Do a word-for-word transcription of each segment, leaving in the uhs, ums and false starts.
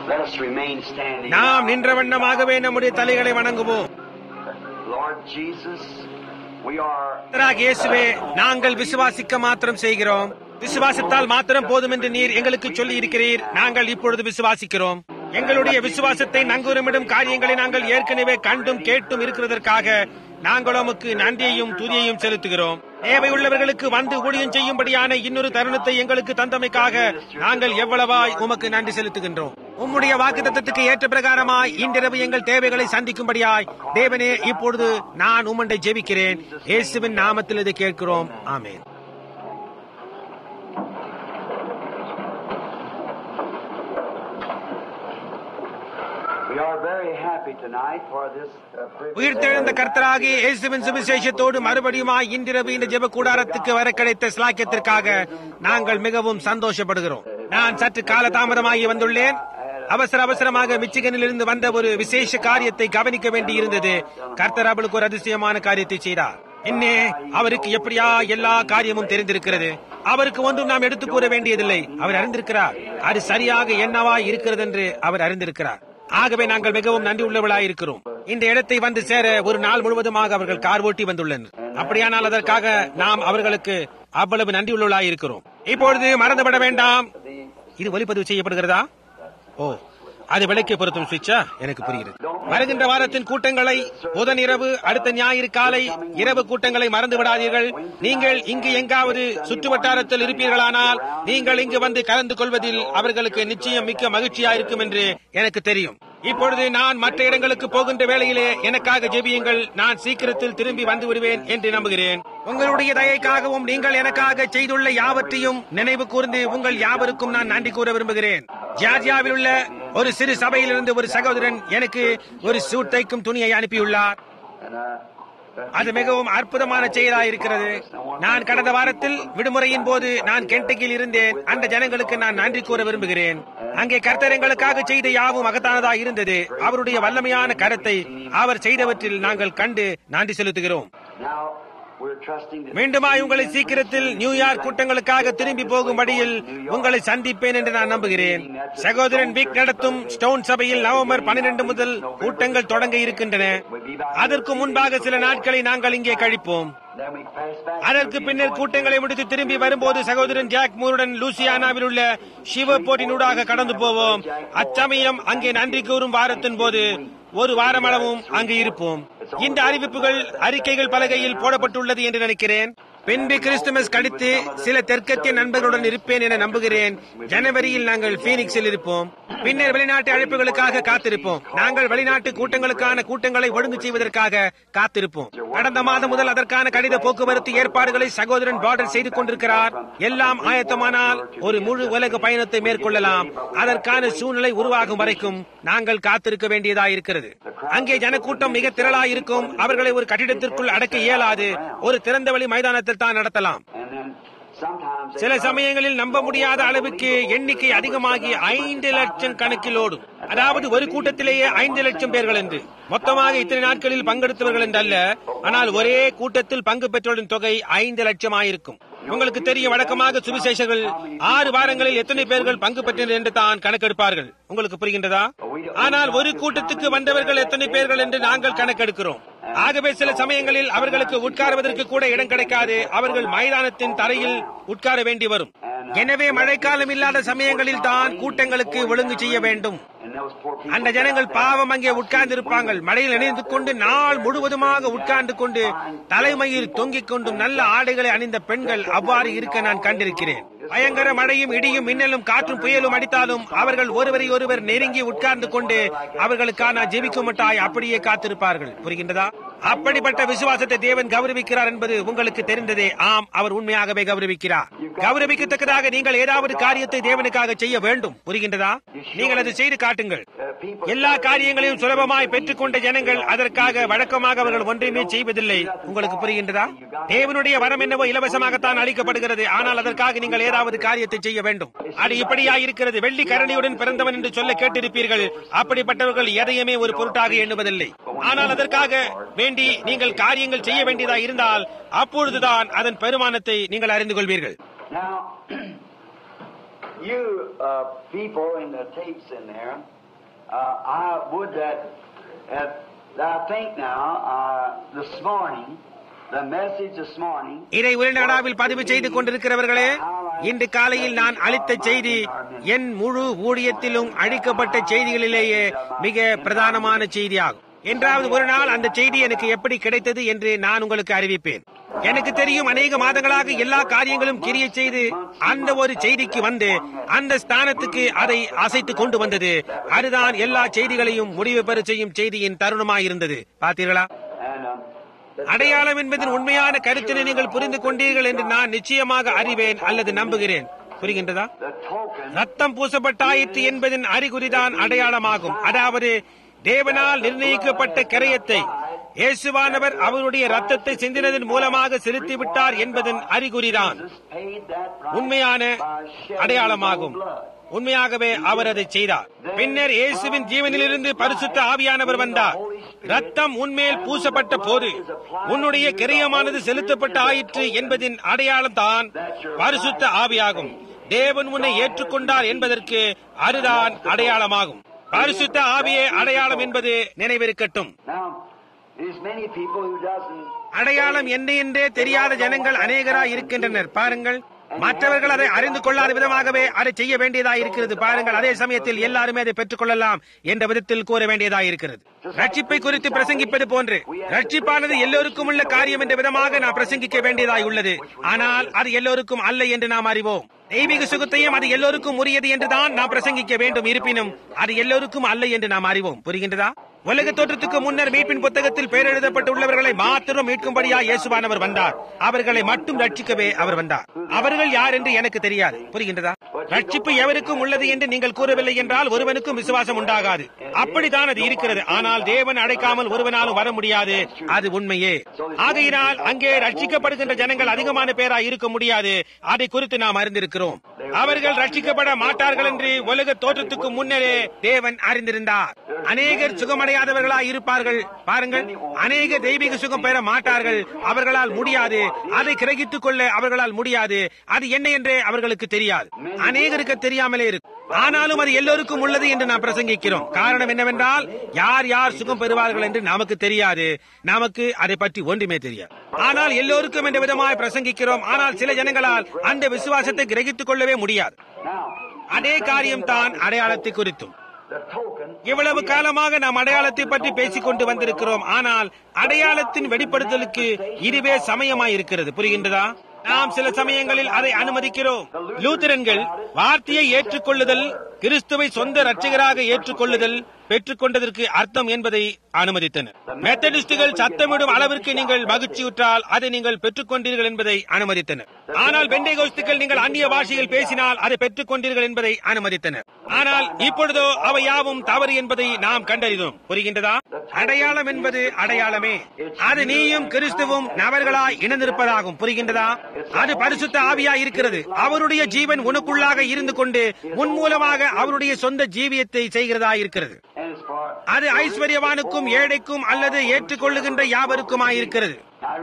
நாம் நின்ற வண்ணமாகவே நம்முடைய தலைகளை வணங்குவோம். இயேசுவே, நாங்கள் விசுவாசிக்க மாத்திரம் செய்கிறோம். விசுவாசத்தால் மாத்திரம் போதும் என்று நீர் எங்களுக்கு சொல்லி இருக்கிறீர். நாங்கள் இப்பொழுது விசுவாசிக்கிறோம். எங்களுடைய விசுவாசத்தை நங்கூரமிடும் காரியங்களை நாங்கள் ஏற்கனவே கண்டும் கேட்டும் இருக்கிறதற்காக நாங்கள் உமக்கு நன்றியையும் துதியையும் செலுத்துகிறோம். தேவையுள்ளவர்களுக்கு வந்து ஊழியம் செய்யும்படியான இன்னொரு தருணத்தை எங்களுக்கு தந்தமைக்காக நாங்கள் எவ்வளவாய் உமக்கு நன்றி செலுத்துகின்றோம். உம்முடைய வாக்குத்தத்தத்துக்கு ஏற்ற பிரகாரமாய் இன்றிரவு எங்கள் தேவைகளை சந்திக்கும்படியாய் தேவனே, இப்பொழுது நான் உம்முண்டை ஜெபிக்கிறேன். இயேசுவின் நாமத்தில் இதை கேட்கிறோம். ஆமென். உயிர்த்தெழுந்த கர்த்தராகிய இயேசுவின் சுவிசேஷத்தோடு மறுபடியுமாய் இன்றிரவு இந்த ஜெப கூடாரத்துக்கு வர கிடைத்த ஸ்லாக்கியத்திற்காக நாங்கள் மிகவும் சந்தோஷப்படுகிறோம். நான் சற்று கால தாமதமாகி வந்துள்ளேன். அவசர அவசரமாக மிச்சிகனில் இருந்து வந்த ஒரு விசேஷ காரியத்தை கவனிக்க வேண்டி இருந்தது. கர்த்தர் அவளுக்கு ஒரு அதிசயமான காரியத்தை செய்தார். என்னே, அவருக்கு எப்படியா எல்லா காரியமும் தெரிந்திருக்கிறது. அவருக்கு ஒன்றும் நாம் எடுத்துக் கூற வேண்டியதில்லை. அவர் அறிந்திருக்கிறார். அது சரியாக என்னவா இருக்கிறது என்று அவர் அறிந்திருக்கிறார். ஆகவே நாங்கள் மிகவும் நன்றி உள்ளவர்களாய் இருக்கிறோம். இந்த இடத்தை வந்து சேர ஒரு நாள் முழுவதுமாக அவர்கள் கார் ஓட்டி வந்துள்ளனர். அப்படியானால் அதற்காக நாம் அவர்களுக்கு அவ்வளவு நன்றி உள்ளவர்களாய் இருக்கிறோம். இப்பொழுது மறந்துவிட வேண்டாம். இது ஒலிப்பதிவு செய்யப்படுகிறதா? ஓ, அது விலைக்கு பொருத்தும் சுவிட்சா? எனக்கு புரிகிறது. வருகின்ற வாரத்தின் கூட்டங்களை, புதன் இரவு, அடுத்த ஞாயிறு காலை இரவு கூட்டங்களை மறந்து விடாதீர்கள். நீங்கள் இங்கு எங்காவது சுற்று வட்டாரத்தில் இருப்பீர்களானால் நீங்கள் இங்கு வந்து கலந்து கொள்வதில் அவர்களுக்கு நிச்சயம் மிக்க மகிழ்ச்சியா இருக்கும் என்று எனக்கு தெரியும். இப்பொழுது நான் மற்ற இடங்களுக்கு போகின்ற வேளையிலே எனக்காக ஜெபியுங்கள். நான் சீக்கிரத்தில் திரும்பி வந்து விடுவேன் என்று நம்புகிறேன். உங்களுடைய தயைக்காகவும் நீங்கள் எனக்காக செய்துள்ள யாவற்றையும் நினைவு கூர்ந்து உங்கள் யாவருக்கும் நான் நன்றி கூற விரும்புகிறேன். ஜார்ஜியாவில் உள்ள ஒரு சிறு சபையிலிருந்து ஒரு சகோதரன் எனக்கு ஒரு சூட் தைக்கும் துணியை அனுப்பியுள்ளார். அது மிகவும் அற்புதமான செயலாக இருக்கிறது. நான் கடந்த வாரத்தில் விடுமுறையின் போது நான் கென்டக்கியில் இருந்தேன். அந்த ஜனங்களுக்கு நான் நன்றி கூற விரும்புகிறேன். அங்கே கர்த்தர் எங்களுக்காக செய்த யாவும் மகத்தானதா இருந்தது. அவருடைய வல்லமையான கரத்தை அவர் செய்தவற்றில் நாங்கள் கண்டு நன்றி செலுத்துகிறோம். மீண்டுமாய் உங்களை சீக்கிரத்தில் நியூயார்க் கூட்டங்களுக்காக திரும்பி போகும்படியில் உங்களை சந்திப்பேன் என்று நான் நம்புகிறேன். சகோதரன் விக் நடத்தும் ஸ்டோன் சபையில் நவம்பர் பன்னிரண்டு முதல் கூட்டங்கள் தொடங்க இருக்கின்றன. அதற்கு முன்பாக சில நாட்களை நாங்கள் இங்கே கழிப்போம். அதற்கு பின்னர் கூட்டங்களை முடித்து திரும்பி வரும்போது சகோதரன் ஜாக் மூருடன் லூசியானாவில் உள்ள சிவ போட்டினூடாக கடந்து போவோம். அச்சமயம் அங்கே நன்றி கூறும் வாரத்தின் போது ஒரு வாரமளவும் அங்கு இருப்போம். இந்த அறிவிப்புகள் அறிக்கைகள் பலகையில் போடப்பட்டுள்ளது என்று நினைக்கிறேன். பின்பு கிறிஸ்துமஸ் கழித்து சில தெற்கத்திய நண்பர்களுடன் இருப்பேன் என நம்புகிறேன். ஜனவரியில் நாங்கள் பீனிக்ஸில் இருப்போம். பின்னர் வெளிநாட்டு அழைப்புகளுக்காக காத்திருப்போம். நாங்கள் வெளிநாட்டு கூட்டங்களுக்கான கூட்டங்களை ஒழுங்கு செய்வதற்காக காத்திருப்போம். கடந்த மாதம் முதல் அதற்கான கடித போக்குவரத்து ஏற்பாடுகளை சகோதரன் பார்டர் செய்து கொண்டிருக்கிறார். எல்லாம் ஆயத்தமானால் ஒரு முழு உலக பயணத்தை மேற்கொள்ளலாம். அதற்கான சூழ்நிலை உருவாகும் வரைக்கும் நாங்கள் காத்திருக்க வேண்டியதாயிருக்கிறது. அங்கே ஜனக்கூட்டம் மிக திரளாயிருக்கும். அவர்களை ஒரு கட்டிடத்திற்குள் அடக்க இயலாது. ஒரு திறந்த வழி மைதானத்தில் தான் நடத்தலாம். சில சமயங்களில் நம்ப முடியாத அளவுக்கு எண்ணிக்கை அதிகமாகி ஐந்து லட்சம் கணக்கில் ஓடும். அதாவது ஒரு கூட்டத்திலேயே ஐந்து லட்சம் பேர்கள் என்று. மொத்தமாக இத்தனை நாட்களில் பங்கெடுத்தவர்கள் என்றல்ல, ஆனால் ஒரே கூட்டத்தில் பங்கு பெற்றோரின் தொகை ஐந்து லட்சம் ஆயிருக்கும். உங்களுக்கு தெரியும், வழக்கமாக சுவிசேஷர்கள் ஆறு வாரங்களில் எத்தனை பேர்கள் பங்கு பெற்றனர் என்று தான் கணக்கெடுப்பார்கள். உங்களுக்கு புரிகின்றதா? ஆனால் ஒரு கூட்டத்துக்கு வந்தவர்கள் எத்தனை பேர்கள் என்று நாங்கள் கணக்கெடுக்கிறோம். ஆகவே சில சமயங்களில் அவர்களுக்கு உட்காருவதற்கு கூட இடம் கிடைக்காது. அவர்கள் மைதானத்தின் தரையில் உட்கார வேண்டி வரும். எனவே மழைக்காலம் இல்லாத சமயங்களில் தான் கூட்டங்களுக்கு ஒழுங்கு செய்ய வேண்டும். அந்த ஜனங்கள் பாவம் அங்கே உட்கார்ந்து இருப்பார்கள். மழையில் இணைந்து கொண்டு நாள் முழுவதுமாக உட்கார்ந்து கொண்டு தலைமையில் தொங்கிக் கொண்டும் நல்ல ஆடைகளை அணிந்த பெண்கள் அவ்வாறு இருக்க நான் கண்டிருக்கிறேன். பயங்கர மழையும் இடியும் மின்னலும் காற்றும் புயலும் அடித்தாலும் அவர்கள் ஒருவரை ஒருவர் நெருங்கி உட்கார்ந்து கொண்டு அவர்களுக்கான ஜெபிக்கும் மட்டாய் அப்படியே காத்திருப்பார்கள். புரிகின்றதா? அப்படிப்பட்ட விசுவாசத்தை தேவன் கௌரவிக்கிறார் என்பது உங்களுக்கு தெரிந்ததே. ஆம், அவர் உண்மையாகவே கௌரவிக்கிறார். கௌரவிக்கத்தக்கதாக நீங்கள் ஏதாவது காரியத்தை தேவனுக்காக செய்ய வேண்டும். புரிகின்றதா? நீங்கள் அதை செய்து காட்டுங்கள். எல்லா காரியங்களையும் சுலபமாய் பெற்றுக்கொண்ட ஜனங்கள் அதற்காக வழக்கமாக அவர்கள் ஒன்றையுமே செய்வதில்லை. உங்களுக்கு புரிகின்றதா? தேவனுடைய வரம் என்னவோ இலவசமாகத்தான் அளிக்கப்படுகிறது. ஆனால் அதற்காக நீங்கள் ஏதாவது காரியத்தை செய்ய வேண்டும். அது இப்படியா இருக்கிறது. வெள்ளி கரணியுடன் பிறந்தவன் என்று சொல்ல கேட்டிருப்பீர்கள். அப்படிப்பட்டவர்கள் எதையுமே ஒரு பொருட்டாக எண்ணுவதில்லை. ஆனால் அதற்காக வேண்டி நீங்கள் காரியங்கள் செய்ய வேண்டியதா இருந்தால் அப்பொழுதுதான் அதன் பெருமானத்தை நீங்கள் அறிந்து கொள்வீர்கள். you uh, people in the tapes in there, uh, I would that, uh, that I think now, uh, this morning, the message this morning. இதை உரைநடாவில் பதிவு செய்து கொண்டிருக்கிறவர்களே, இன்று காலையில் நான் அளித்த செய்தி என் முழு ஊழியத்திலும் அளிக்கப்பட்ட செய்திகளிலேயே மிக பிரதானமான செய்தியாகும். என்றாவது ஒரு நாள் அந்த செய்தி எனக்கு எப்படி கிடைத்தது என்று நான் உங்களுக்கு அறிவிப்பேன். எனக்கு தெரியும், அநேக மாதங்களாக எல்லா காரியங்களும் கிரிய செய்து அந்த ஒரு செய்திக்கு வந்து அந்த ஸ்தானத்துக்கு அதை அசைத்து கொண்டு வந்தது. அதுதான் எல்லா செய்திகளையும் முடிவு பெற செய்யும் செய்தியின் தருணமாயிருந்தது. பார்த்தீர்களா? அடையாளம் என்பதன் உண்மையான கருத்தினை நீங்கள் புரிந்து கொண்டீர்கள் என்று நான் நிச்சயமாக அறிவேன் அல்லது நம்புகிறேன். புரிகின்றதா? ரத்தம் பூசப்பட்டாயிற்று என்பதன் அறிகுறிதான் அடையாளமாகும். அதாவது தேவனால் நிர்ணயிக்கப்பட்ட கிரயத்தை இயேசுவானவர் அவருடைய ரத்தத்தை சிந்தினதன் மூலமாக செலுத்திவிட்டார் என்பதன் அறிகுறிதான் உண்மையான அடையாளமாகும். உண்மையாகவே அவர் அதை செய்தார். பின்னர் இயேசுவின் ஜீவனிலிருந்து பரிசுத்த ஆவியானவர் வந்தார். ரத்தம் உன்மேல் பூசப்பட்ட போது உன்னுடைய கிரயமானது செலுத்தப்பட்ட ஆயிற்று என்பதின் அடையாளம் தான் பரிசுத்த ஆவியாகும். தேவன் உன்னை ஏற்றுக்கொண்டார் என்பதற்கு அதுதான் அடையாளமாகும். பரிசுத்த ஆவியே அடையாளம் என்பது நினைவிருக்கட்டும். அடையாளம் என்ன என்றே தெரியாத ஜனங்கள் அநேகராய் இருக்கின்றனர். பாருங்கள், மற்றவர்கள் அதை அறிந்து கொள்ளாத விதமாகவே அதை செய்ய வேண்டியதாக இருக்கிறது. பாருங்கள், அதே சமயத்தில் எல்லாருமே அதை பெற்றுக் கொள்ளலாம் என்ற விதத்தில் கூற வேண்டியதாக இருக்கிறது. ரட்சிப்பை குறித்து பிரசங்கிப்பது போன்று ரட்சிப்பானது எல்லோருக்கும் உள்ள காரியம் என்ற விதமாக நாம் பிரசங்கிக்க வேண்டியதாய் உள்ளது. ஆனால் அது எல்லோருக்கும் அல்ல என்று நாம் அறிவோம். தெய்வீக சுகத்தையும் அது எல்லோருக்கும் உரியது என்றுதான் நாம் பிரசங்கிக்க வேண்டும். இருப்பினும் அது எல்லோருக்கும் அல்ல என்று நாம் அறிவோம். புரிகின்றதா? உலக தோற்றத்துக்கு முன்னர் மீட்பின் புத்தகத்தில் பெயர் எழுதப்பட்டுள்ளவர்களை மாத்திரம் மீட்கும்படியா இயேசுவானவர் வந்தார். அவர்களை மட்டும் ரட்சிக்கவே அவர் வந்தார். அவர்கள் யார் என்று எனக்கு தெரியாது. புரிகின்றதா? ரட்சிப்பு எவருக்கும் உள்ளது என்று நீங்கள் கூறவில்லை என்றால் ஒருவனுக்கும் விசுவாசம் உண்டாகாது. அப்படித்தான் அது இருக்கிறது. ஆனால் தேவன் அழைக்காமல் ஒருவனாலும் வர முடியாது. அது உண்மையே. ஆகையினால் அங்கே ரட்சிக்கப்படுகின்ற ஜனங்கள் அதிகமான பேராய் இருக்க முடியாது. அதை குறித்து நாம் அறிந்திருக்கிறோம். அவர்கள் ரட்சிக்கப்பட மாட்டார்கள் என்று உலக தோற்றத்துக்கு முன்னரே தேவன் அறிந்திருந்தார். அநேகர் சுகமடையாதவர்களாய் இருப்பார்கள். பாருங்கள், அநேக தெய்வீக சுகம் பெற மாட்டார்கள். அவர்களால் முடியாது. அதை கிரகித்துக் கொள்ள அவர்களால் முடியாது. அது என்ன என்றே அவர்களுக்கு தெரியாது. அநேகருக்கு தெரியாமலே இருக்கும். ஆனாலும் அது எல்லோருக்கும் உள்ளது என்று நாம் பிரசங்கிக்கிறோம். காரணம் என்னவென்றால், யார் யார் சுகம் பெறுவார்கள் என்று நமக்கு தெரியாது. நமக்கு அதை பற்றி ஒன்றுமே தெரியாது. ஆனால் எல்லோருக்கும் என்ற விதமாய் பிரசங்கிக்கிறோம். ஆனால் சில ஜனங்களால் அந்த விசுவாசத்தை கிரகித்துக் கொள்ளவே முடியாது. அதே காரியம் தான் அடையாளத்தை குறித்தும். இவ்வளவு காலமாக நாம் அடையாளத்தை பற்றி பேசிக் கொண்டு வந்திருக்கிறோம். ஆனால் அடையாளத்தின் வெளிப்படுத்தலுக்கு இதுவே சமயமாய் இருக்கிறது. புரிகின்றதா? நாம் சில சமயங்களில் அதை அனுமதிக்கிறோம். லூத்தரன்கள் வார்த்தையை ஏற்றுக்கொள்ளுதல், கிறிஸ்துவை சொந்த இரட்சகராக ஏற்றுக்கொள்ளுதல் பெற்றுக் கொண்டதற்கு அர்த்தம் என்பதை அனுமதித்தனர். மெத்தடிஸ்டுகள் சத்தமிடும் அளவிற்கு நீங்கள் மகிழ்ச்சியுற்றால் அதை நீங்கள் பெற்றுக் கொண்டீர்கள் என்பதை அனுமதித்தனர். ஆனால் பெண்டேகோஸ்துக்கள் நீங்கள் அந்நிய பாஷையில் பேசினால் அதை பெற்றுக் கொண்டீர்கள் என்பதை அனுமதித்தனர். ஆனால் இப்பொழுதோ அவை யாவும் தவறு என்பதை நாம் கண்டறிந்தோம். புரிகின்றதா? அடையாளம் என்பது அடையாளமே. அது நீயும் கிறிஸ்துவும் நபர்களாய் இணைந்திருப்பதாகும். புரிகின்றதா? அது பரிசுத்த ஆவியாய் இருக்கிறது. அவருடைய ஜீவன் உனக்குள்ளாக இருந்து கொண்டு முன் மூலமாக அவருடைய சொந்த ஜீவியத்தை செய்கிறதா இருக்கிறது. அது ஐஸ்வர்யவானுக்கும் ஏழைக்கும் அல்லது ஏற்றுக்கொள்ளுகின்ற யாவருக்குமாயிருக்கிறது.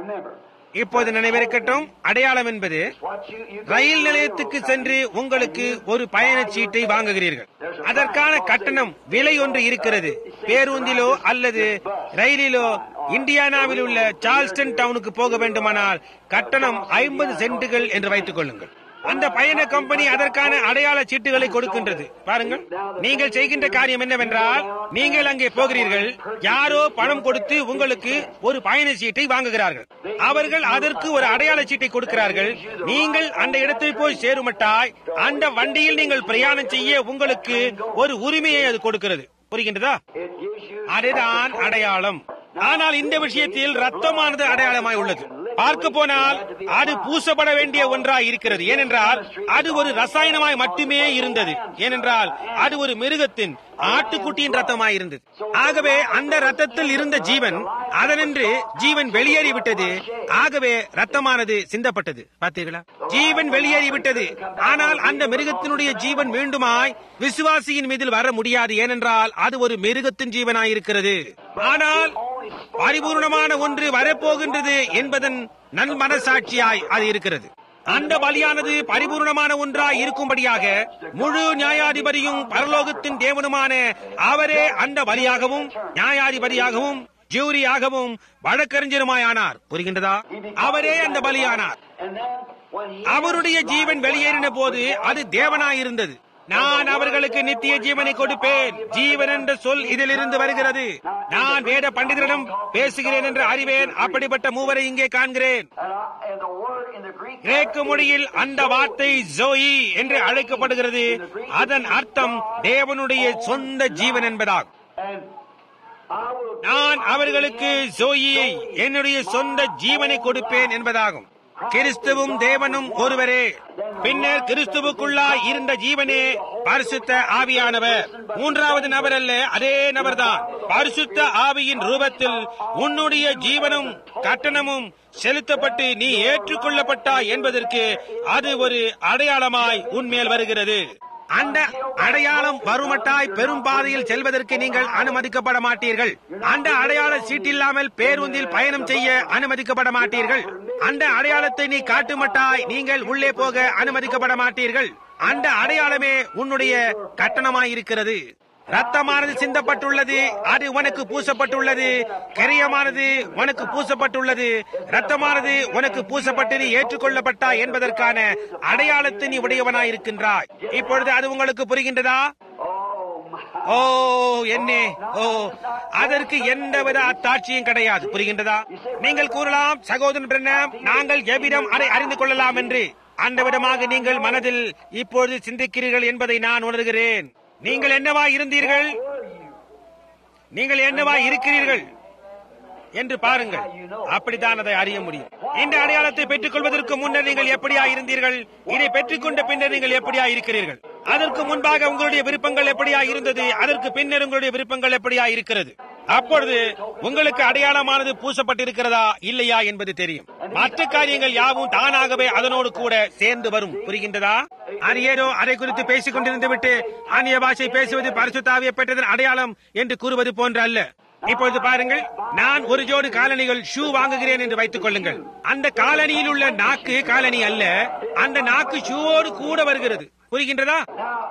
இப்போது நினைவிருக்கட்டும், அடையாளம் என்பது ரயில் நிலையத்துக்கு சென்று உங்களுக்கு ஒரு பயணச் சீட்டை வாங்குகிறீர்கள். அதற்கான கட்டணம் விலை ஒன்று இருக்கிறது. பேருந்திலோ அல்லது ரயிலிலோ இந்தியானாவில் உள்ள சார்ல்ஸ்டன் டவுனுக்கு போக வேண்டுமானால் கட்டணம் ஐம்பது சென்ட்டுகள் என்று வைத்துக் கொள்ளுங்கள். அந்த பயண கம்பெனி அதற்கான அடையாள சீட்டுகளை கொடுக்கின்றது. பாருங்கள், நீங்கள் செய்கின்ற காரியம் என்னவென்றால், நீங்கள் அங்கே போகிறீர்கள். யாரோ பணம் கொடுத்து உங்களுக்கு ஒரு பயண சீட்டை வாங்குகிறார்கள். அவர்கள் அதற்கு ஒரு அடையாள சீட்டை கொடுக்கிறார்கள். நீங்கள் அந்த இடத்தை போய் சேருமட்டாய் அந்த வண்டியில் நீங்கள் பிரயாணம் செய்ய உங்களுக்கு ஒரு உரிமையை அது கொடுக்கிறது. புரிகின்றதா? அதுதான் அடையாளம். ஆனால் இந்த விஷயத்தில் ரத்தமானது அடையாளமாய் உள்ளது. பார்க்க போனால் அது பூசப்பட வேண்டிய ஒன்றாய் இருக்கிறது. ஏனென்றால் அது ஒரு ரசாயனமாய் மட்டுமே இருந்தது. ஏனென்றால் அது ஒரு மிருகத்தின், ஆட்டுக்குட்டியின் ரத்தமாய் இருந்தது. ஆகவே அந்த ரத்தத்தில் இருந்த ஜீவன் அதனின்று ஜீவன் வெளியேறிவிட்டது. ஆகவே ரத்தமானது சிந்தப்பட்டது. பார்த்தீர்களா? ஜீவன் வெளியேறிவிட்டது. ஆனால் அந்த மிருகத்தினுடைய ஜீவன் மீண்டுமாய் விசுவாசியின் மீதில் வர முடியாது. ஏனென்றால் அது ஒரு மிருகத்தின் ஜீவனாயிருக்கிறது. ஆனால் பரிபூர்ணமான ஒன்று வரப்போகின்றது என்பதன் நல் மனசாட்சியாய் அது இருக்கிறது. அந்த பலியானது பரிபூர்ணமான ஒன்றாய் இருக்கும்படியாக முழு நியாயாதிபதியும் பரலோகத்தின் தேவனுமான அவரே அந்த பலியாகவும் நியாயாதிபதியாகவும் ஜூரியாகவும் வழக்கறிஞருமாயானார். புரிகின்றதா? அவரே அந்த பலியானார். அவருடைய ஜீவன் வெளியேறின போது அது தேவனாயிருந்தது. நான் அவர்களுக்கு நித்திய ஜீவனை கொடுப்பேன். ஜீவன் என்ற சொல் இதிலிருந்து வருகிறது. நான் வேத பண்டிதரிடம் பேசுகிறேன் என்று அறிவேன். அப்படிப்பட்ட மூவரை இங்கே காண்கிறேன். கிரேக்க மொழியில் அந்த வார்த்தை ஜோயி என்று அழைக்கப்படுகிறது. அதன் அர்த்தம் தேவனுடைய சொந்த ஜீவன் என்பதாகும். நான் அவர்களுக்கு ஜோயியை என்னுடைய சொந்த ஜீவனை கொடுப்பேன் என்பதாகும். கிறிஸ்துவும் தேவனும் ஒருவரே. பின்னர் கிறிஸ்துவுக்குள்ளாய் இருந்த ஜீவனே பரிசுத்த ஆவியானவர். மூன்றாவது நபர் அல்ல, அதே நபர்தான். பரிசுத்த ஆவியின் ரூபத்தில் உன்னுடைய ஜீவனும் கட்டணமும் செலுத்தப்பட்டு நீ ஏற்றுக்கொள்ளப்பட்டாய் என்பதற்கு அது ஒரு அடையாளமாய் உன்மேல் வருகிறது. அந்த அடையாளம் வருமட்டாய் பெரும் பாதையில் செல்வதற்கு நீங்கள் அனுமதிக்கப்பட மாட்டீர்கள். அந்த அடையாள சீட்டில்லாமல் பேருந்தில் பயணம் செய்ய அனுமதிக்கப்பட மாட்டீர்கள். அந்த அடையாளத்தை நீ காட்டுமட்டாய் நீங்கள் உள்ளே போக அனுமதிக்கப்பட மாட்டீர்கள். அந்த அடையாளமே உன்னுடைய கட்டணமாயிருக்கிறது. ரத்தமானது சிந்தப்பட்டுள்ளது, அது உனக்கு பூசப்பட்டுள்ளது. கரியமானது உனக்கு பூசப்பட்டுள்ளது. ரத்தமானது உனக்கு பூசப்பட்டு நீ ஏற்றுக்கொள்ளப்பட்டா என்பதற்கான அடையாளத்தை நீ உடையவனாயிருக்கின்றாய். இப்பொழுது அது உங்களுக்கு புரிகின்றதா? ஓ என்னே, ஓ அதற்கு எந்தவித அத்தாட்சியும் கிடையாது. புரிகின்றதா? நீங்கள் கூறலாம், சகோதரன் பிரண்ணாம், நாங்கள் எவ்விடம் அதை அறிந்து கொள்ளலாம் என்று. அந்த விதமாக நீங்கள் மனதில் இப்பொழுது சிந்திக்கிறீர்கள் என்பதை நான் உணர்கிறேன். நீங்கள் என்னவா இருந்தீர்கள், நீங்கள் என்னவா இருக்கிறீர்கள் என்று பாருங்கள். அப்படித்தான் அதை அறிய முடியும். இந்த அடையாளத்தை பெற்றுக் கொள்வதற்கு முன்னர் நீங்கள் எப்படியா இருந்தீர்கள், இதை பெற்றுக்கொண்ட பின்னர் நீங்கள் எப்படியா இருக்கிறீர்கள். அதற்கு முன்பாக உங்களுடைய விருப்பங்கள் எப்படியா இருந்தது, அதற்கு பின்னர் உங்களுடைய விருப்பங்கள் எப்படியா இருக்கிறது. அப்பொழுது உங்களுக்கு அடையாளமானது பூசப்பட்டிருக்கிறதா இல்லையா என்பது தெரியும். மற்ற காரியங்கள் யாவும் தானாகவே அதனோடு கூட சேர்ந்து வரும். புரிகின்றதா? அது ஏதோ அதை குறித்து பேசிக் கொண்டிருந்து விட்டு அந்நிய பாஷை பேசுவது பரிசுத்த ஆவியை பெற்றதன் அடையாளம் என்று கூறுவது போன்ற அல்ல. இப்பொழுது பாருங்கள், நான் ஒரு ஜோடி காலணிகள் ஷூ வாங்குகிறேன் என்று வைத்துக் கொள்ளுங்கள். அந்த காலணியில் உள்ள நாக்கு காலணி அல்ல, அந்த நாக்கு ஷூவோடு கூட வருகிறது. புரிகின்றதா?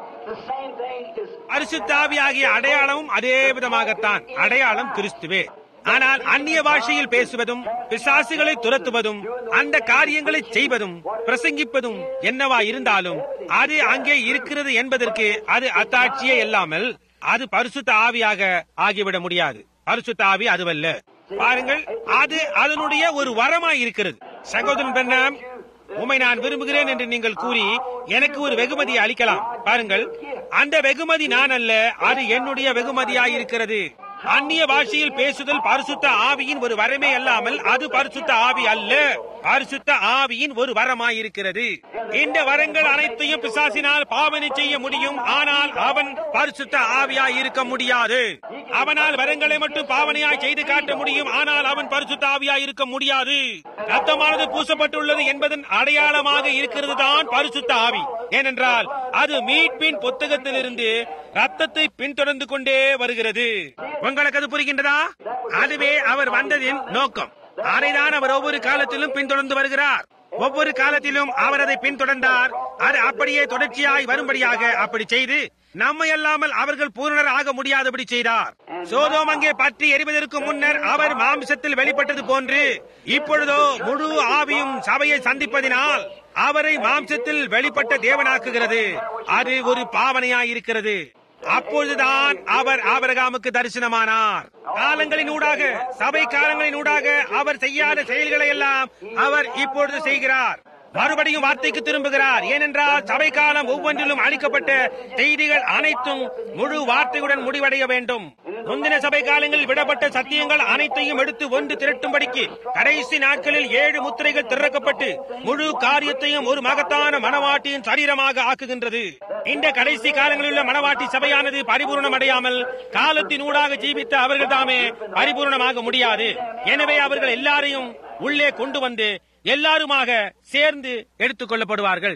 பரிசுத்த ஆவி ஆகிய அடையாளமும் அதே விதமாகத்தான். அடையாளம் கிறிஸ்துவே. ஆனால் அந்நிய பாஷையில் பேசுவதும் பிசாசுகளை துரத்துவதும் அந்த காரியங்களை செய்வதும் பிரசங்கிப்பதும் என்னவா இருந்தாலும் அது அங்கே இருக்கிறது என்பதற்கு அது அத்தாட்சியே இல்லாமல் அது பரிசுத்த ஆவியாக ஆகிவிட முடியாது. பரிசுத்த ஆவி அதுவல்ல. பாருங்கள், அது அதனுடைய ஒரு வரமாய் இருக்கிறது. சகோதரன் பிரண்ணாம், உம்மை நான் விரும்புகிறேன் என்று நீங்கள் கூறி எனக்கு ஒரு வெகுமதியை அளிக்கலாம். பாருங்கள், அந்த வெகுமதி நான் அல்ல, அது என்னுடைய வெகுமதியாயிருக்கிறது. அந்நிய பாஷையில் பேசுதல் பரிசுத்த ஆவியின் ஒரு வரமே அல்லாமல் அது பரிசுத்த ஆவி அல்ல, பரிசுத்த ஆவியின் ஒரு வரமாயிருக்கிறது. இந்த வரங்கள் அனைத்தையும் பிசாசினால் பாவனை செய்ய முடியும், ஆனால் அவன் பரிசுத்த ஆவியாய் இருக்க முடியாது. அவனால் வரங்களை மட்டும் பாவனையாய் செய்து காட்ட முடியும், ஆனால் அவன் பரிசுத்த ஆவியாய் இருக்க முடியாது. ரத்தமானது பூசப்பட்டுள்ளது என்பதன் அடையாளமாக இருக்கிறது தான் பரிசுத்த ஆவி. ஏனென்றால் அது மீட்பின் புத்தகத்திலிருந்து ரத்தத்தை பின்தொடர்ந்து கொண்டே வருகிறது. உங்களுக்கு அது புரிகின்றதா? அதுவே அவர் வந்ததின் நோக்கம். அதைதான் அவர் ஒவ்வொரு காலத்திலும் பின்தொடர்ந்து வருகிறார். ஒவ்வொரு காலத்திலும் அவர் அதை பின்தொடர்ந்தார். அது அப்படியே தொடர்ச்சியாய் வரும்படியாக அப்படி செய்து நம்மை அல்லாமல் அவர்கள் பூரணர் ஆக முடியாதபடி செய்தார். சோதோம் அங்கே பற்றி எரிவதற்கு முன்னர் அவர் மாம்சத்தில் வெளிப்பட்டது போன்று இப்பொழுதோ முழு ஆவியும் சபையை சந்திப்பதினால் அவரை மாம்சத்தில் வெளிப்பட்ட தேவனாக்குகிறது. அது ஒரு பாவனையாயிருக்கிறது. அப்பொழுதுதான் அவர் ஆபிரகாமுக்கு தரிசனமானார். காலங்களின் ஊடாக, சபை காலங்களின் ஊடாக அவர் செய்யாத செயல்களை எல்லாம் அவர் இப்பொழுது செய்கிறார். மறுபடியும் வார்த்தைக்கு திரும்புகிறார். ஏனென்றால் சபை காலம் ஒவ்வொன்றிலும் அளிக்கப்பட்ட செய்திகள் அனைத்தும் முழு வார்த்தையுடன் முடிவடைய வேண்டும். முந்தின சபை காலங்களில் விடப்பட்ட சத்தியங்கள் அனைத்தையும் எடுத்து ஒன்று திரட்டும்படிக்கு கடைசி நாட்களில் ஏழு முத்திரைகள் திறக்கப்பட்டு முழு காரியத்தையும் ஒரு மகத்தான மனவாட்டியின் சரீரமாக ஆக்குகின்றது. இந்த கடைசி காலங்களில் உள்ள மனவாட்டி சபையானது பரிபூர்ணம் அடையாமல் காலத்தின் ஊடாக ஜீவித்த அவர்கள் தாமே பரிபூர்ணமாக முடியாது. எனவே அவர்கள் எல்லாரையும் உள்ளே கொண்டு வந்து எல்லாருமாக சேர்ந்து எடுத்துக் கொள்ளப்படுவார்கள்.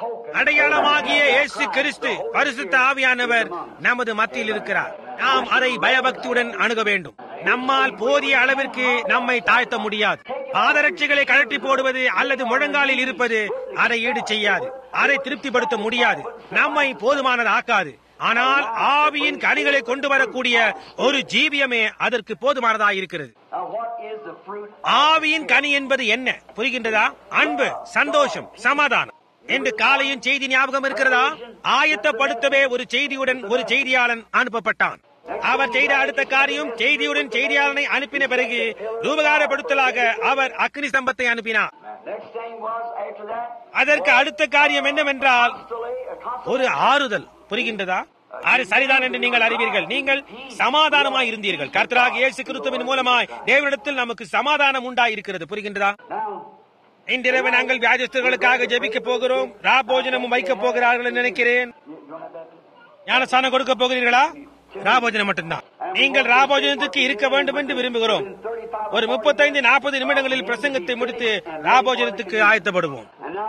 அடையாளமாகிய இயேசு கிறிஸ்து பரிசுத்த ஆவியானவர் நமது மத்தியில் இருக்கிறார். நாம் அதை பயபக்தியுடன் அணுக வேண்டும். நம்மால் போதிய அளவிற்கு நம்மை தாழ்த்த முடியாது. பாதரட்சிகளை கழற்றி போடுவது அல்லது முழங்காலில் இருப்பது அதை ஈடு செய்யாது, அதை திருப்திப்படுத்த முடியாது, நம்மை போதுமானது ஆக்காது. ஆனால் ஆவியின் கனிகளை கொண்டு வரக்கூடிய ஒரு ஜீவியமே அதற்கு போதுமானதாக இருக்கிறது. ஆவியின் கனி என்பது என்ன புரிகின்றதா? அன்பு, சந்தோஷம், சமாதானம் என்று காலையின் செய்தி ஞாபகம் இருக்கிறதா? ஆயத்தப்படுத்தவே ஒரு செய்தியுடன் ஒரு செய்தியாளன் அனுப்பப்பட்டான். அவர் செய்த அடுத்த காரியம், செய்தியுடன் செய்தியாளனை அனுப்பின பிறகு ரூபகாரப்படுத்தலாக அவர் அக்னி ஸ்தம்பத்தை அனுப்பினார். அதற்கு அடுத்த காரியம் என்னவென்றால் ஒரு ஆறுதல். புரிகின்றதா? அது சரிதான் என்று நீங்கள் அறிவீர்கள். நீங்கள் சமாதானமாய் இருந்தீர்கள். கர்த்தராகிய இயேசு கிறிஸ்துவின் மூலமாய் தேவனிடத்தில் நமக்கு சமாதானம் உண்டாயிருக்கிறது. புரிகின்றதா? இன்றிரவு நாங்கள் வியாதிஸ்தர்களுக்காக ஜெபிக்க போகிறோம். ராபோஜனமும் வைக்க போகிறார்கள் என்று நினைக்கிறேன். ஞானஸ்தானம் கொடுக்க போகிறீர்களா? ராபோஜனம் மட்டும்தான். நீங்கள் ராபோஜனத்துக்கு இருக்க வேண்டும் என்று விரும்புகிறோம். ஒரு முப்பத்தைந்து நாற்பது நிமிடங்களில் பிரசங்கத்தை முடித்து ராபோஜனத்துக்கு ஆயத்தப்படுவோம்.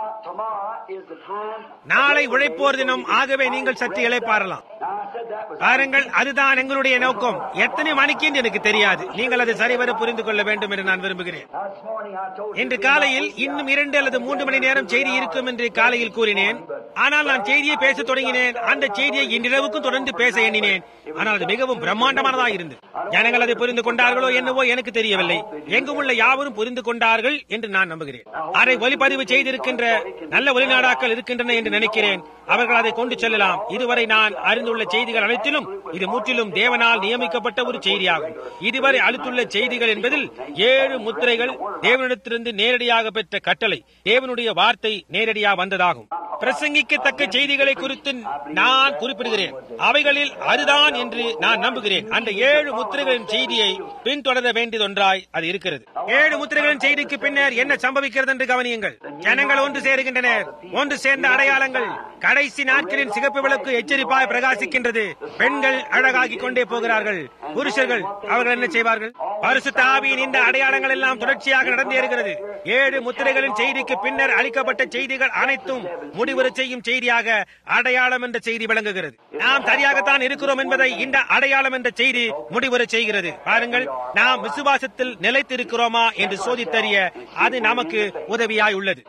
நாளை உழைப்போர் தினம். ஆகவே நீங்கள் சற்று இளைப்பாறலாம். பாருங்கள், அதுதான் எங்களுடைய நோக்கம். எத்தனை மணிக்கு என்று எனக்கு தெரியாது. நீங்கள் அதை சரிவர புரிந்து கொள்ள வேண்டும் என்று நான் விரும்புகிறேன். இன்று காலையில் இன்னும் இரண்டு அல்லது மூன்று மணி நேரம் செய்தி இருக்கும் என்று காலையில் கூறினேன். ஆனால் நான் செய்தியை பேச தொடங்கினேன். அந்த செய்தியை இன்றிரவுக்கும் தொடர்ந்து பேச எண்ணினேன். ஆனால் அது மிகவும் பிரம்மாண்டமானதாக இருந்தது. ஜனங்கள் அதை புரிந்து கொண்டார்களோ என்னவோ எனக்கு தெரியவில்லை. எங்கும் உள்ள யாவரும் புரிந்து கொண்டார்கள் என்று நான் நம்புகிறேன். அதை ஒலிப்பதிவு செய்திருக்கின்ற நல்ல ஒலிநாடாக்கள் இருக்கின்றன என்று நினைக்கிறேன். அவர்கள் அதை கொண்டு செல்லலாம். இதுவரை நான் அறிந்துள்ள செய்திகள் அனைத்திலும் இது முற்றிலும் தேவனால் நியமிக்கப்பட்ட ஒரு செய்தியாகும். இதுவரை அளித்துள்ள செய்திகள் என்பதில் ஏழு முத்திரைகள் தேவனிடத்திலிருந்து நேரடியாக பெற்ற கட்டளை, தேவனுடைய வார்த்தை நேரடியாக வந்ததாகும். பிரசங்கிக்கத்தக்க செய்திகளை குறித்து நான் குறிப்பிடுகிறேன். அவைகளில் அதுதான் என்று நான் நம்புகிறேன். அந்த ஏழு முத்திரைகளின் செய்தியை பின்தொடர வேண்டியதொன்றாய் அது இருக்கிறது. ஏழு முத்திரைகளின் செய்திக்கு பின்னர் என்ன சம்பவிக்கிறது என்று கவனியுங்கள். ஜனங்கள் ஒன்று சேருகின்றனர். ஒன்று சேர்ந்த அடையாளங்கள். கடைசி நாட்களின் சிகப்பு விளக்கு எச்சரிப்பாய் பிரகாசிக்கின்றது. பெண்கள் அழகாகி கொண்டே போகிறார்கள். புருஷர்கள் அவர்கள் என்ன செய்வார்கள்? பரிசுத்த ஆவியின் இந்த அடையாளங்கள் எல்லாம் தொடர்ச்சியாக நடந்தேறுகிறது. ஏழு முத்திரைகளின் செய்திக்கு பின்னர் அளிக்கப்பட்ட செய்திகள் அனைத்தும் முடிவுரை செய்யும் செய்தியாக அடையாளம் என்ற செய்தி விளங்குகிறது. நாம் சரியாகத்தான் இருக்கிறோம் என்பதை இந்த அடையாளம் என்ற செய்தி முடிவுரை செய்கிறது. பாருங்கள், நாம் விசுவாசத்தில் நிலைத்திருக்கிறோமா என்று சோதித்தறிய அது நமக்கு உதவியாய் உள்ளது.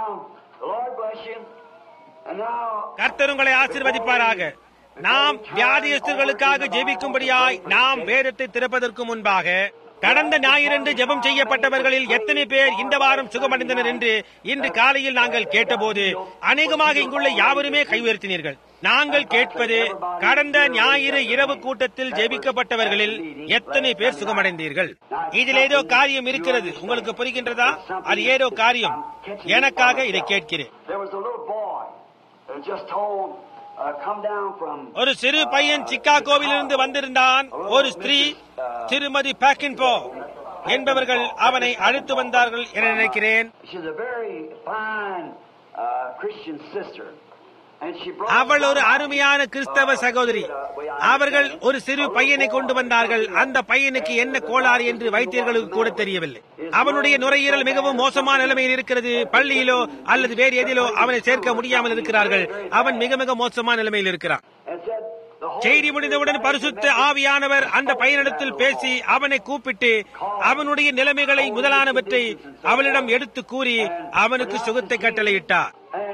கர்த்தர் உங்களை ஆசீர்வதிப்பாராக. நாம் வியாதியஸ்தர்களுக்காக ஜெபிக்கும்படியாய் நாம் வேதத்தை திறப்பதற்கு முன்பாக கடந்த ஞாயிறன்று ஜெபம் செய்யப்பட்டவர்களில் எத்தனை பேர் இந்த வாரம் சுகமடைந்தனர் என்று இன்று காலையில் நாங்கள் கேட்டபோது அநேகமாக இங்குள்ள யாவருமே கை உயர்த்தினீர்கள். நாங்கள் கேட்பது, கடந்த ஞாயிறு இரவு கூட்டத்தில் ஜெபிக்கப்பட்டவர்களில் எத்தனை பேர் சுகமடைந்தீர்கள்? இதில் ஏதோ காரியம் இருக்கிறது. உங்களுக்கு புரிகின்றதா? அது ஏதோ காரியம். எனக்காக இதை கேட்கிறேன். ஒரு சிறு பையன் சிக்காகோவில் இருந்து வந்திருந்தான். ஒரு ஸ்திரீ திருமதி பாக்கின்போ என்பவர்கள் அவனை அழைத்து வந்தார்கள் என நினைக்கிறேன். அவள் ஒரு அருமையான கிறிஸ்தவ சகோதரி. அவர்கள் ஒரு சிறு பையனை கொண்டு வந்தார்கள். அந்த பையனுக்கு என்ன கோளாறு என்று வைத்தியர்களுக்கு கூட தெரியவில்லை. அவனுடைய நுரையீரல் மிகவும் மோசமான நிலைமையில் இருக்கிறது. பள்ளியிலோ அல்லது வேறு எதிலோ அவனை சேர்க்க முடியாமல் இருக்கிறார்கள். அவன் மிக மிக மோசமான நிலைமையில் இருக்கிறான். செய்தி முடிந்தவுடன் பரிசுத்த ஆவியானவர் அந்த பையனிடத்தில் பேசி அவனை கூப்பிட்டு அவனுடைய நிலைமைகளை முதலானவற்றை அவளிடம் எடுத்து கூறி அவனுக்கு சுகத்தை கட்டளையிட்டார்.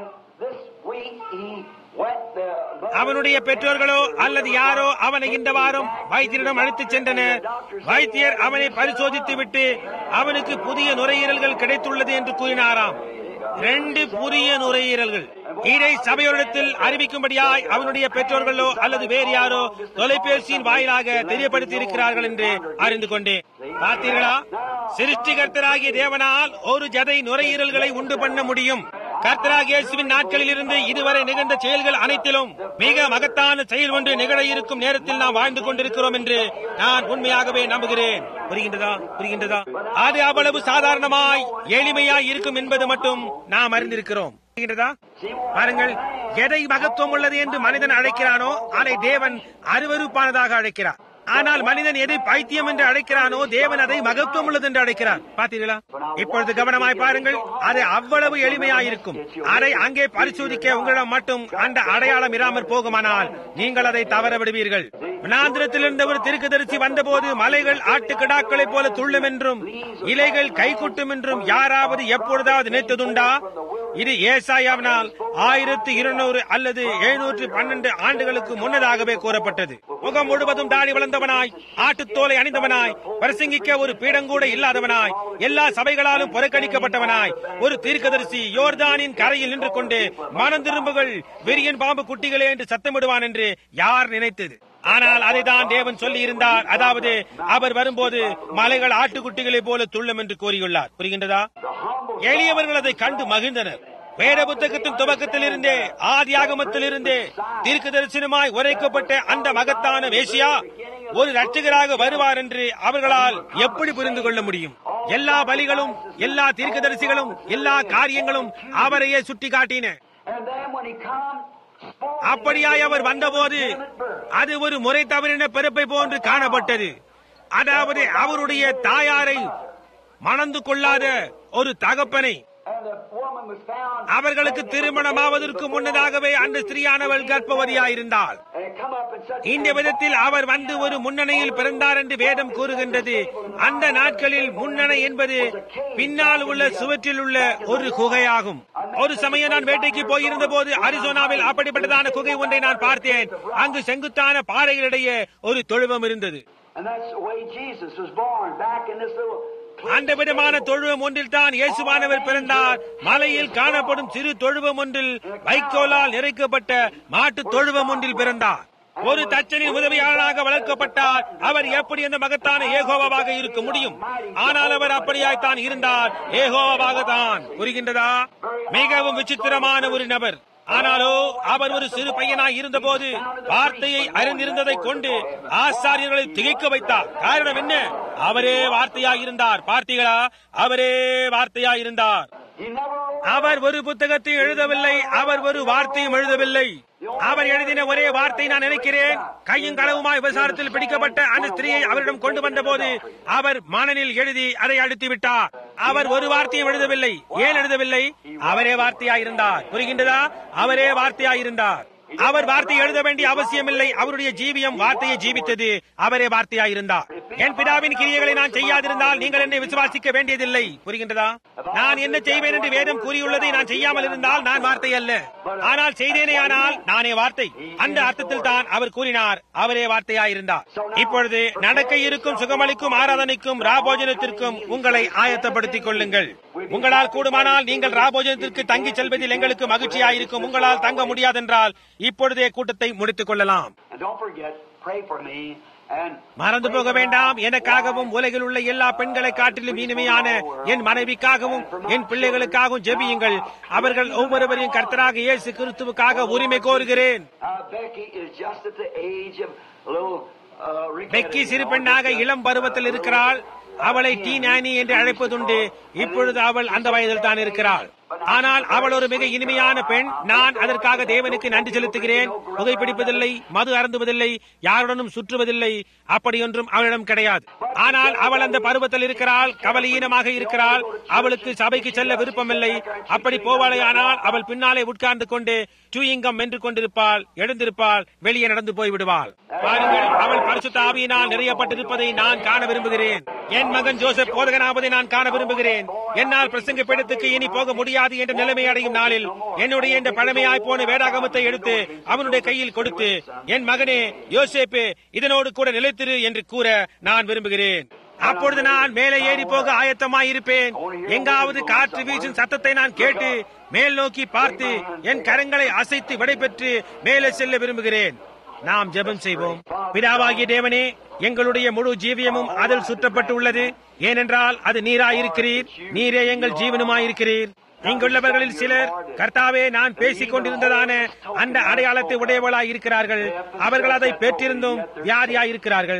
அவனுடைய பெற்றோர்களோ அல்லது யாரோ அவனை இந்த வாரம் வைத்தியரிடம் அழைத்துச் சென்றனர். வைத்தியர் அவனை பரிசோதித்து விட்டு அவனுக்கு புதிய நுரையீரல்கள் கிடைத்துள்ளது என்று கூறினாராம். ரெண்டு புதிய நுரையீரல்கள். இதை சபையோரிடத்தில் அறிவிக்கும்படியாய் அவனுடைய பெற்றோர்களோ அல்லது வேறு யாரோ தொலைபேசியின் வாயிலாக தெரியப்படுத்தி இருக்கிறார்கள் என்று அறிந்து கொண்டேன். பார்த்தீர்களா? சிருஷ்டிகர்த்தராகிய தேவனால் ஒரு ஜதை நுரையீரல்களை உண்டு பண்ண முடியும். கர்த்தராகிய இயேசுவின் நாட்களில் இருந்து இதுவரை நிகழ்ந்த செயல்கள் அனைத்திலும் மிக மகத்தான செயல் ஒன்று நிகழ இருக்கும் நேரத்தில் நாம் வாழ்ந்து கொண்டிருக்கிறோம் என்று நான் உண்மையாகவே நம்புகிறேன். புரிகின்றதா? புரிகின்றதா? அது அவ்வளவு சாதாரணமாய் எளிமையாய் இருக்கும் என்பது மட்டும் நாம் அறிந்திருக்கிறோம். புரிகின்றதா? பாருங்கள், எதை மகத்துவம் உள்ளது என்று மனிதன் அழைக்கிறானோ அதை தேவன் அருவருப்பானதாக அழைக்கிறார். ஆனால் மனிதன் எதை பைத்தியம் என்று அழைக்கிறானோ தேவன் அதை மகத்துவம் உள்ளது என்று அழைக்கிறார். பார்த்தீர்களா? இப்பொழுது கவனமாய் பாருங்கள். அது அவ்வளவு எளிமையாயிருக்கும். அதை அங்கே பரிசோதிக்க உங்களிடம் மட்டும் அந்த அடையாளம் இராமற் போகுமானால் நீங்கள் அதை தவற விடுவீர்கள். வனாந்திரத்தில் இருந்த ஒரு தீர்க்கதரிசி வந்தபோது மலைகள் ஆட்டுக்கடாக்களைப் போல துள்ளும் என்றும் இலைகள் கைக்குட்டும் என்றும் யாராவது எப்பொழுதாவது நினைத்ததுண்டா? இது ஏசாயாவினால் ஆயிரத்தி இருநூறு அல்லது எழுநூற்று பன்னெண்டு ஆண்டுகளுக்கு முன்னதாகவே கூறப்பட்டது. முகம் முழுவதும் தாடி வளர்ந்தவனாய், ஆட்டுத்தோலை அணிந்தவனாய், பிரசங்கிக்க ஒரு பீடங்கூட இல்லாதவனாய், எல்லா சபைகளாலும் புறக்கணிக்கப்பட்டவனாய், ஒரு தீர்க்கதரிசி யோர்தானின் கரையில் நின்று கொண்டு மனம் திரும்புகள் விரியன் பாம்பு குட்டிகளே என்று சத்தமிடுவான் என்று யார் நினைத்தது? ஆனால் அதைதான் தேவன் சொல்லி இருந்தார். அதாவது அவர் வரும்போது மலைகள் ஆட்டுக்குட்டிகளை போல துள்ளும் என்று கூறியுள்ளார். புரிகின்றதா? எளியவர்கள் அதை கண்டு மகிழ்ந்தனர். வேத புத்தகத்தின் துவக்கத்தில் இருந்தே, ஆதி ஆகமத்தில் இருந்தே தீர்க்க தரிசனமாய் உரைக்கப்பட்ட அந்த மகத்தான மேசியா ஒரு இரட்சகராக வருவார் என்று அவர்களால் எப்படி புரிந்து கொள்ள முடியும்? எல்லா பலிகளும், எல்லா தீர்க்கதரிசிகளும், எல்லா காரியங்களும் அவரையே சுட்டி காட்டின. அப்படியாய் அவர் வந்தபோது அது ஒரு முறை தவறின பிறப்பை போன்று காணப்பட்டது. அதாவது அவருடைய தாயாரை மணந்து கொள்ளாத ஒரு தகப்பனை. அவர்களுக்கு திருமணமாவதற்கு முன்னதாகவே அந்த ஸ்திரீயானவள் கர்ப்பவதியாயிருந்தாள். இந்த விதத்தில் அவர் வந்து ஒரு முன்னணையில் பிறந்தார் என்று வேதம் கூறுகின்றது. அந்த நாட்களில் முன்னணை என்பது பின்னால் உள்ள சுவற்றில் உள்ள ஒரு குகையாகும். ஒரு சமயம் நான் வேட்டைக்கு போயிருந்த போது அரிசோனாவில் அப்படிப்பட்டதான குகை ஒன்றை நான் பார்த்தேன். அங்கு செங்குத்தான பாறைகளிடையே ஒரு தொழுவம் இருந்தது. அந்த விதமான தொழுவம் ஒன்றில் தான் இயேசுவானவர் பிறந்தார். மலையில் காணப்படும் சிறு தொழுவம் ஒன்றில் வைக்கோலால் நிறைக்கப்பட்ட மாட்டு தொழுவம் ஒன்றில் பிறந்தார். ஒரு தச்சனின் உதவியாளராக வளர்க்கப்பட்டார். அவர் எப்படி அந்த மகத்தான ஏகோவாவாக இருக்க முடியும்? ஆனால் அவர் அப்படியாய்த்தான் இருந்தார். ஏகோவாவாக தான். புரிகின்றதா? மிகவும் விசித்திரமான ஒரு நபர். ஆனாலோ அவர் ஒரு சிறு பையனாய் இருந்த போது வார்த்தையை அறிந்திருந்ததை கொண்டு ஆசாரியர்களை திகைக்க வைத்தார். காரணம் என்ன? அவரே வார்த்தையாய் இருந்தார். பார்த்தீர்களா? அவரே வார்த்தையாய் இருந்தார். அவர் ஒரு புத்தகத்தை எழுதவில்லை. அவர் ஒரு வார்த்தையும் எழுதவில்லை. அவர் எழுதின ஒரே வார்த்தை நான் நினைக்கிறேன், கையும் களவுமாய் விபசாரத்தில் பிடிக்கப்பட்ட அந்த ஸ்திரீயை அவரிடம் கொண்டு வந்த போது அவர் மணலில் எழுதி அதை அழுத்தி விட்டார். அவர் ஒரு வார்த்தையும் எழுதவில்லை. ஏன் எழுதவில்லை? அவரே வார்த்தையாயிருந்தார். புரிகின்றதா? அவரே வார்த்தையாயிருந்தார். அவர் வார்த்தை எழுத வேண்டிய அவசியமில்லை. அவருடைய ஜீவியம் வார்த்தையை ஜீவித்தது. அவரே வார்த்தையாயிருந்தார். என் பிதாவின் கிரியைகளை நான் செய்யாதிருந்தால் நீங்கள் என்னை விசுவாசிக்க வேண்டியதில்லை. புரிகின்றதா? நான் என்ன செய்வேன் என்று வேதம் கூறியுள்ளதை நான் செய்யாமல் இருந்தால் நான் வார்த்தை அல்ல. ஆனால் செய்தேனே ஆனால் நானே வார்த்தை. அந்த அர்த்தத்தில் தான் அவர் கூறினார். அவரே வார்த்தையாயிருந்தார். இப்பொழுது நடக்க இருக்கும் சுகமளிக்கும் ஆராதனைக்கும் ராபோஜனத்திற்கும் உங்களை ஆயத்தப்படுத்திக் கொள்ளுங்கள். உங்களால் கூடுமானால் நீங்கள் ராபோஜனத்திற்கு தங்கி செல்வதில் எங்களுக்கு மகிழ்ச்சியாயிருக்கும். உங்களால் தங்க முடியாதென்றால் இப்பொழுதே கூட்டத்தை முடித்துக் கொள்ளலாம். மறந்து போக வேண்டாம், எனக்காகவும் உலகில் உள்ள எல்லா பெண்களை காட்டிலும் இனிமையான என் மனைவிக்காகவும் என் பிள்ளைகளுக்காகவும் ஜெபியுங்கள். அவர்கள் ஒவ்வொருவரையும் கர்த்தராக இயேசு கிறிஸ்துவுக்காக உரிமை கோருகிறேன். பெக்கி சிறு பெண்ணாக இளம் பருவத்தில் இருக்கிறாள். அவளை டி நானி என்று அழைப்பதுண்டு. இப்பொழுது அவள் அந்த வயதில் தான் இருக்கிறாள். ஆனால் அவள் ஒரு மிக இனிமையான பெண். நான் அதற்காக தேவனுக்கு நன்றி செலுத்துகிறேன். புகைப்பிடிப்பதில்லை, மது அருந்துவதில்லை, யாருடனும் சுற்றுவதில்லை. அப்படியொன்றும் அவளிடம் கிடையாது. ஆனால் அவள் அந்த பருவத்தில் இருக்கிறாள். கவலையீனமாக இருக்கிறாள். அவளுக்கு சபைக்கு செல்ல விருப்பமில்லை. அப்படி போவாளே ஆனால் அவள் பின்னாலே உட்கார்ந்து கொண்டு சூயிங்கம் வென்று கொண்டிருப்பாள், எழுந்திருப்பாள், வெளியே நடந்து போய்விடுவாள். பாருங்கள், அவள் பரிசுத்த ஆவியினால் நிறையப்பட்டிருப்பதை நான் காண விரும்புகிறேன். என் மகன் ஜோசப் போதகனாவதை நான் காண விரும்புகிறேன். என்னால் பிரசங்க பீடத்துக்கு இனி போக முடியாது என்ற நிலைமை அடையும் நாளில் என்னுடைய இந்த பழமையாய் போன வேதாகமத்தை எடுத்து அவனுடைய கையில் கொடுத்து, என் மகனே யோசேப்பே, இதனோடு கூட நிலைத்திரு என்று கூற நான் விரும்புகிறேன். அப்பொழுது நான் மேலே ஏறி போக ஆயத்தமாயிருப்பேன். எங்காவது காற்று வீசும் சத்தத்தை நான் கேட்டு மேல் நோக்கி பார்த்து என் கரங்களை அசைத்து விடைபெற்று மேலே செல்ல விரும்புகிறேன். நாம் ஜெபம் செய்வோம். பிதாவாகிய தேவனே, எங்களுடைய முழு ஜீவியமும் அதில் சுற்றப்பட்டு உள்ளது. ஏனென்றால் அது நீராயிருக்கிறீர். நீரே எங்கள் ஜீவனுமாயிருக்கிறீர். இங்குள்ளவர்களில் சிலர், கர்த்தாவே, நான் பேசிக் கொண்டிருந்ததான அந்த அடையாளத்தை உடையவளாய் இருக்கிறார்கள். அவர்கள் அதை பெற்றிருந்தும் வியாதியாயிருக்கிறார்கள்.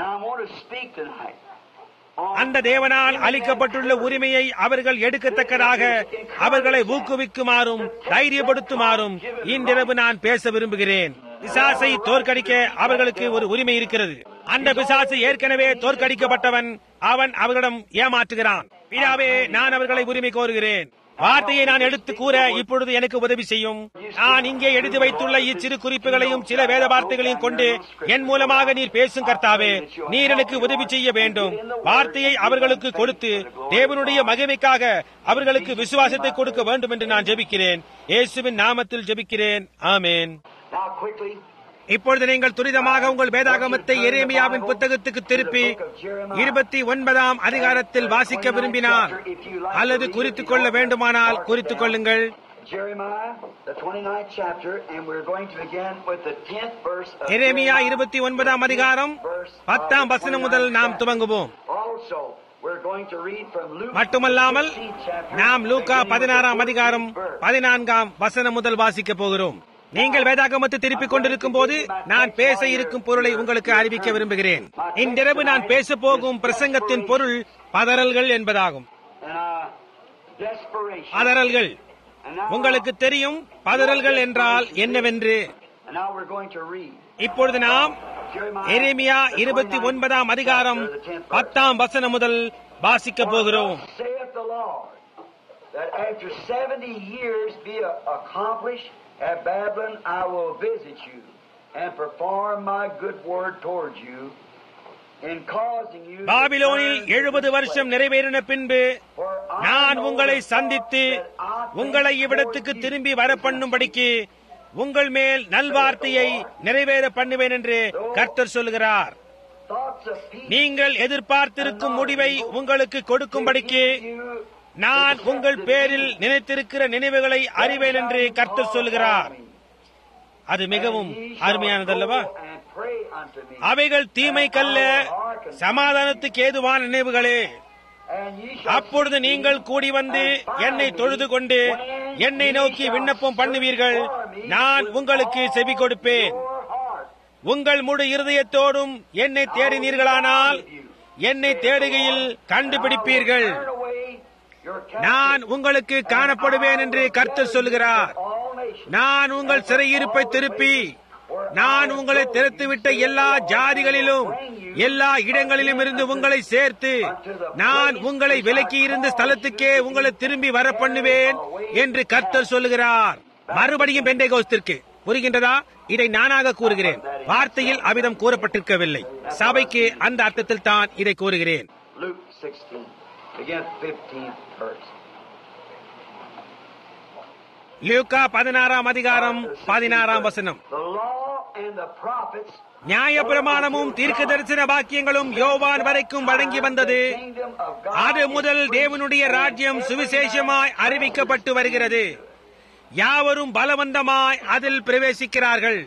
அந்த தேவனால் அளிக்கப்பட்டுள்ள உரிமையை அவர்கள் எடுக்கத்தக்கதாக அவர்களை ஊக்குவிக்குமாறும் தைரியப்படுத்துமாறும் இன்றிரவு நான் பேச விரும்புகிறேன். பிசாசை தோற்கடிக்க அவர்களுக்கு ஒரு உரிமை இருக்கிறது. அந்த பிசாசு ஏற்கனவே தோற்கடிக்கப்பட்டவன். அவன் அவர்களிடம் ஏமாற்றுகிறான். பிதாவே, நான் அவர்களை உரிமை கோருகிறேன். வார்த்தையை நான் எடுத்து கூற இப்பொழுது எனக்கு உதவி செய்யும். நான் இங்கே எழுதி வைத்துள்ள இச்சிறு குறிப்புகளையும் சில வேத வார்த்தைகளையும் கொண்டு என் மூலமாக நீர் பேசும் கர்த்தாவே, நீர் எனக்கு உதவி செய்ய வேண்டும். வார்த்தையை அவர்களுக்கு கொடுத்து தேவனுடைய மகிமைக்காக அவர்களுக்கு விசுவாசத்தை கொடுக்க வேண்டும் என்று நான் ஜெபிக்கிறேன். இயேசுவின் நாமத்தில் ஜெபிக்கிறேன். ஆமென். இப்பொழுது நீங்கள் துரிதமாக உங்கள் வேதாகமத்தை எரேமியாவின் புத்தகத்துக்கு திருப்பி இருபத்தி ஒன்பதாம் அதிகாரத்தில் வாசிக்க விரும்பினால் அல்லது குறித்துக் கொள்ள வேண்டுமானால் குறித்துக் கொள்ளுங்கள். எரேமியா இருபத்தி ஒன்பதாம் அதிகாரம் பத்தாம் வசனம் முதல் நாம் துவங்குவோம். மட்டுமல்லாமல் நாம் லூக்கா பதினாறாம் அதிகாரம் பதினான்காம் வசனம் முதல் வாசிக்க போகிறோம். நீங்கள் வேதாகமத்தை திருப்பிக் கொண்டிருக்கும் போது நான் பேச இருக்கும் பொருளை உங்களுக்கு அறிவிக்க விரும்புகிறேன். இன்றிரவு நான் பேச போகும் பிரசங்கத்தின் பொருள் பதறல்கள் என்பதாகும். பதறல்கள் உங்களுக்கு தெரியும். பதறல்கள் என்றால் என்னவென்று. இப்பொழுது நாம் எரேமியா இருபத்தி ஒன்பதாம் அதிகாரம் பத்தாம் வசனம் முதல் வாசிக்க போகிறோம். At Babylon I will visit you and perform my good word towards you in causing you. பாபிலோனில் எழுபது வருஷம் நிறைவேறின பின்பு நான் உங்களை சந்தித்து உங்களை இவ்விடத்துக்கு திரும்பி வர பண்ணும்படிக்கு உங்கள் மேல் நல்வார்த்தையை நிறைவேற பண்ணுவேன் என்று கர்த்தர் சொல்கிறார். நீங்கள் எதிர்பார்த்திருக்கும் முடிவை உங்களுக்கு கொடுக்கும்படிக்கு நான் உங்கள் பேரில் நினைத்திருக்கிற நினைவுகளை அறிவேன் என்று கர்த்தர் சொல்கிறார். அது மிகவும் அருமையானதல்லவா? அவைகள் தீமைக்கல்ல, சமாதானத்துக்கு ஏதுவான நினைவுகளே. அப்பொழுது நீங்கள் கூடி வந்து என்னை தொழுது கொண்டு என்னை நோக்கி விண்ணப்பம் பண்ணுவீர்கள், நான் உங்களுக்கு செவி கொடுப்பேன். உங்கள் முழு இருதயத்தோடும் என்னை தேடினீர்களானால் என்னை தேடுகையில் கண்டுபிடிப்பீர்கள். நான் உங்களுக்கு காணப்படுவேன் என்று கர்த்தர் சொல்கிறார். நான் உங்கள் சிறையிருப்பை திருப்பி நான் உங்களை திறத்துவிட்ட எல்லா ஜாதிகளிலும் எல்லா இடங்களிலும் இருந்து உங்களை சேர்த்து நான் உங்களை விலக்கி இருந்த ஸ்தலத்துக்கே உங்களை திரும்பி வர பண்ணுவேன் என்று கர்த்தர் சொல்லுகிறார். மறுபடியும் பெந்தேகோஸ்திற்கு புரிகின்றதா? இதை நானாக கூறுகிறேன். வார்த்தையில் அவ்விதம் கூறப்பட்டிருக்கவில்லை. சபைக்கு அந்த அர்த்தத்தில் தான் இதை கூறுகிறேன். லூக்கா பதினாறாம் அதிகாரம் பதினாறாம் வசனம். நியாயப்பிரமாணமும் தீர்க்க தரிசன வாக்கியங்களும் யோவான் வரைக்கும் வழங்கி வந்தது. அது முதல் தேவனுடைய ராஜ்யம் சுவிசேஷமாய் அறிவிக்கப்பட்டு வருகிறது. யாவரும் பலவந்தமாய் அதில் பிரவேசிக்கிறார்கள்.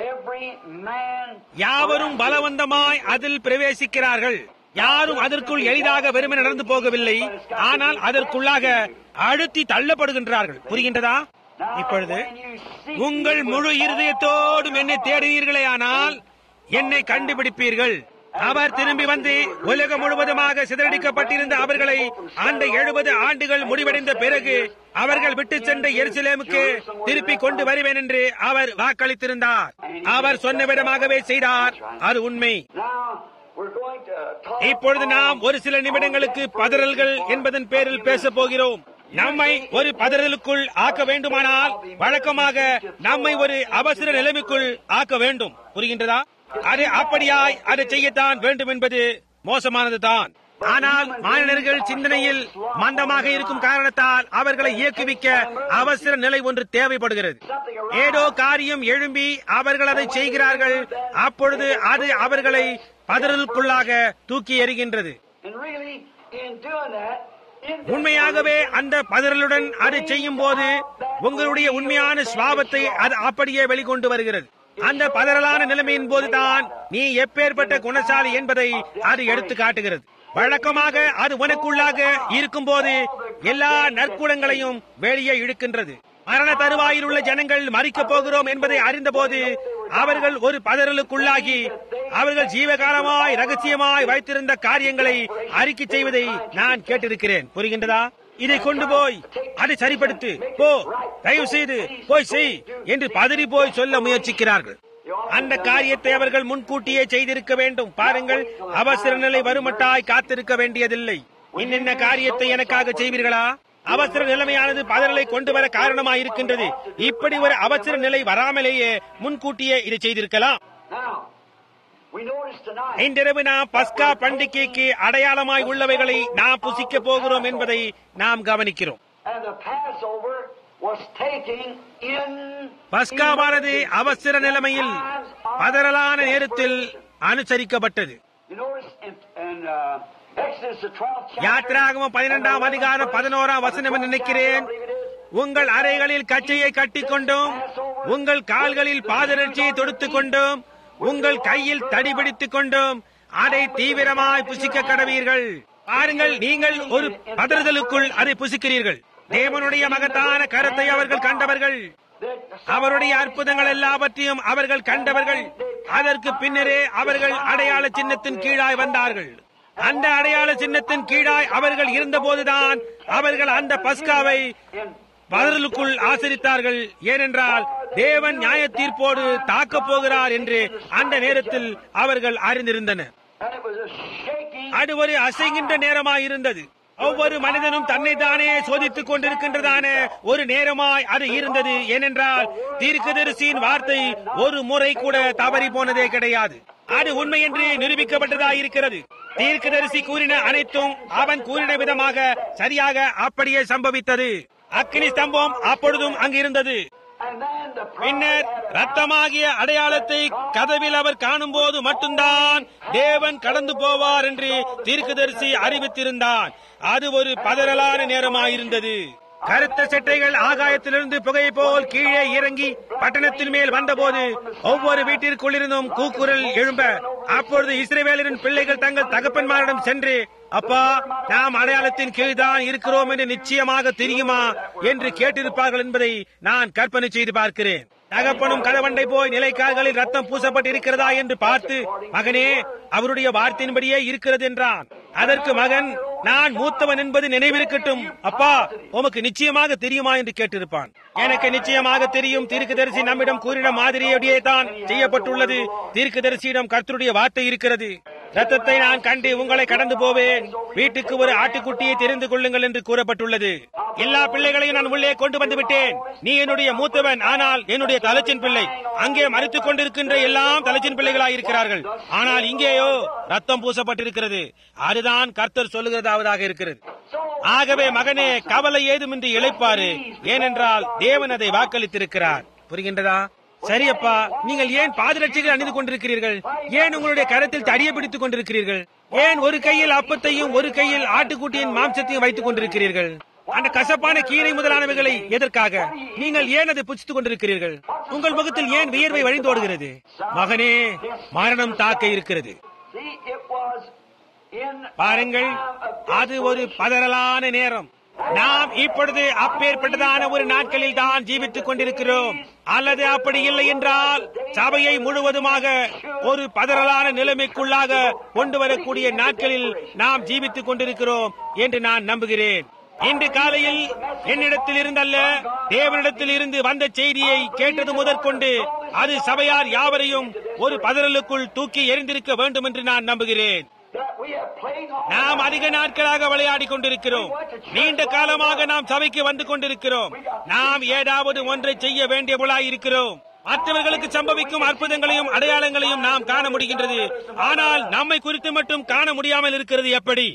யாவரும் பலவந்தமாய் அதில் பிரவேசிக்கிறார்கள். யாரும் அதற்குள் எளிதாக வெறுமை நடந்து போகவில்லை, ஆனால் அதற்குள்ளாக அழுத்தி தள்ளப்படுகின்றார்கள். புரிகின்றதா? இப்பொழுது உங்கள் முழு இருதயத்தோடும் என்னை தேடினீர்களே ஆனால் என்னை கண்டுபிடிப்பீர்கள். அவர் திரும்பி வந்து உலகம் முழுவதுமாக சிதறடிக்கப்பட்டிருந்த அவர்களை அந்த எழுபது ஆண்டுகள் முடிவடைந்த பிறகு அவர்கள் விட்டு சென்ற எருசலேமுக்கு திருப்பி கொண்டு வருவேன் என்று அவர் வாக்களித்திருந்தார். அவர் சொன்ன விதமாகவே செய்தார். அது உண்மை. இப்பொழுது நாம் ஒரு சில நிமிடங்களுக்கு பதறல்கள் என்பதன் பேரில் பேச போகிறோம். நம்மை ஒரு பதறலுக்குள் ஆக்க வேண்டுமானால் வழக்கமாக நம்மை ஒரு அவசர நிலைமைக்குள் ஆக்க வேண்டும். புரிகின்றதா? அது அப்படியாய் அதை செய்யத்தான் வேண்டும் என்பது மோசமானதுதான். ஆனால் மாநிலர்கள் சிந்தனையில் மந்தமாக இருக்கும் காரணத்தால் அவர்களை இயக்குவிக்க அவசர நிலை ஒன்று தேவைப்படுகிறது. ஏதோ காரியம் எழும்பி அவர்கள் அதை செய்கிறார்கள். அப்பொழுது அது அவர்களை பதறலுக்குள்ளாக தூக்கி எறிகின்றது. உண்மையாகவே அந்த பதறலுடன் அதை செய்யும் போது உங்களுடைய உண்மையான சுபாவத்தை அது அப்படியே வெளிக்கொண்டு வருகிறது. அந்த பதறலான நிலைமையின் போதுதான் நீ எப்பேற்பட்ட குணசாலி என்பதை அது எடுத்து காட்டுகிறது. வழக்கமாக அது உனக்குள்ளாக இருக்கும் போது எல்லா நற்குணங்களையும் வெளியே இழுக்கின்றது. மரண தருவாயில் உள்ள ஜனங்கள் மறிக்கப் போகிறோம் என்பதை அறிந்தபோது அவர்கள் ஒரு பதறலுக்குள்ளாகி அவர்கள் ஜீவகாலமாய் ரகசியமாய் வைத்திருந்த காரியங்களை அறிக்கை செய்வதை நான் கேட்டிருக்கிறேன். புரிகின்றதா? இதை கொண்டு போய் அதை சரிப்படுத்து, போ, தயவு செய்து போய் செய் என்று பதறி போய் சொல்ல முயற்சிக்கிறார்கள். அந்த காரியத்தை அவர்கள் முன்கூட்டியே செய்திருக்க வேண்டும். பாருங்கள், அவசர நிலை வருமட்டாய் காத்திருக்க வேண்டியதில்லை. இன்னென்ன காரியத்தை எனக்காக செய்வீர்களா? அவசர நிலைமையானது பதறலை கொண்டு வர காரணமாயிருக்கின்றது. இப்படி ஒரு அவசர நிலை வராமலேயே முன்கூட்டியே இதை செய்திருக்கலாம். இன்றிரவு நாம் பஸ்கா பண்டிகைக்கு அடையாளமாய் உள்ளவைகளை நாம் புசிக்க போகிறோம் என்பதை நாம் கவனிக்கிறோம். பஸ்காவானது அவசர நிலைமையில் பதறலான நேரத்தில் அனுசரிக்கப்பட்டது. யாத்திராகமம் பதினெண்டாம் அதிகாரம் பதினோராம் வசனம் நினைக்கிறேன். உங்கள் அறைகளில் கச்சையை கட்டிக்கொண்டும் உங்கள் கால்களில் பாதரட்சியை தொடுத்துக் கொண்டும் உங்கள் கையில் தடி பிடித்துக் கொண்டும் அதை தீவிரமாய் புசிக்க கடவீர்கள். பாருங்கள், நீங்கள் ஒரு பதறுதலுக்குள் அதை புசிக்கிறீர்கள். தேவனுடைய மகத்தான கருத்தை அவர்கள் கண்டவர்கள், அவருடைய அற்புதங்கள் எல்லாவற்றையும் அவர்கள் கண்டவர்கள். அதற்கு பின்னரே அவர்கள் அடையாள சின்னத்தின் கீழாய் வந்தார்கள். அந்த அடையாள சின்னத்தின் கீழாய் அவர்கள் இருந்தபோதுதான் அவர்கள் அந்த பஸ்காவை பதறலுக்குள் ஆசரித்தார்கள். ஏனென்றால் தேவன் நியாய தீர்ப்போடு தாக்கப் போகிறார் என்று அந்த நேரத்தில் அவர்கள் அறிந்திருந்தனர். அது ஒரு அசைகின்ற நேரமாயிருந்தது. ஒவ்வொரு மனிதனும் தன்னை தானே சோதித்துக் கொண்டிருக்கின்றதான ஒரு நேரமாய் அது இருந்தது. ஏனென்றால் தீர்க்கதரிசியின் வார்த்தை ஒரு முறை கூட தவறி போனதே கிடையாது. அது உண்மை என்று நிரூபிக்கப்பட்டதாயிருக்கிறது. தீர்க்கதரிசி கூறின அனைத்தும் அவன் கூறின விதமாக சரியாக அப்படியே சம்பவித்தது. அக்கினி ஸ்தம்பம் அப்பொழுதும் அங்கிருந்தது. பின்னர் ரத்தமாகிய அடையாளத்தை கதவில் அவர் காணும் போது மட்டும்தான் தேவன் கடந்து போவார் என்று தீர்க்கதரிசி அறிவித்திருந்தான். அது ஒரு பதறலான நேரமாயிருந்தது. கருத்த செட்டைகள் ஆகாயத்திலிருந்து புகை போல் கீழே இறங்கி பட்டணத்தின் மேல் வந்தபோது ஒவ்வொரு வீட்டிற்குள்ளிருந்தும் கூக்குரல் எழும்ப, அப்பொழுது இஸ்ரவேலரின் பிள்ளைகள் தங்கள் தகப்பன்மாரிடம் சென்று, அப்பா, நாம் அடையாளத்தின் கீழ்தான் இருக்கிறோம் என்று நிச்சயமாக தெரியுமா என்று கேட்டிருப்பார்கள் என்பதை நான் கற்பனை செய்து பார்க்கிறேன். தகப்பனும் கதவண்டை போய் நிலைக்கால்களில் ரத்தம் பூசப்பட்டு இருக்கிறதா என்று பார்த்து, மகனே, அவருடைய வார்த்தையின்படியே இருக்கிறது என்றான். அதற்கு மகன், நான் மூத்தவன் என்பது நினைவிருக்கட்டும், அப்பா, உமக்கு நிச்சயமாக தெரியுமா என்று கேட்டிருப்பான். எனக்கு நிச்சயமாக தெரியும். தீர்க்கதரிசி நம்மிடம் கூறின மாதிரியே தான் செய்யப்பட்டுள்ளது. தீர்க்கதரிசியிடம் கர்த்தருடைய வார்த்தை இருக்கிறது. ரத்தத்தை நான் கண்டு உங்களை கடந்து போவேன். வீட்டுக்கு ஒரு ஆட்டுக்குட்டியை தெரிந்து கொள்ளுங்கள் என்று கூறப்பட்டுள்ளது. எல்லா பிள்ளைகளையும் நான் உள்ளே கொண்டு வந்து விட்டேன். நீ என்னுடைய மூத்தவன், ஆனால் என்னுடைய தலைச்சின் பிள்ளை. அங்கே மறித்துக் கொண்டிருக்கின்ற எல்லாம் தலைச்சின் பிள்ளைகளாய் இருக்கிறார்கள். ஆனால் இங்கேயோ ரத்தம் பூசப்பட்டிருக்கிறது. அதுதான் கர்த்தர் சொல்லுகிறதாவது இருக்கிறது. ஆகவே மகனே, கவலை ஏதுமின்றி இளைப்பாரு. ஏனென்றால் தேவன் அதை வாக்களித்திருக்கிறார். புரிகின்றதா? சரியப்பா, நீங்கள் ஏன் பாதரட்சிகள் அணிந்து கொண்டிருக்கிறீர்கள்? ஏன் உங்களுடைய கரத்தில் தடியை பிடித்துக் கொண்டிருக்கிறீர்கள்? ஏன் ஒரு கையில் அப்பத்தையும் ஒரு கையில் ஆட்டுக்குட்டியின் மாம்சத்தையும் வைத்துக் கொண்டிருக்கிறீர்கள்? அந்த கசப்பான கீரை முதலானவைகளை எதற்காக? நீங்கள் ஏன் அதை புசித்துக் கொண்டிருக்கிறீர்கள்? உங்கள் முகத்தில் ஏன் வியர்வை வழிந்தோடுகிறது? மகனே, மரணம் தாக்க இருக்கிறது. பாருங்கள், அது ஒரு பதறலான நேரம். நாம் இப்பொழுது அப்பேற்பட்டதான ஒரு நாட்களில் தான் ஜீவித்துக் கொண்டிருக்கிறோம். அல்லது அப்படி இல்லை என்றால் சபையை முழுவதுமாக ஒரு பதறலான நிலைமைக்குள்ளாக கொண்டு வரக்கூடிய நாட்களில் நாம் ஜீவித்துக் கொண்டிருக்கிறோம் என்று நான் நம்புகிறேன். இன்று காலையில் என்னிடத்தில் இருந்தல்ல, தேவனிடத்தில் இருந்து வந்த செய்தியை கேட்டது முதற்கொண்டு அது சபையார் யாவரையும் ஒரு பதறலுக்குள் தூக்கி எறிந்திருக்க வேண்டும் என்று நான் நம்புகிறேன். நாம் அதிக நாட்களாக விளையாடி கொண்டிருக்கிறோம். நீண்ட காலமாக நாம் சபைக்கு வந்து கொண்டிருக்கிறோம். நாம் ஏதாவது ஒன்றை செய்ய வேண்டியவளாய் இருக்கிறோம். மற்றவர்களுக்கு சம்பவிக்கும் அற்புதங்களையும் அடையாளங்களையும் நாம் காண முடிகின்றது. ஆனால் நம்மை குறித்து மட்டும் காண முடியாமல் இருக்கிறது எப்படி?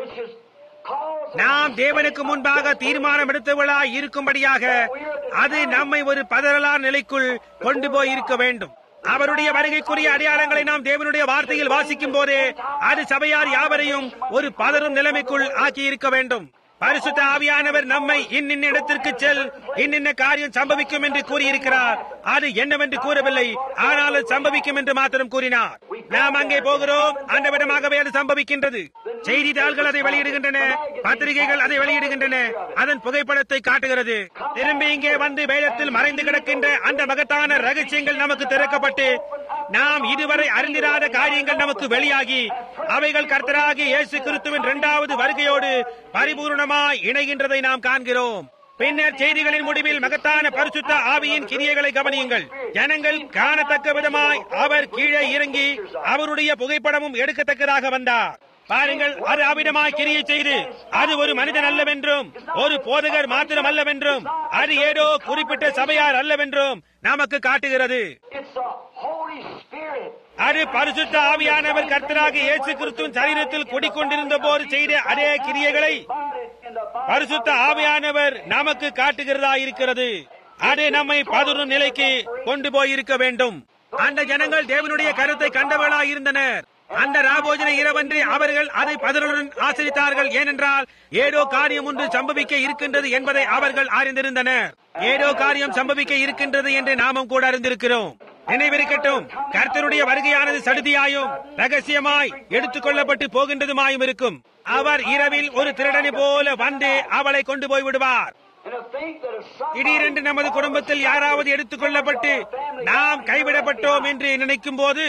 நாம் தேவனுக்கு முன்பாக தீர்மானம் எடுத்தவளாய் இருக்கும்படியாக அது நம்மை ஒரு பதறலான நிலைக்குள் கொண்டு போய் இருக்க வேண்டும். அவருடைய வருகைக்குரிய அடையாளங்களை நாம் தேவனுடைய வார்த்தையில் வாசிக்கும் போதே அது சபையார் யாவரையும் ஒரு பதறும் நிலைமைக்குள் ஆக்கி இருக்க வேண்டும். பரிசுத்த ஆவியானவர் நம்மை இன்னின்ன இடத்திற்கு செல், இன்னின்ன காரியம் சம்பவிக்கும் என்று கூறியிருக்கிறார். அது என்னவென்று கூறவில்லை, ஆனால் அது சம்பவிக்கும் என்று மாத்திரம் கூறினார். நாம் அங்கே போகிறோம், அந்த விதமாகவே அது சம்பவிக்கின்றது. செய்தித்தாள்கள் அதை வெளியிடுகின்றன, பத்திரிகைகள் அதை வெளியிடுகின்றன, அதன் புகைப்படத்தை காட்டுகிறது. திரும்பி இங்கே வந்து வேதத்தில் மறைந்து கிடக்கின்ற அந்த மகத்தான ரகசியங்கள் நமக்கு திறக்கப்பட்டு நாம் இதுவரை அறிந்திராத காரியங்கள் நமக்கு வெளியாகி அவைகள் கர்த்தராகிய இயேசு கிறிஸ்துவின் இரண்டாவது வருகையோடு பரிபூர்ணமாய் இணைகின்றதை நாம் காண்கிறோம். பின்னர் செய்திகளின் முடிவில் மகத்தான பரிசுத்த ஆவியின் கிரியைகளை கவனியுங்கள். ஜனங்கள் காணத்தக்க விதமாய் அவர் கீழே இறங்கி அவருடைய புகைப்படமும் எடுக்கத்தக்கதாக வந்தார். பாருங்கள், அது அவிடமாய் கிரியை செய்து அது ஒரு மனிதன் அல்லவென்றும் ஒரு போதகர் மாத்திரம் அல்லவென்றும் அது ஏதோ குறிப்பிட்ட சபையார் அல்லவென்றும் நமக்கு காட்டுகிறது. அது பரிசுத்த ஆவியானவர் கர்த்தராக இயேசு கிறிஸ்துவின் சரீரத்தில் குடிக்கொண்டிருந்த போது செய்த அதே கிரியைகளை பரிசுத்த ஆவியானவர் நமக்கு காட்டுகிறதா இருக்கிறது. அது நம்மை பதறும் நிலைக்கு கொண்டு போயிருக்க வேண்டும். அந்த ஜனங்கள் தேவனுடைய கருத்தை கண்டவர்களாய் இருந்தனர். அந்த ராபோஜன இரவன்றி அவர்கள் அதை பதறுடன் ஆசிரித்தார்கள். ஏனென்றால் ஏதோ காரியம் ஒன்று சம்பவிக்க இருக்கின்றது என்பதை அவர்கள் அறிந்திருந்தனர். ஏதோ காரியம் சம்பவிக்க இருக்கின்றது என்று நாமும் கூட அறிந்திருக்கிறோம். நினைவிருக்கட்டும், கர்த்தருடைய வருகையானது சடுதியாயும் ரகசியமாய் எடுத்துக் கொள்ளப்பட்டு போகின்றதுமாயும் இருக்கும். அவர் இரவில் ஒரு திருடனை போல வந்து அவளை கொண்டு போய் விடுவார். திடீரென்று நமது குடும்பத்தில் யாராவது எடுத்துக் கொள்ளப்பட்டு நாம் கைவிடப்பட்டோம் என்று நினைக்கும் போது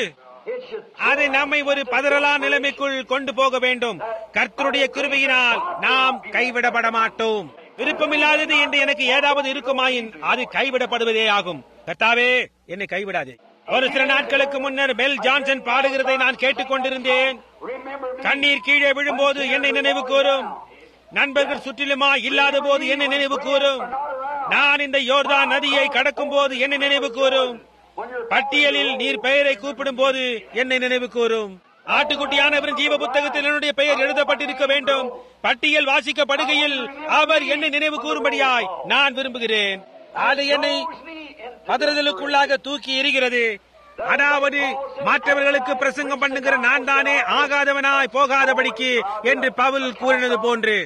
அதை நம்மை ஒரு பதறலா நிலைமைக்குள் கொண்டு போக வேண்டும். கர்த்தருடைய கிருபையினால் நாம் கைவிடப்பட மாட்டோம். விருப்பமில்லாதது என்று எனக்கு ஏதாவது இருக்குமாயின் அது கைவிடப்படுவதே ஆகும். கர்த்தாவே, என்னை கைவிடாதே. ஒரு சில நாட்களுக்கு முன்னர் பெல் ஜான்சன் பாடுகிறதை நான் கேட்டுக் கொண்டிருந்தேன். கண்ணீர் கீழே விழும்போது என்னை நினைவு கூறும், நண்பர்கள் சுற்றிலுமா இல்லாத போது என்னை நினைவு கூறும், நான் இந்த யோர்தான் நதியை கடக்கும் போது என்னை நினைவு கூறும், பட்டியலில் நீர் பெயரை கூப்பிடும் போது என்னை நினைவு கூறும். ஆட்டுக்குட்டியானவரின் ஜீவ புத்தகத்தில் என்னுடைய பெயர் எழுதப்பட்டிருக்க வேண்டும். பட்டியல் வாசிக்கப்படுகையில் அவர் என்னை நினைவு கூறும்படியாய் நான் விரும்புகிறேன். அது என்னை பதறுதலுக்குள்ளாக தூக்கி எறிகிறது. அதாவது மற்றவர்களுக்கு பிரசங்கம் பண்ணுகிற நான் தானே ஆகாதவனாய் போகாதபடிக்கு என்று பவுல் கூறினது போன்று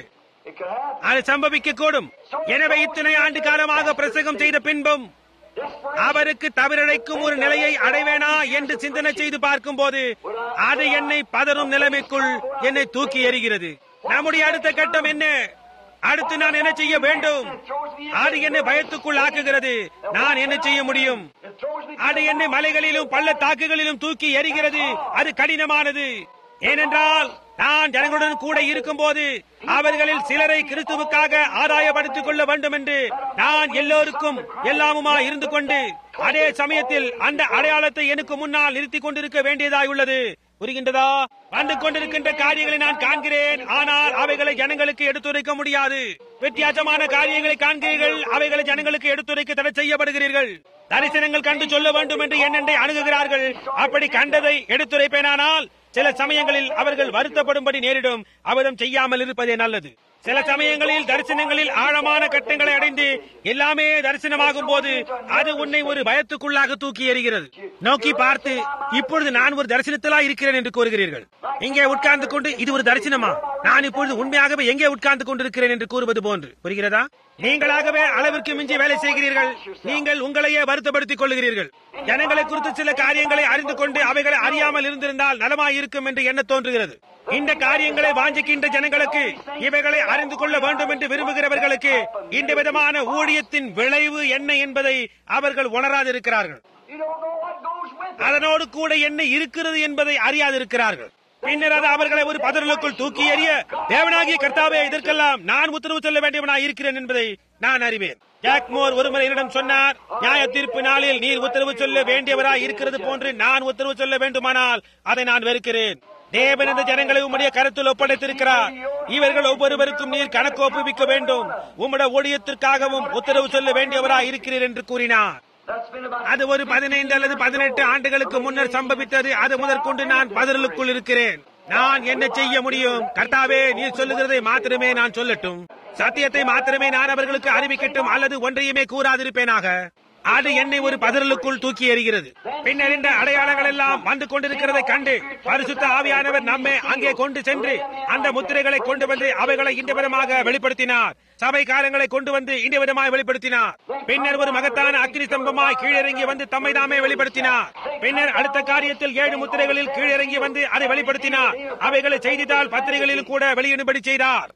அது சம்பவிக்க கூடும். எனவே இத்தனை ஆண்டு காலமாக பிரசங்கம் செய்த பின்பும் அவருக்கு தவிரழைக்கும் ஒரு நிலையை அடைவேனா என்று சிந்தனை செய்து பார்க்கும் போது அது என்னை பதறும் நிலைமைக்குள் என்னை தூக்கி எறிகிறது. நம்முடைய அடுத்த கட்டம் என்ன? அடுத்து நான் என்ன செய்ய வேண்டும்? அது என்னை பயத்துக்குள் ஆக்குகிறது. நான் என்ன செய்ய முடியும்? அது என்னை மலைகளிலும் பள்ளத்தாக்குகளிலும் தூக்கி எறிகிறது. அது கடினமானது. ஏனென்றால் நான் ஜனங்களுடன் கூட இருக்கும் போது அவர்களில் சிலரை கிறிஸ்துவுக்காக ஆதாயப்படுத்திக் கொள்ள வேண்டும் என்று நான் எல்லோருக்கும் எல்லாமுமா இருந்து கொண்டு அதே சமயத்தில் அந்த அடையாளத்தை எனக்கு முன்னால் நிறுத்திக் கொண்டிருக்க வேண்டியதாய் உள்ளது. புரிகின்றதா? வந்து கொண்டிருக்கின்ற காரியங்களை நான் காண்கிறேன், ஆனால் அவைகளை ஜனங்களுக்கு எடுத்துரைக்க முடியாது. வித்தியாசமான காரியங்களை காண்கிறீர்கள், அவைகளை ஜனங்களுக்கு எடுத்துரைக்க தடை செய்யப்படுகிறீர்கள். தரிசனங்கள் கண்டு சொல்ல வேண்டும் என்று என்னென்றை அணுகுகிறார்கள். அப்படி கண்டதை எடுத்துரைப்பேனானால் சில சமயங்களில் அவர்கள் வருத்தப்படும்படி நேரிடும். அவரும் செய்யாமல் இருப்பதே நல்லது. சில சமயங்களில் தரிசனங்களில் ஆழமான கட்டங்களை அடைந்து எல்லாமே தரிசனமாகும் போது அது உன்னை ஒரு பயத்துக்குள்ளாக தூக்கி எறிகிறது. நோக்கி பார்த்து, இப்பொழுது நான் ஒரு தரிசனத்திலா இருக்கிறேன் என்று கூறுகிறீர்கள். இங்கே உட்கார்ந்து கொண்டு இது ஒரு தரிசனமா? நான் இப்பொழுது உண்மையாகவே எங்கே உட்கார்ந்து கொண்டிருக்கிறேன் என்று கூறுவது போன்று. புரிகிறதா? நீங்களாகவே அளவிற்கு மிஞ்சி வேலை செய்கிறீர்கள். நீங்கள் உங்களையே வருத்தப்படுத்திக் கொள்ளுகிறீர்கள். ஜனங்களை குறித்து சில காரியங்களை அறிந்து கொண்டு அவைகளை அறியாமல் இருந்திருந்தால் நலமாய் இருக்கும் என்று எண்ண தோன்றுகிறது. இந்த காரியங்களை வாஞ்சிக்கின்ற ஜனங்களுக்கு, இவைகளை அறிந்து கொள்ள வேண்டும் என்று விரும்புகிறவர்களுக்கு இந்த விதமான ஊழியத்தின் விளைவு என்ன என்பதை அவர்கள் உணராதிருக்கிறார்கள். அதனோடு கூட என்ன இருக்கிறது என்பதை அறியாதிருக்கிறார்கள். பின்னர் அது அவர்களை ஒரு பதறலுக்குள் தூக்கி எறிய, தேவனாகிய கர்த்தாவே, இதற்கெல்லாம் நான் உத்தரவு சொல்ல வேண்டியவனாய் இருக்கிறேன் என்பதை நான் அறிவேன். ஜாக் மோர் ஒருமுறை என்னிடம் சொன்னார், நியாய தீர்ப்பு நாளில் நீர் உத்தரவு சொல்ல வேண்டியவராய் இருக்கிறது போன்று நான் உத்தரவு சொல்ல வேண்டுமானால் அதை நான் வெறுக்கிறேன். தேவன் இந்த ஜனங்களை உம்முடைய கருத்தில் ஒப்படைத்திருக்கிறார். இவர்கள் ஒவ்வொருவருக்கும் நீர் கணக்கு ஒப்புவிக்க வேண்டும். உம்முடைய ஊழியத்திற்காகவும் உத்தரவு சொல்ல வேண்டியவராய் இருக்கிறீர் என்று கூறினார். அது ஒரு பதினைந்து அல்லது பதினெட்டு ஆண்டுகளுக்கு முன்னர் சம்பவித்தது. அது முதற்கொண்டு நான் பதறலுக்குள் இருக்கிறேன். நான் என்ன செய்ய முடியும்? கர்த்தாவே, நீர் சொல்லுகிறதை மாத்திரமே நான் சொல்லட்டும். சத்தியத்தை மாத்திரமே நான் அவர்களுக்கு அறிவிக்கட்டும், அல்லது ஒன்றையுமே கூறாதிருப்பேனாக. அது என்னை ஒரு பதறலுக்குள் தூக்கி எறிகிறது. பின்னர் இந்த அடையாளங்கள் எல்லாம் வந்து கொண்டிருக்கிறதை கண்டு பரிசுத்த ஆவியானவர் நம்மை அங்கே கொண்டு சென்று அந்த முத்திரைகளை கொண்டு வந்து அவைகளை இந்த விதமாக வெளிப்படுத்தினார். சபை காலங்களை கொண்டு வந்து இந்த விதமாய் வெளிப்படுத்தினார். பின்னர் ஒரு மகத்தான அக்னி ஸ்தம்பமாய் கீழிறங்கி வந்து தம்மை தாமே வெளிப்படுத்தினார். பின்னர் அடுத்த காரியத்தில் ஏழு முத்திரைகளில் கீழிறங்கி வந்து அதை வெளிப்படுத்தினார். அவைகளை செய்தித்தாள் பத்திரிகைகளில் கூட வெளியிடும்படி செய்தார்.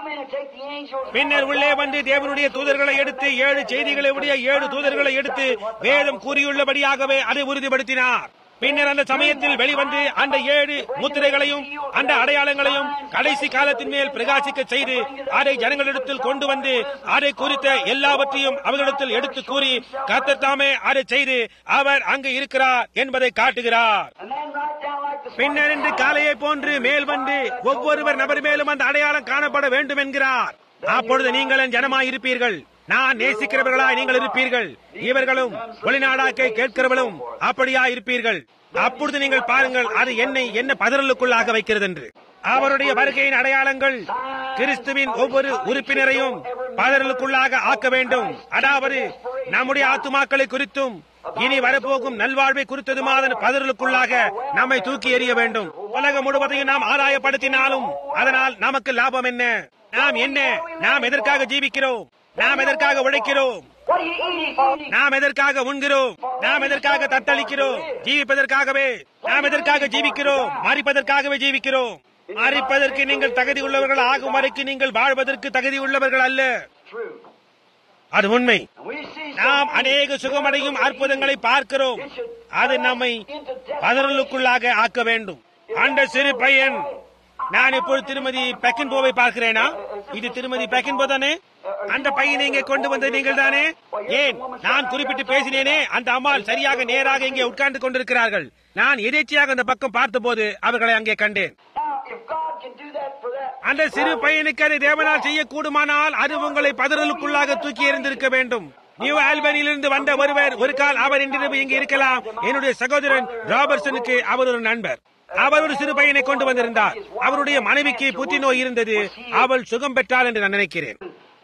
பின்னர் உள்ளே வந்து தேவனுடைய தூதர்களை எடுத்து ஏழு செய்திகளை உடைய ஏழு தூதர்களை எடுத்து வேதம் கூறியுள்ளபடியாகவே அதை உறுதிப்படுத்தினார். பின்னர் அந்த சமயத்தில் வெளிவந்து அந்த ஏழு முத்திரைகளையும் அந்த அடையாளங்களையும் கடைசி காலத்தின் மேல் பிரகாசிக்க செய்து அதை ஜனங்களிடத்தில் கொண்டு வந்து அதை குறித்த எல்லாவற்றையும் அவர்களிடத்தில் எடுத்து கூறி கர்த்தர் தாமே அதை செய்து அவர் அங்கு இருக்கிறார் என்பதை காட்டுகிறார். பின்னர் இன்று காலையை போன்று மேல் வந்து ஒவ்வொருவர் நபர் மேலும் அந்த அடையாளம் காணப்பட வேண்டும் என்கிறார். அப்பொழுது நீங்கள் என் ஜனமாய் இருப்பீர்கள், நான் நேசிக்கிறவர்களாய் நீங்கள் இருப்பீர்கள், இவர்களும் வெளிநாடாக்கை கேட்கிறவர்களும் அப்படியா இருப்பீர்கள். அப்பொழுது நீங்கள் பாருங்கள் அது என்னை என்ன பதறலுக்குள்ளாக வைக்கிறது என்று. அவருடைய வருகையின் அடையாளங்கள் கிறிஸ்துவின் ஒவ்வொரு உறுப்பினரையும் பதறலுக்குள்ளாக ஆக்க வேண்டும். அதாவது நம்முடைய ஆத்துமாக்களை குறித்தும் இனி வரப்போகும் நல்வாழ்வை குறித்ததுமான பதறலுக்குள்ளாக நம்மை தூக்கி எறிய வேண்டும். உலகம் முழுவதையும் நாம் ஆதாயப்படுத்தினாலும் அதனால் நமக்கு லாபம் என்ன? நாம் என்ன? நாம் எதற்காக ஜீவிக்கிறோம்? நாம் எதற்காக உழைக்கிறோம்? நாம் எதற்காக உண்கிறோம்? நாம் எதற்காக தத்தளிக்கிறோம்? ஜீவிப்பதற்காகவே. நாம் எதற்காக ஜீவிக்கிறோம்? மரிப்பதற்காகவே ஜீவிக்கிறோம். மரிப்பதற்கு நீங்கள் தகுதி உள்ளவர்கள் ஆகும் வரைக்கும் நீங்கள் வாழ்வதற்கு தகுதி உள்ளவர்கள் அல்ல. அது உண்மை. நாம் அநேக சுகமடையும் அற்புதங்களை பார்க்கிறோம். அது நம்மை பதறலுக்குள்ளாக ஆக்க வேண்டும். அந்த சிறு பையன், நான் இப்போது திருமதி பெக்கின்போவை பார்க்கிறேனா? இது திருமதி பெக்கின்போ தானே? அந்த பையனை இங்கே கொண்டு வந்த நீங்கள் தானே? ஏன் நான் குறிப்பிட்டு பேசினேனே, அந்த அம்மாள் சரியாக நேராக இங்கே உட்கார்ந்து கொண்டிருக்கிறார்கள். நான் எதேச்சையாக அந்த பக்கம் பார்த்தபோது அவர்களை அங்கே கண்டேன். அந்த சிறு பையனுக்கு அதை தேவனால் செய்யக்கூடுமானால் அது உங்களை பதறலுக்குள்ளாக தூக்கி எறிந்திருக்க வேண்டும். நியூ ஆல்பனியிலிருந்து வந்த ஒருவர் ஒரு கால் அவர் இன்றிரவு இங்கு இருக்கலாம். என்னுடைய சகோதரன் ராபர்ட்சனுக்கு அவர் ஒரு நண்பர். அவர் ஒரு சிறு பையனை கொண்டு வந்திருந்தார். அவருடைய மனைவிக்கு புற்றுநோய் இருந்தது. அவள் சுகம் பெற்றாள் என்று நான் நினைக்கிறேன்.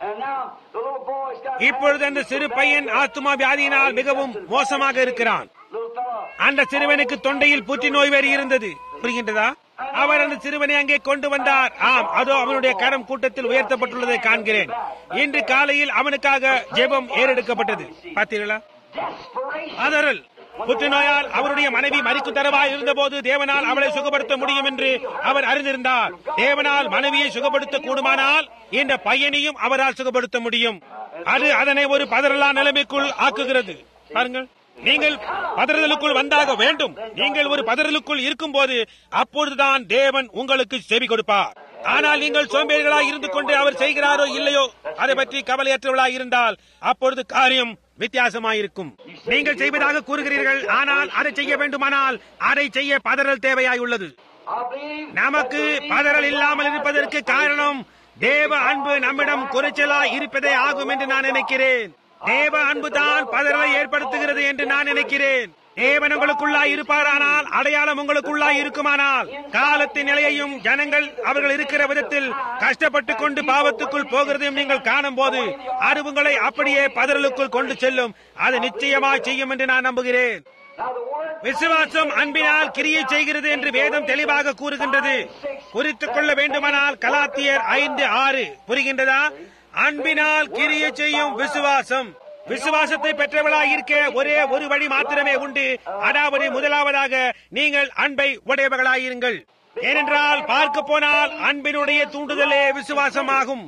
இப்பொழுது அந்த சிறு பையன் ஆத்துமா வியாதியினால் மிகவும் மோசமாக இருக்கிறான். அந்த சிறுவனுக்கு தொண்டையில் புற்றுநோய் வேறு இருந்தது. புரிகின்றதா? அவர் அந்த சிறுவனை அங்கே கொண்டு வந்தார். ஆம், அதோ அவனுடைய கரம் கூட்டத்தில் உயர்த்தப்பட்டுள்ளதை காண்கிறேன். இன்று காலையில் அவனுக்காக ஜெபம் ஏறெடுக்கப்பட்டது. பார்த்தீர்களா? அதரல் புற்றுநோயால் அவருடைய மனைவி மரிக்கும் தரவாய் இருந்தபோது தேவனால் அவளை சுகப்படுத்த முடியும் என்று அவர் அறிந்திருந்தார். தேவனால் மனைவியை சுகப்படுத்த கூடுமானால் இந்த பையனையும் அவரால் சுகப்படுத்த முடியும். அது அதனை ஒரு பதறலா நிலைமைக்குள் ஆக்குகிறது. பாருங்கள், நீங்கள் பதறலுக்குள் வந்தாக வேண்டும். நீங்கள் ஒரு பதறலுக்குள் இருக்கும் போது அப்பொழுதுதான் தேவன் உங்களுக்கு செவி கொடுப்பார். ஆனால் நீங்கள் சோம்பேறிகளாய் இருந்து கொண்டு அவர் செய்கிறாரோ இல்லையோ அதை பற்றி கவலையற்றவர்களாய் இருந்தால் அப்பொழுது காரியம் வித்தியாசமாயிருக்கும். நீங்கள் செய்வதாக கூறுகிறீர்கள், ஆனால் அதை செய்ய வேண்டுமானால் அதை செய்ய பதறல் தேவையாய் உள்ளது. நமக்கு பதறல் இல்லாமல் இருப்பதற்கு காரணம் தேவ அன்பு நம்மிடம் குறைச்சலாய் இருப்பதே ஆகும் என்று நான் நினைக்கிறேன். தேவ அன்பு தான் பதறலை ஏற்படுத்துகிறது என்று நான் நினைக்கிறேன். தேவன் உங்களுக்குள்ளாய் இருப்பாரானால், அடையாளம் உங்களுக்குள்ளாய் இருக்குமானால், காலத்தின் நிலையையும் ஜனங்கள் அவர்கள் இருக்கிற விதத்தில் கஷ்டப்பட்டுக் கொண்டு பாவத்துக்குள் போகிறதையும் நீங்கள் காணும் போது அது உங்களை அப்படியே பதறலுக்குள் கொண்டு செல்லும். அது நிச்சயமாய் செய்யும் என்று நான் நம்புகிறேன். விசுவாசம் அன்பினால் கிரியை செய்கிறது என்று வேதம் தெளிவாக கூறுகின்றது. குறித்துக் கொள்ள வேண்டுமானால் கலாத்தியர் ஐந்து ஆறு. புரிகின்றதா? அன்பினால் கிரியை செய்யும் விசுவாசம். விசுவாசத்தை பெற்றவளாக இருக்க ஒரே ஒரு வழி மாத்திரமே உண்டு. அதாவது முதலாவதாக நீங்கள் அன்பை உடையவர்களாயிருங்கள். ஏனென்றால் பார்க்க போனால் அன்பினுடைய தூண்டுதலே விசுவாசமாகும்.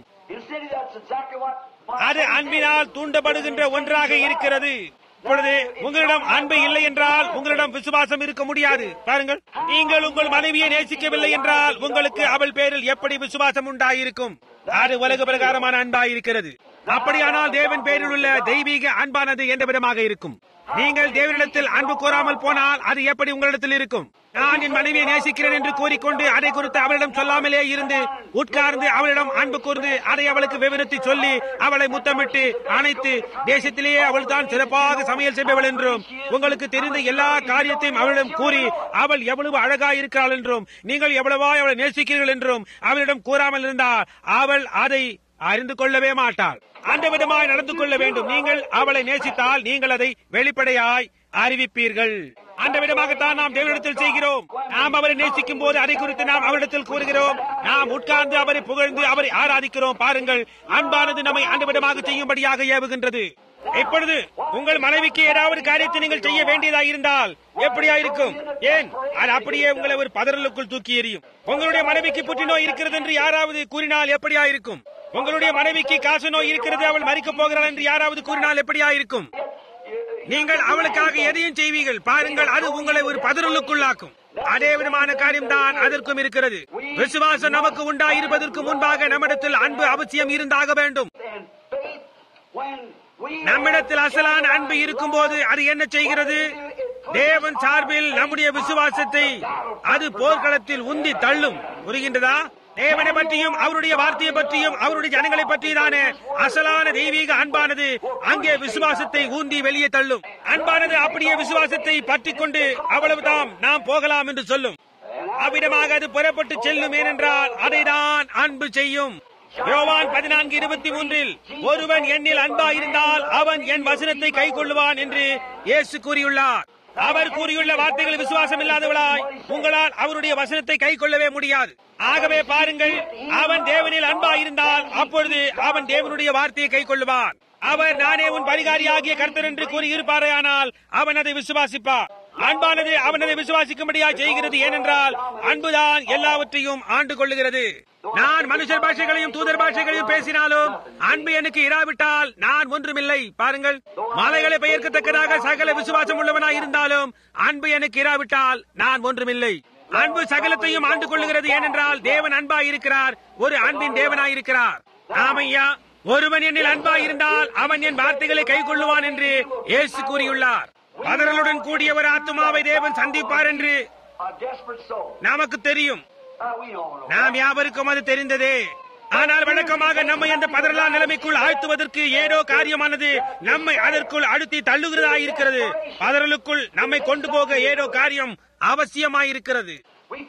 அது அன்பினால் தூண்டப்படுகின்ற ஒன்றாக இருக்கிறது. இப்பொழுது உங்களிடம் அன்பு இல்லை என்றால் உங்களிடம் விசுவாசம் இருக்க முடியாது. பாருங்கள், நீங்கள் உங்கள் மனைவியை நேசிக்கவில்லை என்றால் உங்களுக்கு அவள் பேரில் எப்படி விசுவாசம் உண்டாயிருக்கும்? அது உலக பிரகாரமான அன்பாயிருக்கிறது. அப்படியானால் தேவன் பேரில் உள்ள தெய்வீக அன்பானது எந்த விதமாக இருக்கும்? நீங்கள் தேவனிடத்தில் அன்பு கூறாமல் போனால் அது எப்படி உங்களிடத்தில் இருக்கும்? நான் என் மனைவியை நேசிக்கிறேன் என்று கூறிக்கொண்டு அதை குறித்து அவளிடம் சொல்லாமலே இருந்து உட்கார்ந்து அவளிடம் அன்பு கூர்ந்து அதை அவளுக்கு விவரித்து சொல்லி அவளை முத்தமிட்டு அணைத்து தேசத்திலேயே அவள் தான் சிறப்பாக சமையல் செய்பவள் என்றும் உங்களுக்கு தெரிந்த எல்லா காரியத்தையும் அவளிடம் கூறி அவள் எவ்வளவு அழகாய் இருக்கிறாள் என்றும் நீங்கள் எவ்வளவா அவளை நேசிக்கிறீர்கள் என்றும் அவளிடம் கூறாமல் இருந்தால் அவள் அதை அறிந்து கொள்ளவே மாட்டாள். அந்த விதமாய் நடந்து கொள்ள வேண்டும். நீங்கள் அவளை நேசித்தால் நீங்கள் அதை வெளிப்படையாய் அறிவிப்பீர்கள். அந்த விதமாகத்தான் நாம் தேவனிடத்தில் செய்கிறோம். நாம் அவரை நேசிக்கும் போது அதை குறித்து நாம் அவரிடத்தில் கூறுகிறோம். நாம் உட்கார்ந்து அவரை புகழ்ந்து அவரை ஆராதிக்கிறோம். பாருங்கள், அன்பானது நம்மை அந்த விதமாக செய்யும்படியாக ஏவுகின்றது. இப்பொழுது உங்கள் மனைவிக்கு ஏதாவது காரியத்தை நீங்கள் செய்ய வேண்டியதாக இருந்தால் எப்படியா இருக்கும்? ஏன் அது அப்படியே உங்களை ஒரு பதறலுக்குள் தூக்கி எறியும். உங்களுடைய மனைவிக்கு புற்றுநோய் இருக்கிறது என்று யாராவது கூறினால் எப்படியா இருக்கும்? உங்களுடைய மனைவிக்கு காச நோய் இருக்கிறது, அவள் மரிக்கப் போகிறாள் என்று யாராவது கூறினால் எப்படியா இருக்கும்? நீங்கள் அவளுக்காக எதையும் செய்வீர்கள். பாருங்கள், அது உங்களை ஒரு பதறலுக்குள்ளாக்கும். அதே விதமான காரியம் தான் அதற்கும் இருக்கிறது. விசுவாசம் நமக்கு உண்டா இருப்பதற்கு முன்பாக நம்மிடத்தில் அன்பு அவசியம் இருந்தாக வேண்டும். நம்மிடத்தில் அசலான அன்பு இருக்கும் போது அது என்ன செய்கிறது? தேவன் சார்பில் நம்முடைய விசுவாசத்தை அது போர்க்களத்தில் உந்தி தள்ளும். புரிகின்றதா? தேவனை பற்றியும் அவருடைய வார்த்தையை பற்றியும் அவருடைய ஜனங்களை பற்றியதான அசலான தெய்வீக அன்பானது அங்கே விசுவாசத்தை ஊந்தி வெளியே தள்ளும். அன்பானது அப்படியே விசுவாசத்தை பற்றி கொண்டு அவ்வளவுதான் நாம் போகலாம் என்று சொல்லும். அவ்விடமாக அது புறப்பட்டு செல்லும். ஏனென்றால் அதைதான் அன்பு செய்யும். யோவான் பதினான்கு இருபத்தி மூன்றில் ஒருவன் என்னில் அன்பா இருந்தால் அவன் என் வசனத்தை கை கொள்ளுவான் என்று இயேசு கூறியுள்ளார். அவர் கூறியுள்ள வார்த்தைகள் விசுவாசம் இல்லாதவளாய் உங்களால் அவருடைய வசனத்தை கை கொள்ளவே முடியாது. ஆகவே பாருங்கள், அவன் தேவனில் அன்பா இருந்தால் அப்பொழுது அவன் தேவனுடைய வார்த்தையை கை கொள்ளுவான். அவர் நானே உன் பரிகாரியாகிய கர்த்தர் என்று கூறியிருப்பாரே, ஆனால் அவன் அதை விசுவாசிப்பார். அன்பானது அவன் அதை விசுவாசிக்கும்படியா செய்கிறது. ஏனென்றால் அன்புதான் எல்லாவற்றையும் ஆண்டு கொள்ளுகிறது. நான் மனுஷர் பாஷைகளையும் தூதர் பாஷைகளையும் பேசினாலும் அன்பு எனக்கு இராவிட்டால் நான் ஒன்றுமில்லை. பாருங்கள், மலைகளை பெயர்க்கத்தக்கதாக சகல விசுவாசம் உள்ளவனாய் இருந்தாலும் அன்பு எனக்கு இராவிட்டால் நான் ஒன்றுமில்லை. அன்பு சகலத்தையும் ஆண்டு கொள்ளுகிறது. ஏனென்றால் தேவன் அன்பாய் இருக்கிறார், ஒரு அன்பின் தேவனாய் இருக்கிறார். ஆமையா, ஒருவன் என்னில் அன்பாய் இருந்தால் அவன் என் வார்த்தைகளை கை கொள்ளுவான் என்று இயேசு கூறியுள்ளார். பதறலுடன் கூடிய ஒரு ஆத்துமாவை தேவன் சந்திப்பார் என்று நமக்கு தெரியும். நாம் யாவருக்கும் அது தெரிந்ததே. ஆனால் வழக்கமாக நம்மை அந்த பதறலா நிலைமைக்குள் ஆழ்த்துவதற்கு ஏதோ காரியமானது நம்மை அதற்குள் அழுத்தி தள்ளுகிறதா இருக்கிறது. பதறலுக்குள் நம்மை கொண்டு போக ஏதோ காரியம் அவசியமாயிருக்கிறது.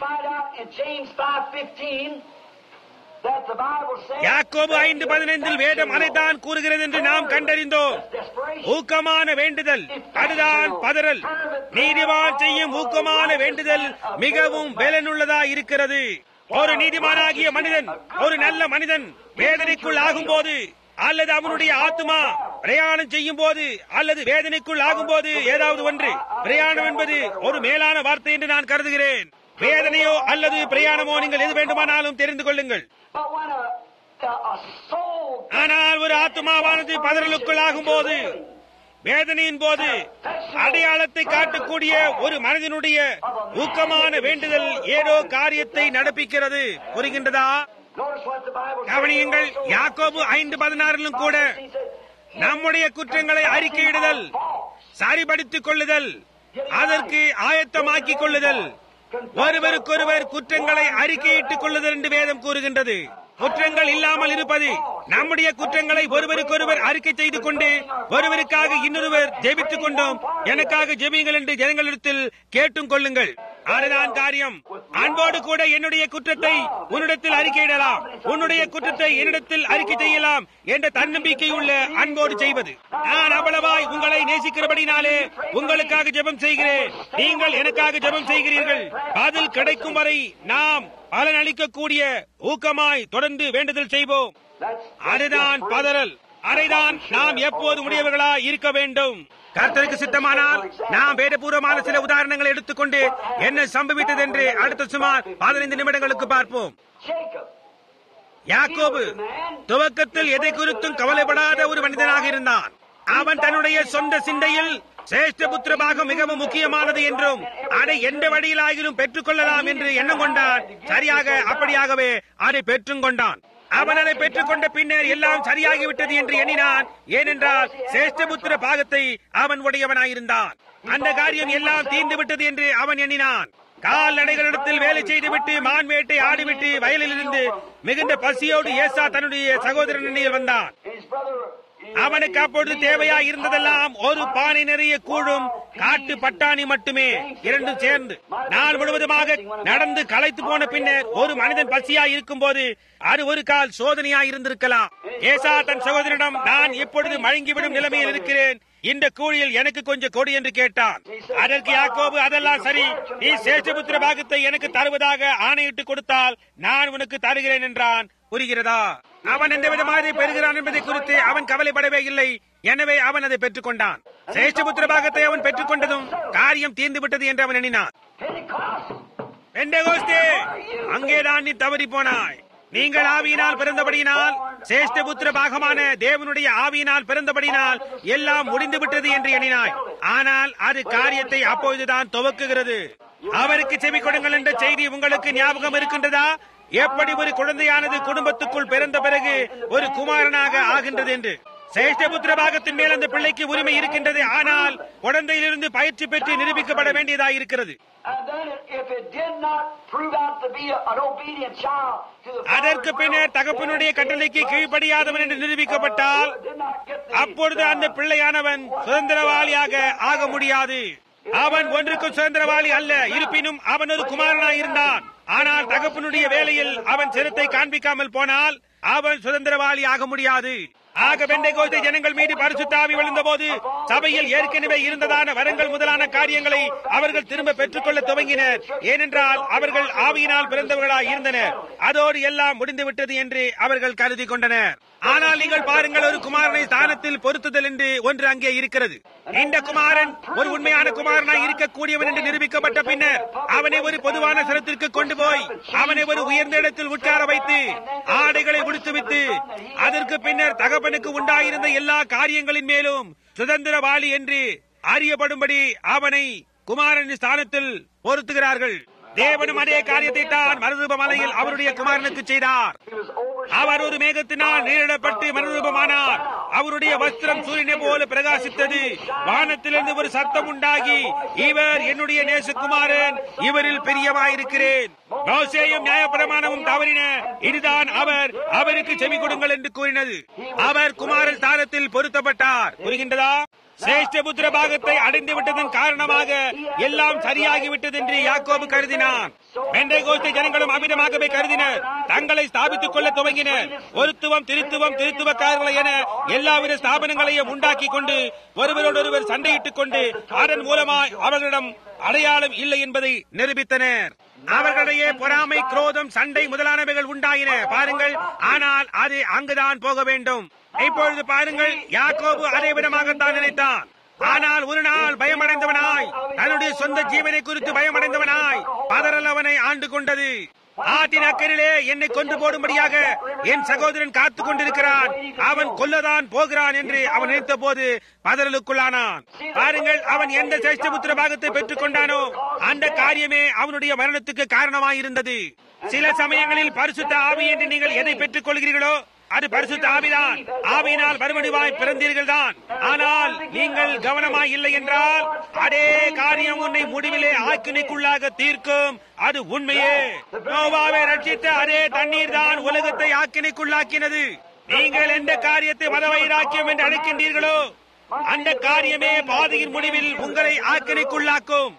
யாக்கோபு ஐந்து பதினைந்தில் வேதம் அதைத்தான் கூறுகிறது என்று நாம் கண்டறிந்தோம். ஊக்கமான வேண்டுதல், அதுதான் பதறல். நீதிமான் செய்யும் ஊக்கமான வேண்டுதல் மிகவும் பலனுள்ளதா இருக்கிறது. ஒரு நீதிமானாகிய மனிதன், ஒரு நல்ல மனிதன் வேதனைக்குள் ஆகும் போது, அல்லது அவனுடைய ஆத்துமா பிரயாணம் செய்யும் போது, அல்லது வேதனைக்குள் ஆகும் போது, ஏதாவது ஒன்று, பிரயாணம் என்பது ஒரு மேலான வார்த்தை என்று நான் கருதுகிறேன். வேதனையோ அல்லது பிரயாணமோ நீங்கள் எது வேண்டுமானாலும் தெரிந்து கொள்ளுங்கள். ஆனால் ஒரு ஆத்துமாவானது பதறலுக்குள் ஆகும் போது, வேதனையின் போது அடையாளத்தை காட்டக்கூடிய ஒரு மனிதனுடைய ஊக்கமான வேண்டுதல் ஏதோ காரியத்தை நடப்பிக்கிறது. புரிகின்றதா? கவனியுங்கள், யாக்கோபு ஐந்து பதினாறிலும் கூட நம்முடைய குற்றங்களை அறிக்கையிடுதல், சரிபடுத்திக் கொள்ளுதல், அதற்கு ஆயத்தமாக்கிக் கொள்ளுதல், ஒருவருக்கொருவர் குற்றங்களை அறிக்கையிட்டுக் கொள்ளுதல் என்று வேதம் கூறுகின்றது. குற்றங்கள் இல்லாமல் இருப்பது, நம்முடைய குற்றங்களை ஒருவருக்கொருவர் அறிக்கை செய்து கொண்டு ஒருவருக்காக இன்னொருவர் ஜெபித்துக் கொண்டோம். எனக்காக ஜெபியுங்கள் என்று ஜனங்களிடத்தில் கேட்டும் கொள்ளுங்கள். அதுதான் காரியம். அன்போடு கூட என்னுடைய குற்றத்தை உன்னிடத்தில் அறிக்கையிடலாம், உன்னுடைய குற்றத்தை என்னிடத்தில் அறிக்கை செய்யலாம் என்ற தன்னம்பிக்கை உள்ள அன்போடு செய்வது. நான் அவ்வளவாய் உங்களை நேசிக்கிறபடினாலே உங்களுக்காக ஜெபம் செய்கிறேன். நீங்கள் எனக்காக ஜெபம் செய்கிறீர்கள். பதில் கிடைக்கும் வரை நாம் பலன் அளிக்கக்கூடிய ஊக்கமாய் தொடர்ந்து வேண்டுதல் செய்வோம். அதுதான் பதறல். அதைதான் நாம் எப்போது உடையவர்களா இருக்க வேண்டும். கர்த்தருக்கு சித்தமானால் நாம் வேதபூர்வமான சில உதாரணங்களை எடுத்துக்கொண்டு என்ன சம்பவித்தது என்று அடுத்த சுமார் பதினைந்து நிமிடங்களுக்கு பார்ப்போம். யாக்கோபு துவக்கத்தில் எதை குறித்தும் கவலைப்படாத ஒரு மனிதனாக இருந்தான். அவன் தன்னுடைய சொந்த சிந்தையில் சிரேஷ்ட புத்திரபாகம் மிகவும் முக்கியமானது என்றும் அதை எந்த வழியிலாகிலும் பெற்றுக் கொள்ளலாம் என்று எண்ணம் கொண்டான். சரியாக அப்படியாகவே அதை பெற்றுக் கொண்டான். அவன் அதை பெற்றுக் கொண்ட பின்னர் எல்லாம் சரியாகிவிட்டது என்று எண்ணினான். ஏனென்றால் சிரேஷ்டபுத்திர பாகத்தை அவன் உடையவனாயிருந்தான். அந்த காரியம் எல்லாம் தீர்ந்து விட்டது என்று அவன் எண்ணினான். கால்நடைகளிடத்தில் வேலை செய்துவிட்டு மான் வேட்டை ஆடிவிட்டு வயலில் இருந்து மிகுந்த பசியோடு ஏசா தன்னுடைய சகோதரனில் வந்தான். அவனுக்கு அப்பொழுது தேவையா இருந்ததெல்லாம் ஒரு பானை நிறைய கூழும் காட்டு பட்டாணி மட்டுமே, இரண்டும் சேர்ந்து. நாள் முழுவதுமாக நடந்து களைத்து போன பின்னர் ஒரு மனிதன் பசியா இருக்கும் போது அது ஒரு கால் சோதனையா இருந்திருக்கலாம். ஏசா தன் சகோதரனிடம், நான் இப்பொழுது மயங்கிவிடும் நிலைமையில் இருக்கிறேன், இந்த கூழியில் எனக்கு கொஞ்சம் கொடு என்று கேட்டான். அதற்கு யாக்கோபு, அதெல்லாம் சரி, நீ சேஷ்டபுத்திர பாகத்தை எனக்கு தருவதாக ஆணையிட்டு கொடுத்தால் நான் உனக்கு தருகிறேன் என்றான். புரிகிறதா? அவன் எந்த விதமாக பெறுகிறான் என்பதை குறித்து அவன் கவலைப்படவே இல்லை. எனவே அவன் அதை பெற்றுக் கொண்டான். சேஷ்டபுத்திர பாகத்தை அவன் பெற்றுக் கொண்டதும் காரியம் தீர்ந்து விட்டது என்று அவன் எண்ணினான். பெந்தெகோஸ்தே, அங்கேதான் நீ தவறி போனாய். நீங்கள் ஆவியினால் பிறந்தபடியினால், சேஷ்டபுத்திர பாகமான தேவனுடைய ஆவியினால் பிறந்தபடியினால் எல்லாம் முடிந்து விட்டது என்று எண்ணினாய். ஆனால் அது காரியத்தை அப்பொழுதுதான் துவக்குகிறது. அவருக்கு செவி கொடுங்கள் என்ற செய்தி உங்களுக்கு ஞாபகம் இருக்கின்றதா? எப்படி ஒரு குழந்தையானது குடும்பத்துக்குள் பிறந்த பிறகு ஒரு குமாரனாக ஆகின்றது என்று. சேஷ்டபுத்திர பாகத்தின் மேல் அந்த பிள்ளைக்கு உரிமை இருக்கின்றது. ஆனால் குழந்தையிலிருந்து பயிற்சி பெற்று நிரூபிக்கப்பட வேண்டியதாக இருக்கிறது. அதற்கு பின்னர் தகப்பனுடைய கட்டளைக்கு கீழ்ப்படியாதவன் என்று நிரூபிக்கப்பட்டால் அப்பொழுது அந்த பிள்ளையானவன் சுதந்திரவாளியாக ஆக முடியாது. அவன் ஒன்றுக்கும் சுதந்திரவாளி அல்ல. இருப்பினும் அவன் ஒரு குமாரனாய் இருந்தான். ஆனால் தகப்பனுடைய வேலையில் அவன் சிரத்தை காண்பிக்காமல் போனால் அவன் சுதந்திரவாளி ஆக முடியாது. ஆக பெண்டெகோஸ்தே ஜனங்கள் மீது பரிசுத்த ஆவி விழுந்த போது சபையில் ஏற்கனவே இருந்ததான வரங்கள் முதலான காரியங்களை அவர்கள் திரும்ப பெற்றுக் கொள்ள துவங்கினர். ஏனென்றால் அவர்கள் ஆவியினால் பிறந்தவர்களாய் இருந்தனர். அதோடு எல்லாம் முடிந்துவிட்டது என்று அவர்கள் கருதி கொண்டனர். ஆனால் நீங்கள் பாருங்கள், ஒரு குமாரனை ஸ்தானத்தில் பொருத்துதல் என்று ஒன்று அங்கே இருக்கிறது. இந்த குமாரன் ஒரு உண்மையான குமாரனாய் இருக்கக்கூடியவன் என்று நிரூபிக்கப்பட்ட பின்னர் அவனை ஒரு பொதுவான சிரத்திற்கு கொண்டு போய் அவனை ஒரு உயர்ந்த இடத்தில் உட்கார வைத்து ஆடைகளை உடுத்துவித்து அதற்கு பின்னர் தகப்பனுக்கு உண்டாயிருந்த எல்லா காரியங்களின் மேலும் சுதந்திரவாளி என்று அறியப்படும்படி அவனை குமாரன் ஸ்தானத்தில் பொருத்துகிறார்கள். தேவனும் அதே காரியத்தை தான் மறுரூப மலையில் அவருடைய குமாரனுக்கு செய்தார். அவர் ஒரு மேகத்தினால் நீரிடப்பட்டு மறுரூபமானார். அவருடைய வஸ்திரம் சூரியனை போல பிரகாசித்தது. வானத்திலிருந்து ஒரு சத்தம் உண்டாகி, இவர் என்னுடைய நேசகுமாரன், இவரில் பிரியமாயிருக்கிறேன். மோசேயும் நியாயப்பிரமாணமும் தவறின, இதுதான் அவர், அவருக்கு செவி கொடுங்கள் என்று கூறினது. அவர் குமாரன் ஸ்தானத்தில் பொருத்தப்பட்டார். புரிகின்றதா? சேஷ்டபுத்திர பாகத்தை அடைந்து விட்டதன் காரணமாக எல்லாம் சரியாகிவிட்டது என்று யாக்கோபு கருதினான். பெண்டெகோஸ்தே ஜனங்களும் அமிதமாகவே கருதினர். தங்களை ஸ்தாபித்துக் கொள்ள துவங்கினர். ஒருத்துவம் திருத்துவம் திருத்துவக்காரர்களை என எல்லாவித ஸ்தாபனங்களையும் உண்டாக்கி கொண்டு ஒருவரோடொருவர் சண்டையிட்டுக் கொண்டு அதன் மூலமாய் அவர்களிடம் அடையாளம் இல்லை என்பதை நிரூபித்தனர். அவர்களிடையே பொறாமை, குரோதம், சண்டை முதலானவைகள் உண்டாயின. பாருங்கள், ஆனால் அது அங்குதான் போக வேண்டும். இப்பொழுது பாருங்கள், யாக்கோபு அதே விதமாகத்தான் நினைத்தான். ஆனால் ஒரு நாள் பயமடைந்தவனாய், தன்னுடைய சொந்த ஜீவனை குறித்து பயமடைந்தவனாய் பதறல் அவனை ஆண்டு கொண்டது. ஆற்றின் அக்கறையிலே என்னை கொண்டு போடும்படியாக என் சகோதரன் காத்துக் கொண்டிருக்கிறான், அவன் கொல்லதான் போகிறான் என்று அவன் நினைத்த போது பதறலுக்குள்ளானான். பாருங்கள், அவன் எந்த சேஷ்டபுத்திர பாகத்தை பெற்றுக் கொண்டானோ அந்த காரியமே அவனுடைய மரணத்துக்கு காரணமாயிருந்தது. சில சமயங்களில் பரிசுத்த ஆவி என்று நீங்கள் எதை பெற்றுக் கொள்கிறீர்களோ அது பரிசுத்த ஆவிதான். ஆவியினால் மறுபடிவாய் பிறந்தீர்கள் தான். ஆனால் நீங்கள் கவனமாய் இல்லை என்றால் அதே காரியம் உன்னை முடிவிலே ஆக்கினைக்குள்ளாக தீர்க்கும். அது உண்மையே. நோவாவை ரட்சித்த அதே தண்ணீர் தான் உலகத்தை ஆக்கினைக்குள்ளாக்கினது. நீங்கள் எந்த காரியத்தை மதவைராக்கியம் என்று அழைக்கின்றீர்களோ அந்த காரியமே பாதையின் முடிவில் உங்களை ஆக்கினைக்குள்ளாக்கும்.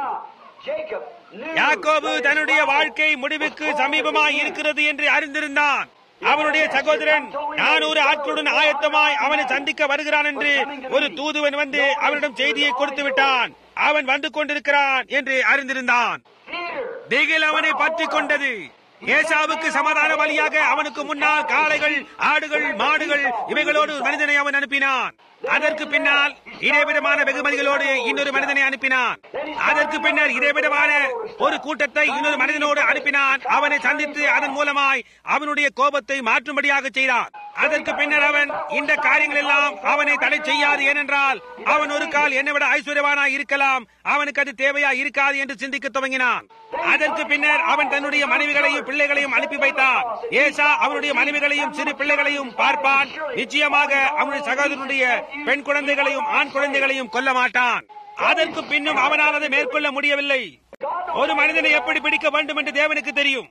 யாக்கோபு தன்னுடைய வாழ்க்கை முடிவுக்கு சமீபமாய் இருக்கிறது என்று அறிந்திருந்தான். அவனுடைய சகோதரன் நானூறு ஆட்களுடன் ஆயத்தமாய் அவனை சந்திக்க வருகிறான் என்று ஒரு தூதுவன் வந்து அவனிடம் செய்தியை கொடுத்து விட்டான். அவன் வந்து கொண்டிருக்கிறான் என்று அறிந்திருந்தான். திகில் அவனை பற்றிக் கொண்டது. ஏசாவுக்கு சமாதான வழியாக அவனுக்கு முன்னால் காளைகள், ஆடுகள், மாடுகள் இவைகளோடு ஒரு மனிதனை அவன் அனுப்பினான். அதற்கு பின்னால் இதேவிதமான வெகுமதிகளோடு இன்னொரு மனிதனை அனுப்பினான். அதற்கு பின்னர் இதேவிதமான ஒரு கூட்டத்தை இன்னொரு மனிதனோடு அனுப்பினான். அவனை சந்தித்து அதன் மூலமாய் அவனுடைய கோபத்தை மாற்றும்படியாக செய்தான். அதற்கு பின்னர் அவன் இந்த காரியங்கள் எல்லாம் அவனை தடை செய்யாது. ஏனென்றால் அவன் ஒரு கால் என்னை விட ஐஸ்வர்யவானாய் இருக்கலாம், அவனுக்கு அது தேவையா இருக்காது என்று சிந்திக்க துவங்கினான். அதற்கு பின்னர் அவன் தன்னுடைய மனைவிகளையும் பிள்ளைகளையும் அனுப்பி வைத்தான். ஏசா அவனுடைய மனைவிகளையும் சிறு பிள்ளைகளையும் பார்ப்பான். நிச்சயமாக அவனுடைய சகோதரனுடைய பெண் குழந்தைகளையும் ஆண் குழந்தைகளையும் கொல்ல மாட்டான். அதற்கு பின்னும் அவனால் அதை மேற்கொள்ள முடியவில்லை. ஒரு மனிதனை எப்படி பிடிக்க வேண்டும் என்று தேவனுக்கு தெரியும்.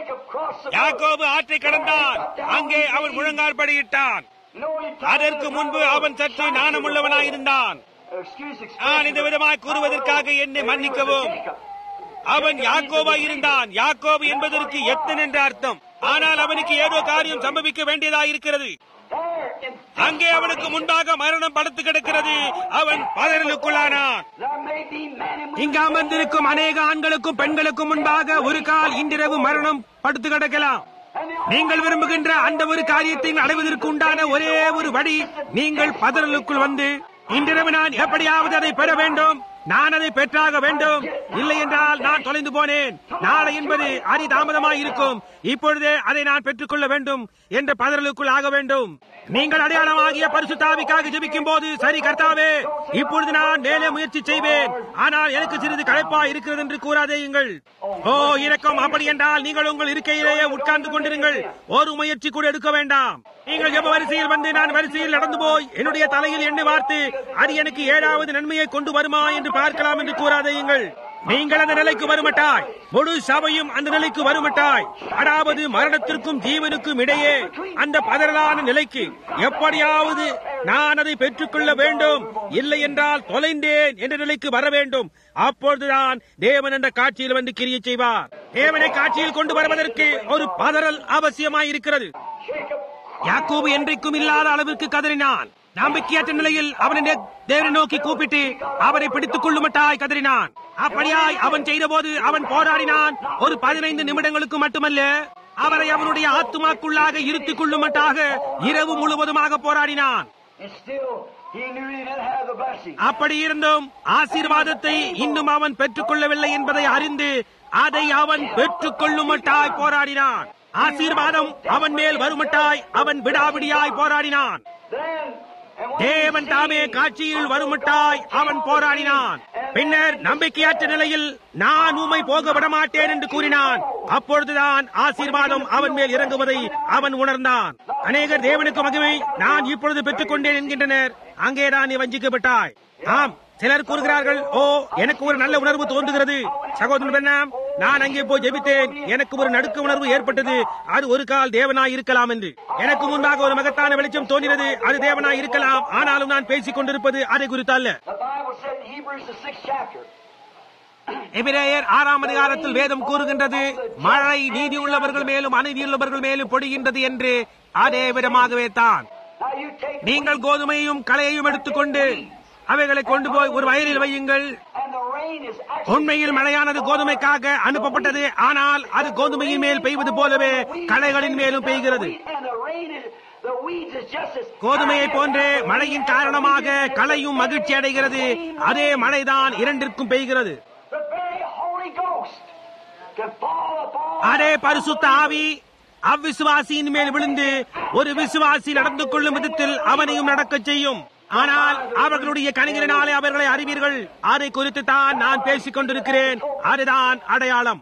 யாக்கோபு ஆற்றை கடந்தான். அங்கே அவன் முழங்கால் படியிட்டான். அதற்கு முன்பு அவன் சற்று நாணமுள்ளவனாயிருந்தான். நான் இந்த விதமாய் கூறுவதற்காக என்னை மன்னிக்கவும். அவன் யாக்கோபாய் இருந்தான். யாக்கோபு என்பதற்கு எத்தன் என்ற அர்த்தம். ஆனால் அவனுக்கு ஏதோ காரியம் சம்பவிக்க வேண்டியதாக இருக்கிறது. அங்கே அவனுக்கு முன்பாக மரணம் படுத்து கிடக்கிறது. அவன் பதறலுக்குள்ளானான். இங்கு அமர்ந்திருக்கும் அநேக ஆண்களுக்கும் பெண்களுக்கும் முன்பாக ஒரு கால் இன்றிரவு மரணம் படுத்து கிடக்கலாம். நீங்கள் விரும்புகின்ற அந்த ஒரு காரியத்தை அடைவதற்கு உண்டான ஒரே ஒரு வழி, நீங்கள் பதறலுக்குள் வந்து இன்றிரவு நான் எப்படியாவது அதை பெற வேண்டும், நான் அதை பெற்றாக வேண்டும், இல்லை என்றால் நான் தொலைந்து போனேன், நாளை என்பது அரி தாமதமாய் இருக்கும், இப்பொழுதே அதை நான் பெற்றுக் கொள்ள வேண்டும் என்ற பதறலுக்குள் ஆக வேண்டும். நீங்கள் அடையாளமாகிய பரிசுத்த ஆவிக்காக ஜெபிக்கும் போது, சரி கர்த்தாவே, இப்பொழுது நான் மேலே முயற்சி செய்வேன், ஆனால் எனக்கு சிறிது களைப்பா இருக்கிறது என்று கூறாதேயுங்கள். ஓ இரக்கம், அப்படி என்றால் நீங்கள் உங்கள் இருக்கையிலேயே உட்கார்ந்து கொண்டிருங்கள், ஒரு முயற்சி கூட எடுக்க வேண்டாம். நீங்கள் ஜெப வரிசையில் வந்து நான் வரிசையில் நடந்து போய் என்னுடைய தலையில் எண்ணெய் வார்த்து அது எனக்கு ஏழாவது நன்மையை கொண்டு வருமா என்று பார்க்கலாம் என்று கூறாதீங்கள். நீங்கள் அந்த நிலைக்கு வருமட்டாய், முழு சபையும் அந்த நிலைக்கு வருமட்டாய். அதாவது மரணத்திற்கும் ஜீவனுக்கும் இடையே அந்த பதறலான நிலைக்கு எப்படியாவது நான் அதை பெற்றுக்கொள்ள வேண்டும், இல்லை என்றால் தொலைந்தேன் என்ற நிலைக்கு வர வேண்டும். அப்பொழுதுதான் தேவன் என்ற காட்சியில் வந்து கிரியை செய்வார். தேவனை காட்சியில் கொண்டு வருவதற்கு ஒரு பதறல் அவசியமாயிருக்கிறது. யாக்கோபு என்றைக்கும் இல்லாத அளவிற்கு கதறினான். நம்பிக்கையற்ற நிலையில் அவனை தேவனை நோக்கி கூப்பிட்டு அவரை பிடித்துக் கொள்ளுமட்டாய் கதறினான். அப்படியாய் அவன் செய்த போது அவன் போராடினான். ஒரு பதினைந்து நிமிடங்களுக்கு மட்டுமல்ல, அவரை அவனுடைய ஆத்துமாக்குள்ளாக இருத்திக் கொள்ளுமட்டாக இரவு முழுவதுமாக போராடினான். அப்படி இருந்தும் ஆசீர்வாதத்தை இன்னும் அவன் பெற்றுக் கொள்ளவில்லை என்பதை அறிந்து அதை அவன் பெற்றுக் கொள்ளுமட்டாய் போராடினான். ஆசீர்வாதம் அவன் மேல் வருமட்டாய் அவன் விடாவிடியாய் போராடினான். தேவன் தாமே காட்சியில் வருமட்டாய் அவன் போராடினான். பின்னர் நம்பிக்கையற்ற நிலையில் நான் உம்மை போக விட மாட்டேன் என்று கூறினான். அப்பொழுதுதான் ஆசீர்வாதம் அவன் மேல் இறங்குவதை அவன் உணர்ந்தான். அநேகர் தேவனுக்கு மகிமை நான் இப்பொழுது பெற்றுக் கொண்டேன் என்கின்றனர். அங்கேதான் நீ வஞ்சிக்கப்பட்டாய். ஆம், சிலர் கூறுகிறார்கள், ஓ எனக்கு ஒரு நல்ல உணர்வு தோன்றுகிறது சகோதரன் பெண்ணாம், நான் அங்கே போய் ஜெபித்தேன், எனக்கு ஒரு நடுக்க உணர்வு ஏற்பட்டது, அது ஒரு கால் தேவனாய் இருக்கலாம் என்று. எனக்கு முன்பாக ஒரு மகத்தான வெளிச்சம் தோன்றினது, அது தேவனாய் இருக்கலாம். ஆனாலும் நான் பேசிக் கொண்டிருப்பது அதை குறித்து அல்ல. எபிரேயர் ஆறாம் அதிகாரத்தில் வேதம் கூறுகின்றது, மழை நீதி உள்ளவர்கள் மேலும் அநீதி உள்ளவர்கள் மேலும் பொழிகின்றது என்று. அதே விதமாகவே தான் நீங்கள் கோதுமையும் களையையும் எடுத்துக்கொண்டு அவைகளை கொண்டு போய் ஒரு வயலில் வையுங்கள். உண்மையில் மழையானது கோதுமைக்காக அனுப்பப்பட்டது, ஆனால் அது கோதுமையின் மேல் பெய்வது போலவே களைகளின் மேலும் பெய்கிறது. கோதுமையை போன்றே மழையின் காரணமாக களையும் மகிழ்ச்சி அடைகிறது. அதே மழைதான் இரண்டிற்கும் பெய்கிறது. அதே பரிசுத்த ஆவி அவ்விசுவாசியின் மேல் விழுந்து ஒரு விசுவாசி நடந்து கொள்ளும் விதத்தில் அவனையும் நடக்க செய்யும். ஆனால் அவர்களுடைய கனிகளினாலே அவர்களை அறிவீர்கள். அதை குறித்து தான் நான் பேசிக் கொண்டிருக்கிறேன். அதுதான் அடையாளம்.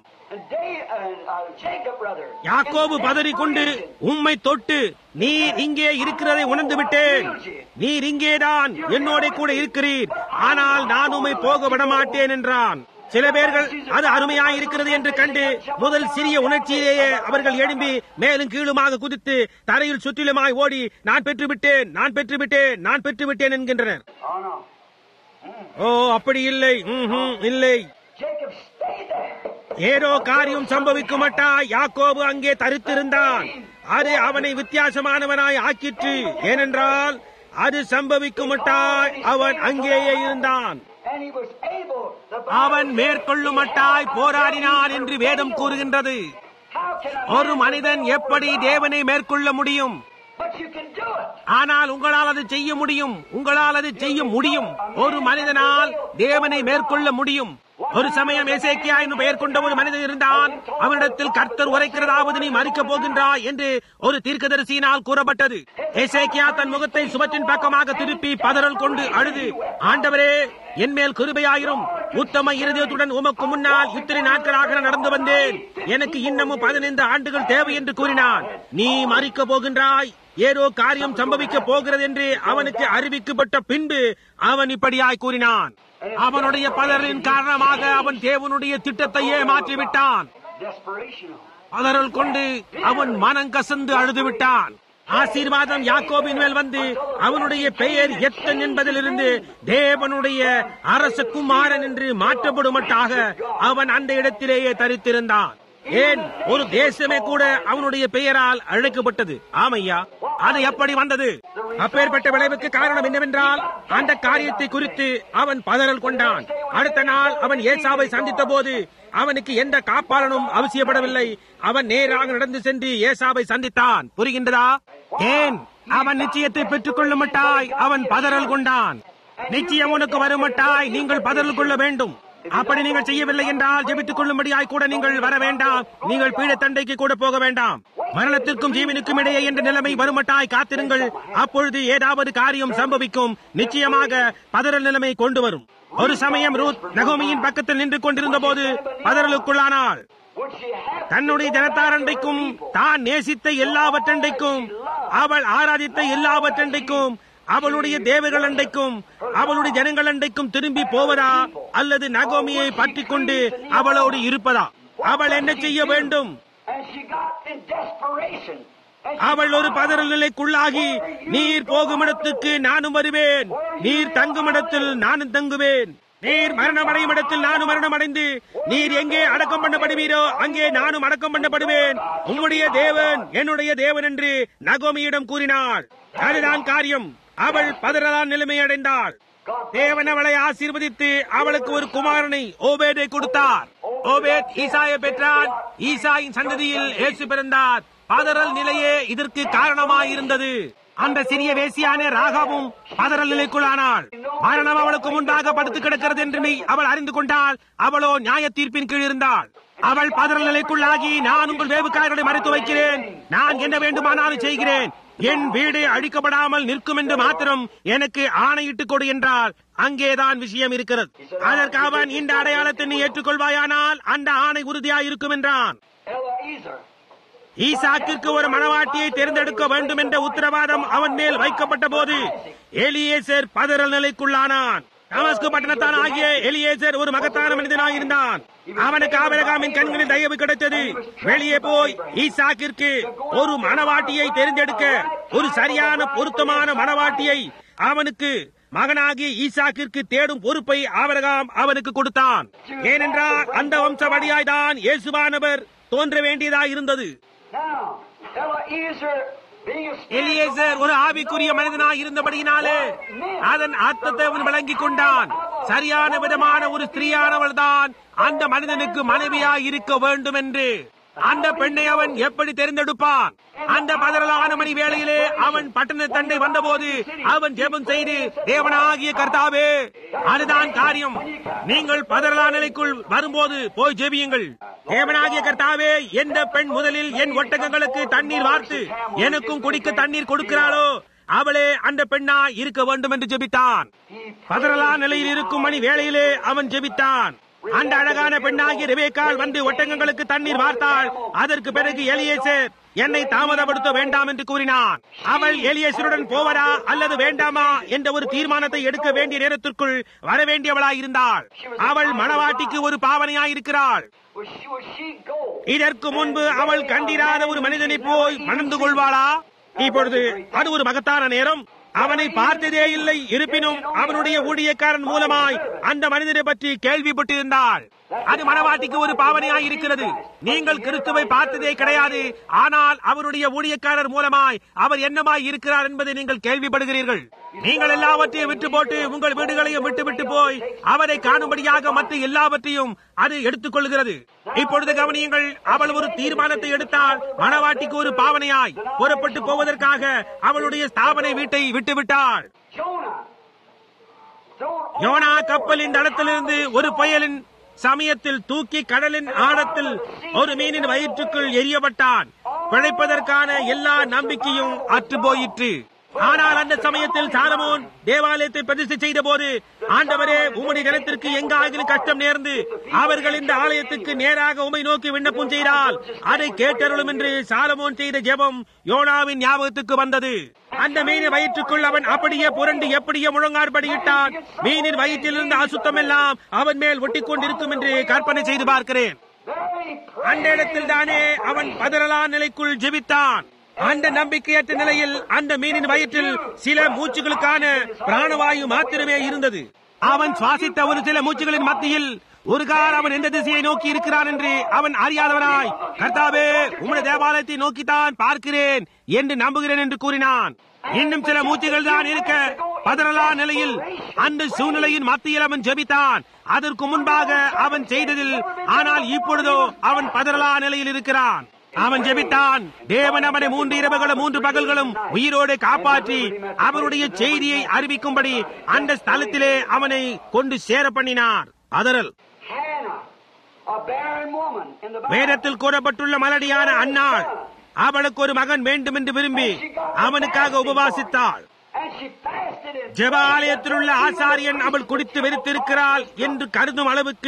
யாக்கோபு பதறிக்கொண்டு உம்மை தொட்டு நீர் இங்கே இருக்கிறதை உணர்ந்து விட்டேன், நீர் இங்கேதான் என்னோட கூட இருக்கிறீர், ஆனால் நான் உம்மை போக விட மாட்டேன் என்றான். சில பேர்கள் அது அருமையாய் இருக்கிறது என்று கண்டு முதல் சிறிய உணர்ச்சியிலேயே அவர்கள் எழும்பி மேலும் கீழுமாக குதித்து தரையில் சுற்றிலுமாய் ஓடி நான் பெற்றுவிட்டேன், நான் பெற்றுவிட்டேன், நான் பெற்றுவிட்டேன் என்கின்றனர். ஓ அப்படி இல்லை, இல்லை. ஏதோ காரியம் சம்பவிக்கும் மட்டா யாக்கோபு அங்கே தரித்திருந்தான். அது அவனை வித்தியாசமானவனாய் ஆக்கிற்று. ஏனென்றால் அது சம்பவிக்கும் மட்டாய் அவன் அங்கேயே இருந்தான். அவன் மேற்கொள்ளும் மட்டாய் போராடினான் என்று வேதம் கூறுகின்றது. ஒரு மனிதன் எப்படி தேவனை மேற்கொள்ள முடியும்? ஆனால் உங்களால் அது செய்ய முடியும். உங்களால் அது செய்ய முடியும். ஒரு மனிதனால் தேவனை மேற்கொள்ள முடியும். ஒரு சமயம் எசேக்கியா என்று பெயர் கொண்ட ஒரு மனிதன் இருந்தான். அவனிடத்தில் கர்த்தர் உரைக்கிறதாவது நீ மறிக்கப் போகின்றாய் என்று ஒரு தீர்க்கதரிசியினால் கூறப்பட்டது. எசேக்கியா தன் முகத்தை சுவற்றின் பக்கமாக திருப்பி பதறல் கொண்டு அழுது, ஆண்டவரே என் மேல் கிருபையாயிரும், உத்தம இருதயத்துடன் உமக்கு முன்னால் இத்தனை நாட்களாக நடந்து வந்தேன், எனக்கு இன்னமும் பதினைந்து ஆண்டுகள் தேவை என்று கூறினான். நீ மறிக்க போகின்றாய், ஏதோ காரியம் சம்பவிக்க போகிறது என்று அவனுக்கு அறிவிக்கப்பட்ட பின்பு அவன் இப்படியாய் கூறினான். அவனுடைய பதறலின் காரணமாக அவன் தேவனுடைய திட்டத்தையே மாற்றிவிட்டான். பதறல் கொண்டு அவன் மனம் கசந்து அழுதுவிட்டான். ஆசீர்வாதம் யாக்கோபின் மேல் வந்து அவனுடைய பெயர் எத்தன் என்பதிலிருந்து தேவனுடைய அரச குமாரன் என்று மாற்றப்படுமட்டாக அவன் அந்த இடத்திலேயே தரித்திருந்தான். ஏன் ஒரு தேசமே கூட அவனுடைய பெயரால் அழைக்கப்பட்டது. ஆமையா, அது எப்படி வந்தது? அப்பேற்பட்ட விளைவுக்கு காரணம் என்னவென்றால் அந்த காரியத்தை குறித்து அவன் பதறல் கொண்டான். அடுத்த நாள் அவன் ஏசாவை சந்தித்த போது அவனுக்கு எந்த காப்பாளனும் அவசியப்படவில்லை. அவன் நேராக நடந்து சென்று ஏசாவை சந்தித்தான். புரிகின்றதா? ஏன் அவன் நிச்சயத்தை பெற்றுக் கொள்ள மாட்டாய் அவன் பதறல் கொண்டான். நிச்சயம் உனக்கு வருமட்டாய் நீங்கள் பதறல் கொள்ள வேண்டும். அப்படி நீங்கள் செய்யவில்லை என்றால் ஜெபித்துக் கொள்ளும்படியாய் கூட நீங்கள் வர வேண்டாம். நீங்கள் பீடத்தண்டைக்கு கூட போக வேண்டாம். மரணத்திற்கும் ஜீவனுக்கும் இடையே என்ற நிலைமை வருமட்டாய் காத்திருங்கள். அப்பொழுது ஏதாவது காரியம் சம்பவிக்கும். நிச்சயமாக பதறல் நிலைமை கொண்டு வரும். ஒரு சமயம் ரூத் நகோமியின் பக்கத்தில் நின்று கொண்டிருந்த போது பதறலுக்குள்ளானாள். would she have தன்னுடைய ஜனத்தாரண்டைக்கும் தான் நேசித்த எல்லாவற்றண்டைக்கும் அவள் ஆராதித்த எல்லாவற்றண்டைக்கும் அவளுடைய தேவர்கள் அண்டைக்கும் அவளுடைய ஜனங்கள் அண்டைக்கும் திரும்பி போவதா அல்லது நகோமியை பற்றி கொண்டு அவளோடு இருப்பதா? அவள் என்ன செய்ய வேண்டும்? And she got in desperation. அவள் ஒரு பதறல் நிலைக்குள்ளாகி, நீர் போகும் இடத்துக்கு நானும் வருவேன், நீர் தங்கும் இடத்தில் நானும் தங்குவேன், நீர் மரணம் அடையும் இடத்தில் நானும் மரணம் அடைந்து நீர் எங்கே அடக்கம் பண்ணப்படுவீரோ அங்கே நானும் அடக்கம் பண்ணப்படுவேன். உம்முடைய தேவன் என்னுடைய தேவன் என்று நகோமியிடம் கூறினாள். அதுதான் காரியம். அவள் பதறலான் நிலைமை அடைந்தாள். தேவன் அவளை ஆசீர்வதித்து அவளுக்கு ஒரு குமாரனை ஓபேதை கொடுத்தார். ஓபேத் ஈசாயை பெற்றான். ஈசாயின் சந்ததியில் இயேசு பிறந்தார். பதறல் நிலையே இதற்கு காரணமாயிருந்தது. அந்த சிறிய வேசியான ராகாவும் பதறல் நிலைக்குள்ளானாள். மரணம் அவளுக்கு முன்பாக படுத்து கிடக்கிறது என்று அவள் அறிந்து கொண்டாள். அவளோ நியாய தீர்ப்பின் கீழ் இருந்தாள். அவள் பதறல் நிலைக்குள்ளாகி, நான் உங்கள் வேவுக்காரர்களை மறைத்து வைக்கிறேன், நான் என்ன வேண்டுமானாலும் செய்கிறேன், என் வீடு அழிக்கப்படாமல் நிற்கும் என்று மாத்திரம் எனக்கு ஆணையிட்டுக் கொடு என்றால் அங்கேதான் விஷயம் இருக்கிறது. அதற்கு அவன், இந்த அடையாளத்தை நீ ஏற்றுக்கொள்வாயானால் அந்த ஆணை உறுதியாயிருக்கும் என்றான். ஈசாக்கிற்கு ஒரு மணவாட்டியை தேர்ந்தெடுக்க வேண்டும் என்ற உத்தரவாதம் அவன் மேல் வைக்கப்பட்ட போது எலியேசர் பதறல் நிலைக்குள்ளானான். தமஸ்கு பட்டணத்தான் ஆகிய எலியேசர் ஒரு மகத்தான மனிதனாயிருந்தான். அவனுக்கு ஆபிரகாமின் கண்களில் தயவு கிடைத்தது. வெளியே போய் ஈசாக்கிற்கு ஒரு மணவாட்டியை தெரிந்தெடுக்க ஒரு சரியான பொருத்தமான மணவாட்டியை அவனுக்கு மகனாகிய ஈசாக்கிற்கு தேடும் பொறுப்பை ஆபிரகாம் அவனுக்கு கொடுத்தான். ஏனென்றால் அந்த வம்சவழியாய் தான் இயேசுவானவர் தோன்ற வேண்டியதாய் இருந்தது. எலியேசர் ஒரு ஆவிக்குரிய மனிதனாய் இருந்தபடியினாலே அதன் அர்த்தத்தை அவன் விளங்கிக் கொண்டான். சரியான விதமான ஒரு ஸ்திரீயானவள் தான் அந்த மனிதனுக்கு மனைவியாய் இருக்க வேண்டும் என்று. அந்த பெண்ணை அவன் எப்படி தெரிந்தெடுப்பான்? அந்த பதறலான மணி வேளையிலே அவன் பட்டண தண்டை வந்தபோது அவன் ஜெபம் செய்து, தேவனாகிய கர்த்தாவே, அதுதான் காரியம். நீங்கள் பதறலான நிலைக்குள் வரும்போது போய் ஜெபியுங்கள். தேவனாகிய கர்த்தாவே, எந்த பெண் முதலில் என் ஒட்டகங்களுக்கு தண்ணீர் வார்த்து எனக்கும் குடிக்க தண்ணீர் கொடுக்கிறாளோ அவளே அந்த பெண்ணா இருக்க வேண்டும் என்று ஜெபித்தான். பதறலான நிலையில் இருக்கும் மணி வேளையிலே அவன் ஜெபித்தான். அந்த அழகான பெண்ணாகிய ரெபேக்காள் வந்து ஒட்டகங்களுக்கு தண்ணீர் வார்த்தாள். அதற்கு பிறகு எலியேசர் என்னை தாமதப்படுத்த வேண்டாம் என்று கூறினான். அவள் எலியேசருடன் போவதா அல்லது வேண்டாமா என்ற ஒரு தீர்மானத்தை எடுக்க வேண்டிய நேரத்திற்குள் வரவேண்டியவளாயிருந்தாள். அவள் மணவாட்டிக்கு ஒரு பாவனையாயிருக்கிறாள். இதற்கு முன்பு அவள் கண்டிராத ஒரு மனிதனை போய் மணந்து கொள்வாளா? இப்பொழுது அது ஒரு மகத்தான நேரம். அவனை பார்த்ததே இல்லை. இருப்பினும் அவனுடைய ஊழியக்காரன் மூலமாய் அந்த மனிதனை பற்றி கேள்விப்பட்டிருந்தாள். அது மணவாட்டிக்கு ஒரு பாவனையாய் இருக்கிறது. நீங்கள் கிறிஸ்துவை பார்த்ததே கிடையாது, ஆனால் அவருடைய ஊழியக்காரர் மூலமாய் அவர் என்னமாய் இருக்கிறார் என்பதை நீங்கள் கேள்விப்படுகிறீர்கள். நீங்கள் எல்லாவற்றையும் விட்டு போட்டு உங்கள் வீடுகளையும் விட்டு விட்டு போய் அவரை காணும்படியாக மற்ற எல்லாவற்றையும் அது எடுத்துக் கொள்கிறது. இப்பொழுது கவனியுங்கள். அவள் ஒரு தீர்மானத்தை எடுத்தால் மணவாட்டிக்கு ஒரு பாவனையாய் புறப்பட்டு போவதற்காக அவளுடைய ஸ்தாபனை வீட்டை விட்டுவிட்டாள். யோனா கப்பலின் தளத்திலிருந்து ஒரு புயலின் சமயத்தில் தூக்கி கடலின் ஆழத்தில் ஒரு மீனின் வயிற்றுக்குள் எரியப்பட்டான். பிழைப்பதற்கான எல்லா நம்பிக்கையும் அற்று போயிற்று. ஆனால் அந்த சமயத்தில் சாலமோன் தேவாலயத்தை பிரதிஷ்டை செய்த போது, ஆண்டவரே, உம்முடைய ஜனத்திற்கு எங்காகிலும் கஷ்டம் நேர்ந்து அவர்கள் இந்த ஆலயத்துக்கு நேராக உம்மை நோக்கி விண்ணப்பம் செய்தால் அதை கேட்டருளும் என்று சாலமோன் செய்த ஜெபம் யோனாவின் ஞாபகத்துக்கு வந்தது. அந்த மீனின் வயிற்றுக்குள் அவன் அப்படியே புரண்டு எப்படியே முழங்காற்படியிட்டான். மீனின் வயிற்றிலிருந்து அசுத்தம் எல்லாம் அவன் மேல் ஒட்டிக் கொண்டிருக்கும் என்று கற்பனை செய்து பார்க்கிறேன். அந்த இடத்தில் தானே அவன் பதறலான நிலைக்குள் ஜெபித்தான். அந்த நம்பிக்கையற்ற நிலையில் அந்த மீனின் வயிற்றில் சில மூச்சுகளுக்கான பிராணவாயு மாத்திரமே இருந்தது. அவன் சுவாசித்த ஒரு சில மூச்சுகளின் மத்தியில் ஒரு கால் அவன் எந்த திசையை நோக்கி இருக்கிறான் என்று அவன் அறியாதவனாய், கர்த்தாவே, உம்முடைய தேவாலயத்தை நோக்கித்தான் பார்க்கிறேன் என்று நம்புகிறேன் என்று கூறினான். இன்னும் சில மூச்சுகள் தான் இருக்க பதறலா நிலையில் அந்த சூழ்நிலையின் மத்தியில் அவன் ஜெபித்தான். அதற்கு முன்பாக அவன் செய்ததில், ஆனால் இப்பொழுதோ அவன் பதறலா நிலையில் இருக்கிறான். அவன் ஜெபித்தான். தேவன் அவனை மூன்று இரவுகளும் மூன்று பகல்களும் உயிரோடு காப்பாற்றி அவருடைய செய்தியை அறிவிக்கும்படி அந்த ஸ்தலத்திலே அவனை கொண்டு சேர பண்ணினார். அதரல் வேதத்தில் கூறப்பட்டுள்ள மலடியான அன்னாள் அவளுக்கு ஒரு மகன் வேண்டும் என்று விரும்பி அவனுக்காக உபவாசித்தாள். ஜெப ஆலயத்தில் உள்ள ஆசாரியன் அவள் குடித்து வெறுத்திருக்கிறாள் என்று கருதும் அளவுக்கு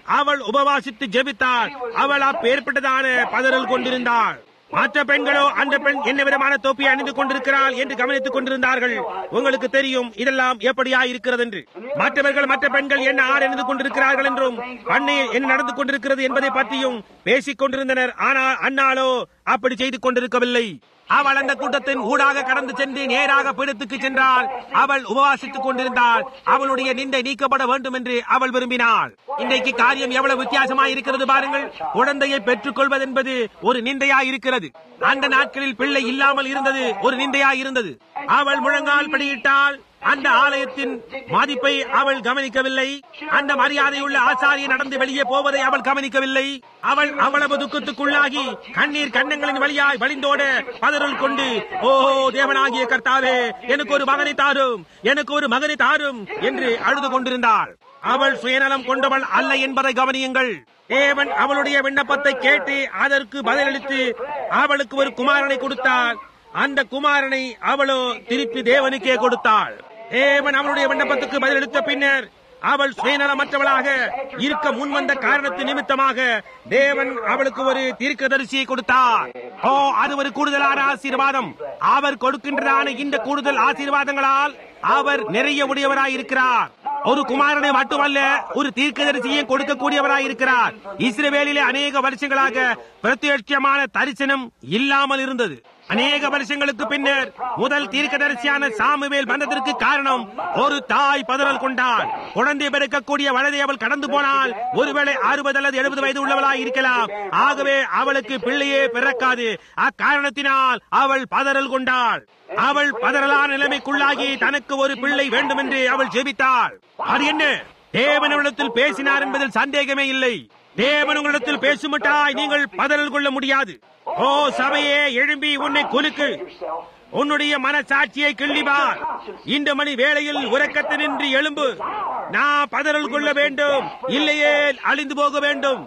அவள் உபவாசித்து ஜெபித்தாள். அவள் அப்பேற்பட்டதான பதறல் கொண்டிருந்தாள். மற்ற பெண்களோ அந்த பெண் என்ன விதமான தொப்பியை அணிந்து கொண்டிருக்கிறாள் என்று கவனித்துக் கொண்டிருந்தார்கள். உங்களுக்கு தெரியும் இதெல்லாம் எப்படியா இருக்கிறது என்று. மற்றவர்கள் மற்ற பெண்கள் என்ன ஆறு அணிந்து கொண்டிருக்கிறார்கள் என்றும் பண்ணையில் என்ன நடந்து கொண்டிருக்கிறது என்பதை பற்றியும் பேசிக் கொண்டிருந்தனர். ஆனால் அன்னாளோ அப்படி செய்து கொண்டிருக்கவில்லை. அவள் அந்த கூட்டத்தின் ஊடாக கடந்து சென்று நேராக பீடத்துக்கு சென்றாள். அவள் உபவாசித்துக் கொண்டிருந்தாள். அவளுடைய நிந்தை நீக்கப்பட வேண்டும் என்று அவள் விரும்பினாள். இன்றைக்கு காரியம் எவ்வளவு வித்தியாசமாய் இருக்கிறது பாருங்கள். குழந்தையை பெற்றுக் கொள்வது என்பது ஒரு நிந்தையாய் இருக்கிறது. அந்த நாட்களில் பிள்ளை இல்லாமல் இருந்தது ஒரு நிந்தையாய் இருந்தது. அவள் முழங்கால் படியிட்டாள். அந்த ஆலயத்தின் மதிப்பை அவள் கவனிக்கவில்லை. அந்த மரியாதையுள்ள ஆசாரியை நடந்து வெளியே போவதை அவள் கவனிக்கவில்லை. அவள் அவ்வளவு துக்கத்துக்குள்ளாகி கண்ணீர் கண்ணங்களின் வழியாய் வழிந்தோட பதறல் கொண்டு, ஓஹோ தேவனாகிய கர்த்தாவே, எனக்கு ஒரு மகனை தாரும், எனக்கு ஒரு மகனை தாரும் என்று அழுது கொண்டிருந்தாள். அவள் சுயநலம் கொண்டவள் அல்ல என்பதை கவனியுங்கள். தேவன் அவளுடைய விண்ணப்பத்தை கேட்டு அதற்கு பதிலளித்து அவளுக்கு ஒரு குமாரனை கொடுத்தார். அந்த குமாரனை அவளோ திருப்பி தேவனுக்கே கொடுத்தாள். தேவன் அவளுடைய விண்ணப்பத்துக்கு பதிலளித்த பின்னர் அவள் சுயநலமற்றவளாக இருக்க முன்வந்த காரணத்து நிமித்தமாக தேவன் அவளுக்கு ஒரு தீர்க்கதரிசியை கொடுத்தார். ஓ, அது ஒரு கூடுதலான ஆசீர்வாதம். அவர் கொடுக்கின்றதான இந்த கூடுதல் ஆசீர்வாதங்களால் அவர் நிறைய உடையவராய் இருக்கிறார். ஒரு குமாரனை மட்டுமல்ல, ஒரு தீர்க்கதரிசியை கொடுக்கக்கூடியவராய் இருக்கிறார். இஸ்ரவேலிலே அநேக வருஷங்களாக பிரத்யட்சமான தரிசனம் இல்லாமல் இருந்தது. அநேக வருஷங்களுக்கு பின்னர் முதல் தீர்க்கதரிசியான சாமுவேல் வந்ததற்கு காரணம் ஒரு தாய் பதறல் கொண்டாள். குழந்தை பிறக்கக்கூடிய வயதை அவள் கடந்து போனால் ஒருவேளை அறுபது அல்லது எழுபது வயது உள்ளவளாய் இருக்கலாம். ஆகவே அவளுக்கு பிள்ளையே பிறக்காது. அக்காரணத்தினால் அவள் பதறல் கொண்டாள். அவள் பதறலான நிலைமைக்குள்ளாகி தனக்கு ஒரு பிள்ளை வேண்டும் என்று அவள் ஜெபித்தாள். அது என்ன? தேவன் உங்களிடத்தில் பேசினார் என்பதில் சந்தேகமே இல்லை. தேவன் உங்களிடத்தில் பேசுமட்டாய் நீங்கள் பதறல் கொள்ள முடியாது. ஓ சபையே, எழும்பி உன்னை குலுக்கு, உன்னுடைய மனசாட்சியை கிள்ளிவார். இந்த மணி வேளையில் உறக்கத்தினின்றி எழும்பு. நான் பதறல் கொள்ள வேண்டும், இல்லையே அழிந்து போக வேண்டும்.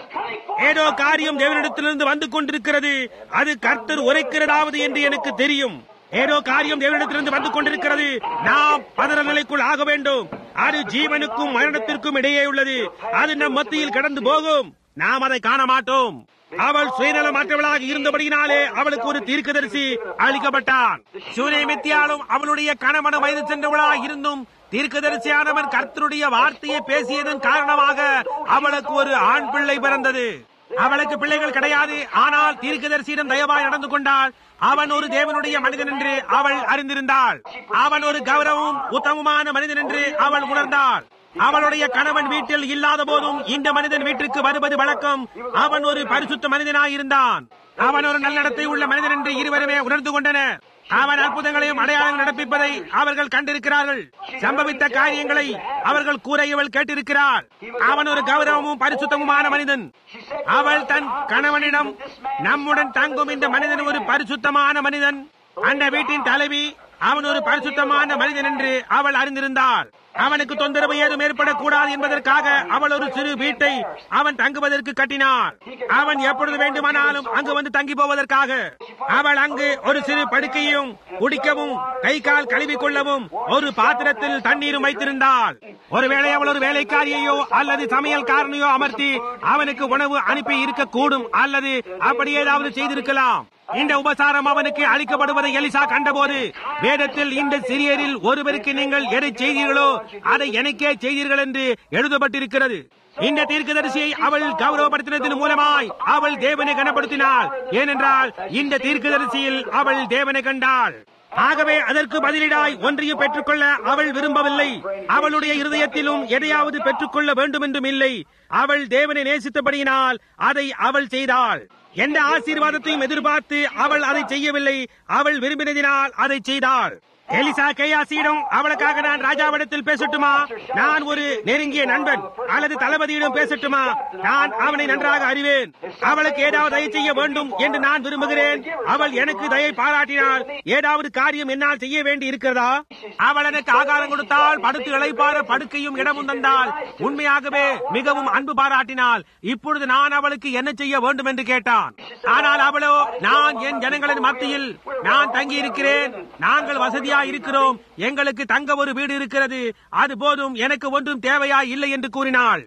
ஏதோ காரியம் தேவனிடத்திலிருந்து வந்து கொண்டிருக்கிறது. அது கர்த்தர் உரைக்கிறதாவது என்று எனக்கு தெரியும். ஏதோ காரியம் தேவனிடத்திலிருந்து வந்து கொண்டிருக்கிறது. நாம் பதறல் நிலைக்குள் ஆக வேண்டும். அது ஜீவனுக்கும் மரணத்திற்கும் இடையே உள்ளது. அது நம் மத்தியில் கடந்து போகும். நாம் அதை காண மாட்டோம். அவள் சுயநலமற்றவளாக இருந்தபடியினாலே அவளுக்கு ஒரு தீர்க்கதரிசி அளிக்கப்பட்டான். சூனேமித்தியாலும் அவளுடைய கணவன் வயது சென்றவளாக இருந்தும் தீர்க்கதரிசியானவன் கர்த்தருடைய வார்த்தையை பேசியதன் காரணமாக அவளுக்கு ஒரு ஆண் பிள்ளை பிறந்தது. அவளுக்கு பிள்ளைகள் கிடையாது. ஆனால் தீர்க்கதரிசியிடம் தயவாய் நடந்து கொண்டாள். அவன் ஒரு தேவனுடைய மனிதன் என்று அவள் அறிந்திருந்தாள். அவன் ஒரு கௌரவம் உத்தமமான மனிதன் என்று அவள் உணர்ந்தாள். அவளுடைய கணவன் வீட்டில் இல்லாத போதும் இந்த மனிதன் வீட்டிற்கு வருவது வழக்கம். அவன் ஒரு பரிசுத்த மனிதனாயிருந்தான். அவன் ஒரு நல்லடத்தை உள்ள மனிதன் என்று இருவருமே உணர்ந்து கொண்டனர். அவன் அற்புதங்களையும் அடையாளம் நடப்பிப்பதை அவர்கள் கண்டிருக்கிறார்கள். சம்பவித்த காரியங்களை அவர்கள் கூற இவள் கேட்டிருக்கிறார். அவன் ஒரு கௌரவமும் பரிசுத்தமுமான மனிதன். அவள் தன் கணவனிடம், நம்முடன் தங்கும் இந்த மனிதன் ஒரு பரிசுத்தமான மனிதன், அந்த வீட்டின் தலைவி, அவன் ஒரு பரிசுத்தமான மனிதன் என்று அவள் அறிந்திருந்தாள். அவனுக்கு தொந்தரவு ஏதும் ஏற்படக்கூடாது என்பதற்காக அவள் ஒரு சிறு வீட்டை அவன் தங்குவதற்கு கட்டினாள். அவன் எப்பொழுது வேண்டுமானாலும் அங்கு வந்து தங்கி போவதற்காக அவள் அங்கு ஒரு சிறு படுக்கையும் குடிக்கவும் கை கால் கழுவிக் கொள்ளவும் ஒரு பாத்திரத்தில் தண்ணீரும் வைத்திருந்தாள். ஒருவேளை அவள் ஒரு வேலைக்காரியையோ அல்லது சமையல்காரனையோ அமர்த்தி அவனுக்கு உணவு அனுப்பி இருக்கக்கூடும், அல்லது அப்படி ஏதாவது செய்திருக்கலாம். இந்த உபசாரம் அவனுக்கு அளிக்கப்படுவதை எலிசா கண்டபோது, வேதத்தில் இந்த சிறியரில் ஒருவருக்கு நீங்கள் எதை செய்தீர்களோ அதை எனக்கே செய்தீர்கள் என்று எழுதப்பட்டிருக்கிறது. இந்த தீர்க்கதரிசியை அவள் கௌரவப்படுத்தினதன் மூலமாய் அவள் தேவனை கனப்படுத்தினாள். ஏனென்றால் இந்த தீர்க்கதரிசியில் அவள் தேவனை கண்டாள். ஆகவே அதற்கு பதிலீடாய் ஒன்றையும் பெற்றுக்கொள்ள அவள் விரும்பவில்லை. அவளுடைய இருதயத்திலும் எதையாவது பெற்றுக்கொள்ள வேண்டும் என்றும் இல்லை. அவள் தேவனை நேசித்தபடியினால் அதை அவள் செய்தாள். எந்த ஆசீர்வாதத்தையும் எதிர்பார்த்து அவள் அதை செய்யவில்லை. அவள் விரும்பினதினால் அதை செய்தாள். எலிசா கேயாசியிடம், அவளுக்காக நான் ராஜாவிடத்தில் பேசட்டுமா? நான் ஒரு நெருங்கிய நண்பன் அல்லது தளபதியிடம் பேசட்டுமா? நான் அவனை நன்றாக அறிவேன். அவளுக்கு ஏதாவது தயை செய்ய வேண்டும் என்று நான் விரும்புகிறேன். அவள் எனக்கு தயை பாராட்டினால் ஏதாவது காரியம் என்னால் செய்ய வேண்டி இருக்கிறதா? அவள் எனக்கு ஆகாரம் கொடுத்தால், படுத்து இளைப்பாற படுக்கையும் இடமும் தந்தால், உண்மையாகவே மிகவும் அன்பு பாராட்டினாள். இப்பொழுது நான் அவளுக்கு என்ன செய்ய வேண்டும் என்று கேட்டான். என்றான். ஆனால் அவளோ, நான் என் ஜனங்களின் மத்தியில் நான் தங்கி இருக்கிறேன், நாங்கள் வசதியா இருக்கிறோம், எங்களுக்கு தங்க ஒரு வீடு இருக்கிறது, அது போதும், எனக்கு ஒன்றும் தேவையா இல்லை என்று கூறினாள்.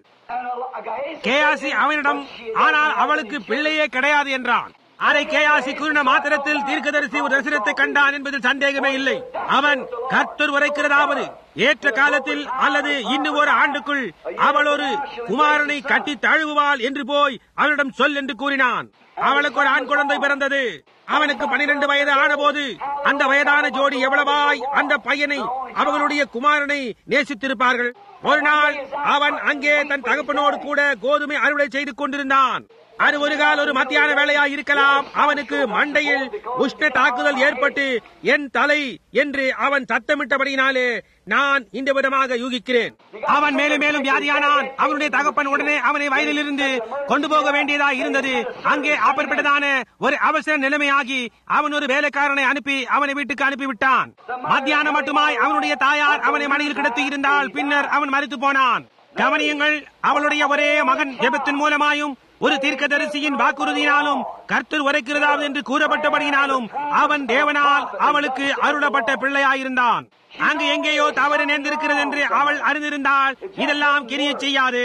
கேயாசி அவனிடம், ஆனால் அவளுக்கு பிள்ளையே கிடையாது என்றான். அதை கேயாசி கூறின மாத்திரத்தில் தீர்க்கதரிசி ஒரு தரிசனத்தை கண்டான் என்பதில் சந்தேகமே இல்லை. அவன், கர்த்தர் உரைக்கிறதாவது, ஏற்ற காலத்தில் அல்லது இன்னும் ஒரு ஆண்டுக்குள் அவள் ஒரு குமாரனை கட்டி தழுவுவாள் என்று போய் அவனிடம் சொல் என்று கூறினான். அவளுக்கு ஒரு ஆண் குழந்தை பிறந்தது. அவனுக்கு பனிரெண்டு வயது ஆன போது அந்த வயதான ஜோடி எவ்வளவாய் அந்த பையனை, அவர்களுடைய குமாரனை நேசித்திருப்பார்கள். ஒரு நாள் அவன் அங்கே தன் தகப்பனோடு கூட கோதுமை அறுவடை செய்து கொண்டிருந்தான். அது ஒரு கால ஒரு மத்தியான வேலையா இருக்கலாம். அவனுக்கு மண்டையில் உஷ்ண தாக்குதல் ஏற்பட்டு என் தலை என்று அவன் சத்தமிட்டபடினாலே நான் இந்த விதமாக யூகிக்கிறேன். அவன் மேலும் மேலும் வியாதியானான். அவனுடைய தகப்பன் உடனே அவனை வயலிலிருந்து கொண்டு போக வேண்டியதா இருந்தது. அங்கே அப்படிப்பட்டதான ஒரு அவசர நிலைமையாகி அவன் ஒரு வேலைக்காரனை அனுப்பி அவனை வீட்டுக்கு அனுப்பிவிட்டான். மத்தியானம் மட்டுமாய் அவனுடைய தாயார் அவனை மடியில் கிடத்தி இருந்தால். பின்னர் அவன் மரித்து போனான். கவனியுங்கள், அவளுடைய ஒரே மகன் ஜெபத்தின் மூலமாயும் ஒரு தீர்க்கதரிசியின் வாக்குறுதியினாலும் கர்த்தர் உரைக்கிறதாவது என்று கூறப்பட்டபடியினாலும் அவன் தேவனால் அவளுக்கு அருளப்பட்ட பிள்ளையாயிருந்தான். அங்கு எங்கேயோ தவறு நேர்ந்திருக்கிறது என்று அவள் அறிந்திருந்தால் இதெல்லாம் கிரிய செய்யாது.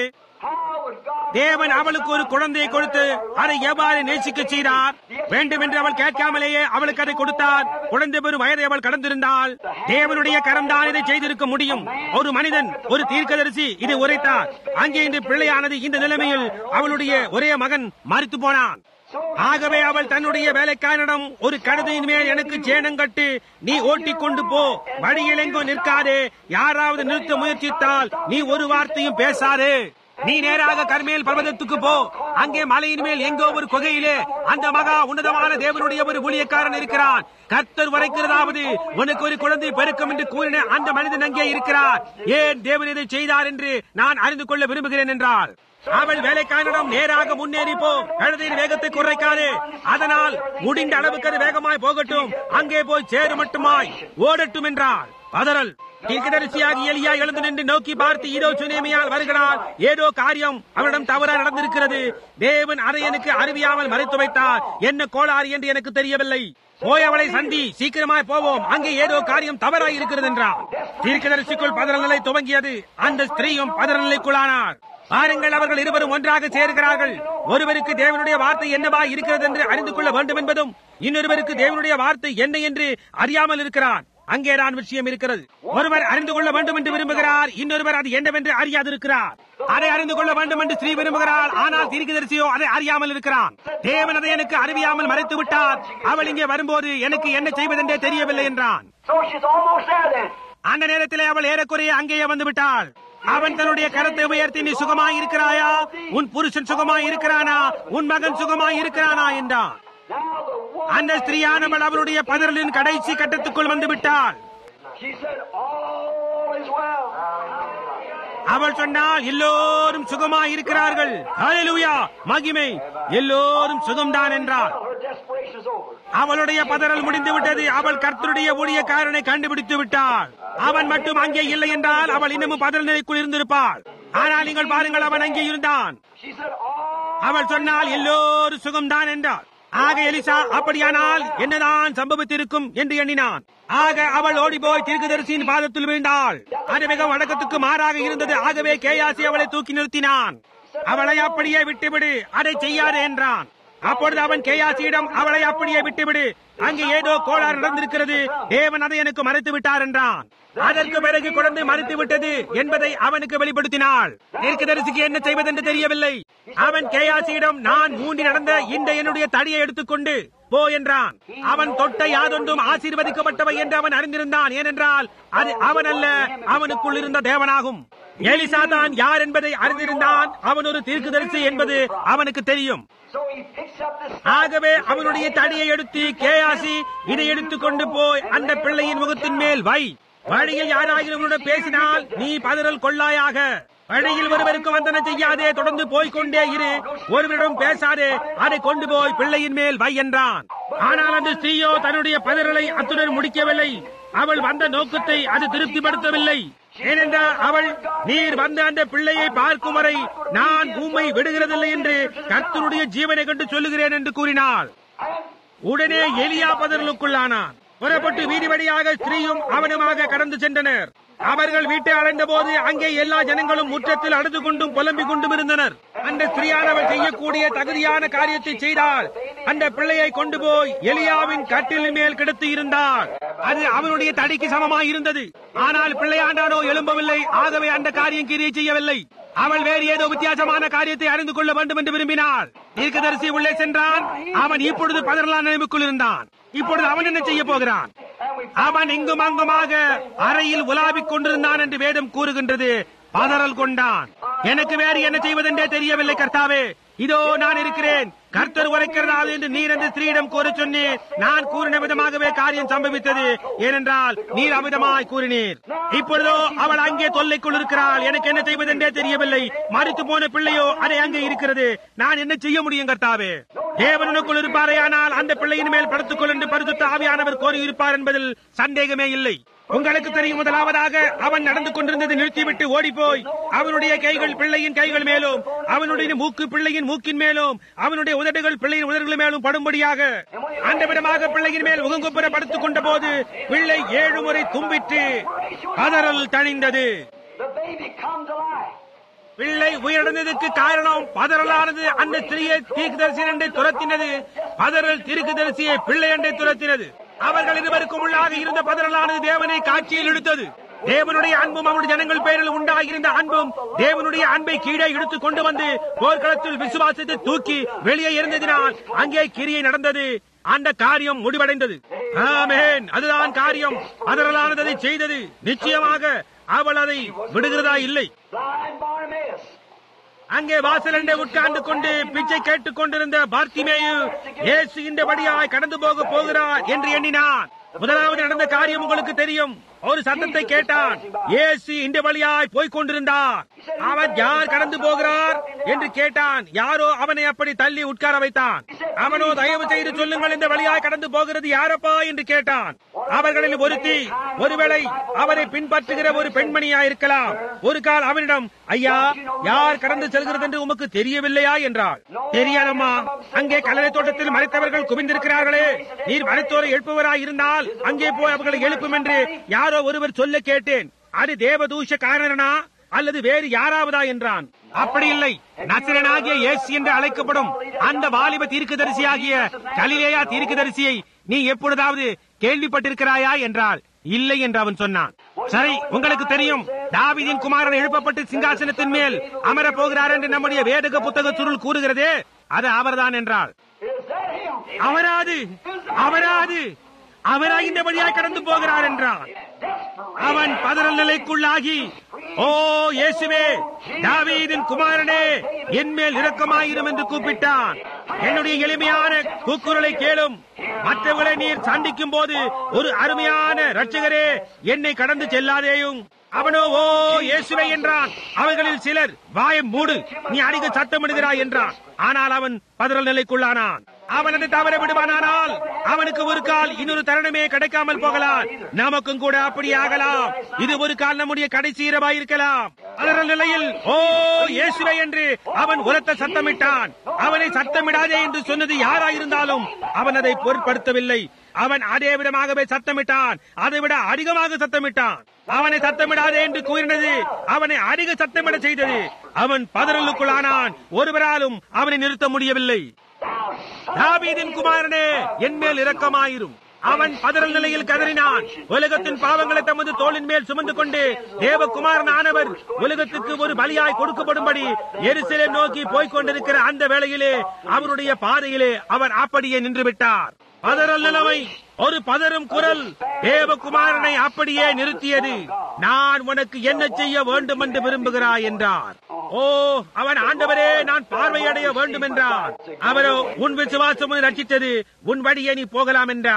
தேவன் அவளுக்கு ஒரு குழந்தையை கொடுத்து அதை எவ்வாறு நேசிக்க செய்தார் வேண்டும் என்று அவள் கேட்காமலேயே அவளுக்கு அதை கொடுத்தார். குழந்தை பெறும் வயதை அவள் கடந்திருந்தால் தேவனுடைய கரம்தான் இதை செய்திருக்க முடியும். ஒரு மனிதன், ஒரு தீர்க்கதரிசி இதை உரைத்தார். அங்கே இந்த பிள்ளையானது இந்த நிலைமையில் அவளுடைய ஒரே மகன் மரித்து போனான். ஆகவே அவள் தன்னுடைய வேலைக்காரனிடம், ஒரு கழுதையின் மேல் எனக்கு சேணம் கட்டு, நீ ஓட்டிக் கொண்டு போ, வழியில் எங்கோ நிற்காதே, யாராவது நிறுத்த முயற்சித்தால் நீ ஒரு வார்த்தையும் பேசாதே, நீ நேராக கர்மேல் பர்வதத்துக்கு போ, அங்கே மலையின் மேல் எங்கோ ஒரு குகையிலே அந்த மகா உன்னதமான தேவனுடைய ஒரு ஊழியக்காரன் இருக்கிறான். கர்த்தர் வரைக்கிறதாவது உனக்கு ஒரு குழந்தை பெருக்கும் என்று கூறின அந்த மனிதன் அங்கே இருக்கிறார். ஏன் தேவன் இதை செய்தார் என்று நான் அறிந்து கொள்ள விரும்புகிறேன் என்றாள். அவள் வேலைக்காரனிடம், நேராக முன்னேறி போ, கழுதையின் வேகத்தை குறைக்காதே, அதனால் முடிந்த அளவுக்கு அது வேகமாய் போகட்டும், அங்கே போய் சேரு மட்டுமாய் ஓடட்டும் என்றாள். பதறல். தீர்க்கதரிசியாகி எலியா எழுந்து நின்று நோக்கி பார்த்து, இதோ சுனேமியால் வருகிறாள், ஏதோ காரியம் அவனிடம் தவறா நடந்திருக்கிறது, தேவன் அதை எனக்கு அறிவியாமல் மறைத்து வைத்தார், என்ன கோளாறு என்று எனக்கு தெரியவில்லை, போய் அவளை சந்தி, சீக்கிரமாய் போவோம், அங்கே ஏதோ காரியம் தவறாய் இருக்கிறது என்றார். தீர்க்கதரிசிக்குள் பதறல் நிலை துவங்கியது. அந்த ஸ்திரீயும் பதறல் நிலைக்குள்ளானார். பாருங்கள், அவர்கள் இருவரும் ஒன்றாக சேர்கிறார்கள். ஒருவருக்கு தேவனுடைய வார்த்தை என்னவா இருக்கிறது என்று அறிந்து கொள்ள வேண்டும் என்பதும், இன்னொருவருக்கு தேவனுடைய வார்த்தை என்ன என்று அறியாமல் இருக்கிறார். அங்கேதான் விஷயம் இருக்கிறது. ஒருவர் அறிந்து கொள்ள வேண்டும் என்று விரும்புகிறார், இன்னொருவர் அது என்னவென்று அறியாதிருக்கிறார். அதை அறிந்து கொள்ள வேண்டும் என்று ஸ்ரீ விரும்புகிறார், ஆனால் தீர்க்கதரிசியோ அதை அறியாமல் இருக்கிறான். தேவன் அதை எனக்கு அறிவியாமல் மறைத்து விட்டார். அவள் இங்கே வரும்போது எனக்கு என்ன செய்வதென்றே தெரியவில்லை என்றான். அந்த நேரத்திலே அவள் ஏறக்குறைய அங்கேயே வந்து விட்டாள். அவன் தன்னுடைய கரத்தை உயர்த்தி, நீ சுகமாய் இருக்கிறாயா, உன் புருஷன் சுகமாய் இருக்கிறானா, உன் மகன் சுகமாய் இருக்கிறானா என்றான். அந்த ஸ்திரீயானவள் அவருடைய பதறலின் கடைசி கட்டத்துக்குள் வந்து விட்டாள். அவள் சொன்னால், எல்லோரும் சுகமாய் இருக்கிறார்கள், ஹல்லேலூயா, மகிமை, எல்லோரும் சுகம்தான் என்றாள். அவளுடைய பதறல் முடிந்து விட்டது. அவள் கர்த்தருடைய ஊழியக்காரனை கண்டுபிடித்து விட்டாள். அவன் மட்டும் அங்கே இல்லை என்றால் அவள் இன்னமும் பதறல் நிலைக்குள் இருந்திருப்பாள். ஆனால் நீங்கள் பாருங்கள், அவன் அங்கே இருந்தான். அவள் சொன்னால், எல்லோரும் சுகம்தான் என்றாள். ஆக எலிசா, அப்படியானால் என்னதான் சம்பவித்திருக்கும் என்று எண்ணினான். ஆக அவள் ஓடி போய் தீர்க்கதரிசியின் பாதத்தில் விழுந்தாள். அது மிக வழக்கத்துக்கு மாறாக இருந்தது. ஆகவே கேயாசி அவளை தூக்கி நிறுத்தினான். அவளை அப்படியே விட்டுவிடு, அதை செய்யாதே என்றான். அப்பொழுது அவன் கேயாசியிடம், அவளை அப்படியே விட்டுவிடு, அங்கே ஏதோ கோளாறு நடந்திருக்கிறது, தேவன் அதை எனக்கு மறைத்து விட்டார் என்றான். அதற்கு பிறகு குழந்தை மறைத்து விட்டது என்பதை அவனுக்கு வெளிப்படுத்தினாள். தீர்க்கதரிசிக்கு என்ன செய்வதென்று தெரியவில்லை. அவன் கேயாசியிடம், நான் மூண்டி நடந்த இந்த என்னுடைய தடியை எடுத்துக்கொண்டு போ என்றான். அவன் தொட்ட யாதொன்றும் ஆசீர்வதிக்கப்பட்டவை என்று அவன் அறிந்திருந்தான். ஏனென்றால் அது அவன் அல்ல, அவனுக்குள் இருந்த தேவனாகும். எலிசா தான் யார் என்பதை அறிந்திருந்தான். அவன் ஒரு தீர்க்கதரிசி என்பது அவனுக்கு தெரியும். ஆகவே அவனுடைய தடியை எடுத்து, கேயாசி, இதை எடுத்துக்கொண்டு போய் அந்த பிள்ளையின் முகத்தின் மேல் வை, வழியில் யாராகிலும் பேசினால் நீ பதறல் கொள்ளாயாக, வழியில் ஒருவருக்கும் வந்தனை செய்யாதே, தொடர்ந்து போய்கொண்டே இரு, ஒருவரிடம் பேசாதே, அதை கொண்டு போய் பிள்ளையின் மேல் வை என்றான். ஆனால் அந்த ஸ்திரீயோ தன்னுடைய பதறலை அத்துடன் முடிக்கவில்லை. அவள் வந்த நோக்கத்தை அது திருப்திப்படுத்தவில்லை. ஏனென்றால் அவள், நீர் வந்த அந்த பிள்ளையை பார்க்கும் வரை நான் உம்மை விடுகிறதில்லை என்று கர்த்தருடைய ஜீவனை கண்டு சொல்லுகிறேன் என்று கூறினாள். உடனே எலியா பதறலுக்குள்ளானான். புறப்பட்டு வீதி வழியாக ஸ்திரீயும் அவனுமாக கடந்து சென்றனர். அவர்கள் வீட்டை அடைந்த போது அங்கே எல்லா ஜனங்களும் முற்றத்தில் அழுது கொண்டும் புலம்பிக் கொண்டும் இருந்தனர். அந்த ஸ்திரீயானவர் செய்யக்கூடிய தகுதியான காரியத்தை செய்தால் அந்த பிள்ளையை கொண்டு போய் எலியாவின் கட்டிலின் மேல் கிடத்தி இருந்தார். அது அவனுடைய தடிக்கு சமமாய் இருந்தது. ஆனால் பிள்ளையாண்டானோ எழும்பவில்லை. ஆகவே அந்த காரியம் கிரியை செய்யவில்லை. அவள் வேறு ஏதோ வித்தியாசமான காரியத்தை அறிந்து கொள்ள வேண்டும் என்று விரும்பினாள். தீர்க்கதரிசி உள்ளே சென்றான். அவன் இப்பொழுது பதறலான நிலைமைக்குள் இருந்தான். இப்பொழுது அவன் என்ன செய்ய போகிறான்? அவன் இங்கும் அங்குமாக அறையில் உலாவிக் கொண்டிருந்தான் என்று வேதம் கூறுகின்றது. பதறல் கொண்டான். எனக்கு வேறு என்ன செய்வதென்றே தெரியவில்லை கர்த்தாவே, இதோ நான் இருக்கிறேன், கர்த்தர் உரைக்கிறதாவது என்று நீர் அந்த ஸ்திரீயிடம் கூற சொன்னீர். நான் கூறின விதமாகவே காரியம் சம்பவித்தது. ஏனென்றால் நீர் அமிதமாய் கூறினீர். இப்பொழுதோ அவள் அங்கே தொல்லைக்குள் இருக்கிறாள். எனக்கு என்ன செய்வதென்றே தெரியவில்லை. மறித்து போன பிள்ளையோ அதை அங்கே இருக்கிறது. நான் என்ன செய்ய முடியும் கர்த்தாவே? தேவனுக்குள் இருப்பாரே, ஆனால் அந்த பிள்ளையின் மேல் படுத்துக்கொள் என்று பரிசுத்த ஆவியானவர் கோரியிருப்பார் என்பதில் சந்தேகமே இல்லை. உங்களுக்கு தெரியும், முதலாவதாக அவன் நடந்து கொண்டிருந்தது நிறுத்திவிட்டு ஓடிப்போய் அவனுடைய கைகள் பிள்ளையின் கைகள் மேலும், அவனுடைய மூக்கு பிள்ளையின் மூக்கின் மேலும், அவனுடைய உதடுகள் பிள்ளையின் உதடுகள் மேலும் படும்படியாக அந்த விதமாக பிள்ளையின் மேல் முகங்குப்புற படுத்துக் கொண்ட போது பிள்ளை ஏழு முறை தும்பிட்டு பதறல் தணிந்தது. பிள்ளை உயிரிழந்ததற்கு காரணம் பதறலானது அந்த ஸ்திரீயை தீர்க்கதரிசி அண்டை துரத்தினது. பதறல் தீர்க்கதரிசியை பிள்ளை அண்டை துரத்தினது. அவர்கள் இருவருக்கும் உள்ளாக இருந்த பதறலானது தேவனை காட்சியில் எடுத்தது. தேவனுடைய அன்பும் அவருடைய ஜனங்கள் பெயரில் உண்டாகியிருந்த அன்பும் தேவனுடைய அன்பை கீழே எடுத்துக் கொண்டு வந்து போர்க்களத்தில் விசுவாசத்தை தூக்கி வெளியே இருந்ததினால் அங்கே கிரியை நடந்தது. அந்த காரியம் முடிவடைந்தது. ஆமென். அதுதான் காரியம். பதறலானது அதை செய்தது. நிச்சயமாக அவள் அதை விடுகிறதா இல்லை. அங்கே வாசலண்டை உட்கார்ந்து கொண்டு பிச்சை கேட்டுக் கொண்டிருந்த பார்த்திமேயு இயேசு இந்தபடியாய் கடந்து போக போகிறார் என்று எண்ணினான். முதலாவது நடந்த காரியம் உங்களுக்கு தெரியும். ஒரு சத்தத்தை கேட்டான். இயேசு இந்த வழியாய் போய்க் கொண்டிருந்தார். அவன் யார் கடந்து போகிறார் என்று கேட்டான். யாரோ அவனை அப்படி தள்ளி உட்கார வைத்தான். அவனோ தயவு செய்து சொல்லுங்கள், இந்த வழியாய் கடந்து போகிறது யாரப்பா என்று கேட்டான். அவர்களில் ஒருத்தி ஒருவேளை அவரை பின்பற்றுகிற ஒரு பெண்மணியா இருக்கலாம். ஒரு கால் அவனிடம், ஐயா, யார் கடந்து செல்கிறது என்று உமக்கு தெரியவில்லையா என்றாள். தெரியாதம்மா, அங்கே கல்லறை தோட்டத்தில் மறைத்தவர்கள் குவிந்திருக்கிறார்களே, நீர் மறைத்தோரை எழுப்புவராய் இருந்தால் அங்கே போய் அவர்களை எழுப்பும் என்று யாரோ ஒருவர் சொல்ல கேட்டேன். அது தேவதூஷ காரணனா அல்லது வேறு யாராவதா என்றான். அப்படி இல்லை, நசரேயனாகிய இயேசு என்று அழைக்கப்படும் அந்த வாலிப தீர்க்கதரிசியாகிய கலிலேயா தீர்க்கதரிசியை நீ எப்பொழுதாவது கேள்விப்பட்டிருக்கிறாயா என்றால், இல்லை என்று அவன் சொன்னான். சரி, உங்களுக்கு தெரியும், தாவீதின் குமாரன் எழுப்பப்பட்டு சிங்காசனத்தின் மேல் அமர போகிறார் என்று நம்முடைய வேதக புத்தக சுருள் கூறுகிறதே, அது அவர்தான் என்றாள். அவராது அவராது அவரா இந்த வழியாக கடந்து போகிறார் என்றான். அவன் பதறல் நிலைக்குள்ளாகி, ஓ இயேசுவே, தாவீதின் குமாரனே, என் மேல் இரக்கமாயிரும் என்று கூப்பிட்டான். என்னுடைய எளிமையான கூக்குரலை கேளும். மற்றவர்களை நீர் சந்திக்கும் போது ஒரு அருமையான இரட்சகரே, என்னை கடந்து செல்லாதேயும். அவனோ ஓ இயேசுவே என்றான். அவர்களில் சிலர், வாயை மூடு, நீ அதிக சத்தமிடுகிறாய் என்றான். ஆனால் அவன் பதறல் நிலைக்குள்ளானான். அவன் அதை தவற விடுவானால் அவனுக்கு ஒரு கால் இன்னொரு தருணமே கிடைக்காமல் போகலாம். நமக்கும் கூட அப்படி ஆகலாம். இது ஒரு கால் நம்முடைய கடைசி இரவாய் இருக்கலாம். பதறல் நிலையில் ஓ இயேசுவே என்று அவன் உரத்த சத்தமிட்டான். அவனை சத்தமிடாதே என்று சொன்னது யாராயிருந்தாலும் அவன் அதை பொருட்படுத்தவில்லை. அவன் அதே விதமாகவே சத்தமிட்டான். அதை விட அதிகமாக சத்தமிட்டான். அவனை சத்தமிடாதே என்று கூறினது அவனை அதிக சத்தமிட செய்தது. அவன் பதறலுக்குள்ளானான். ஒருவராலும் அவனை நிறுத்த முடியவில்லை. தாவீதின் குமாரனே, என் மேல் இரக்கமாயிரும். அவன் பதறல் நிலையில் கதறினான். உலகத்தின் பாவங்களை தமது தோளின் மேல் சுமந்து கொண்டு தேவகுமாரன் ஆனவர் உலகத்துக்கு ஒரு பலியாய் கொடுக்கப்படும்படி எருசலேம் நோக்கி போய்க் கொண்டிருக்கிற அந்த வேளையிலே அவருடைய பாதையிலே அவர் அப்படியே நின்று விட்டார். பதறல் நிலைமை, ஒரு பதறும் குரல் தேவகுமாரனை அப்படியே நிறுத்தியது. நான் உனக்கு என்ன செய்ய வேண்டும் என்று விரும்புகிறாய் என்றார். ஓ, அவன் ஆண்டவரே, நான் பார்வையடைய வேண்டும் என்றார். அவரோ, உன் விசுவாசம் ரட்சித்தது, உன் வழியே நீ போகலாம் என்றார்.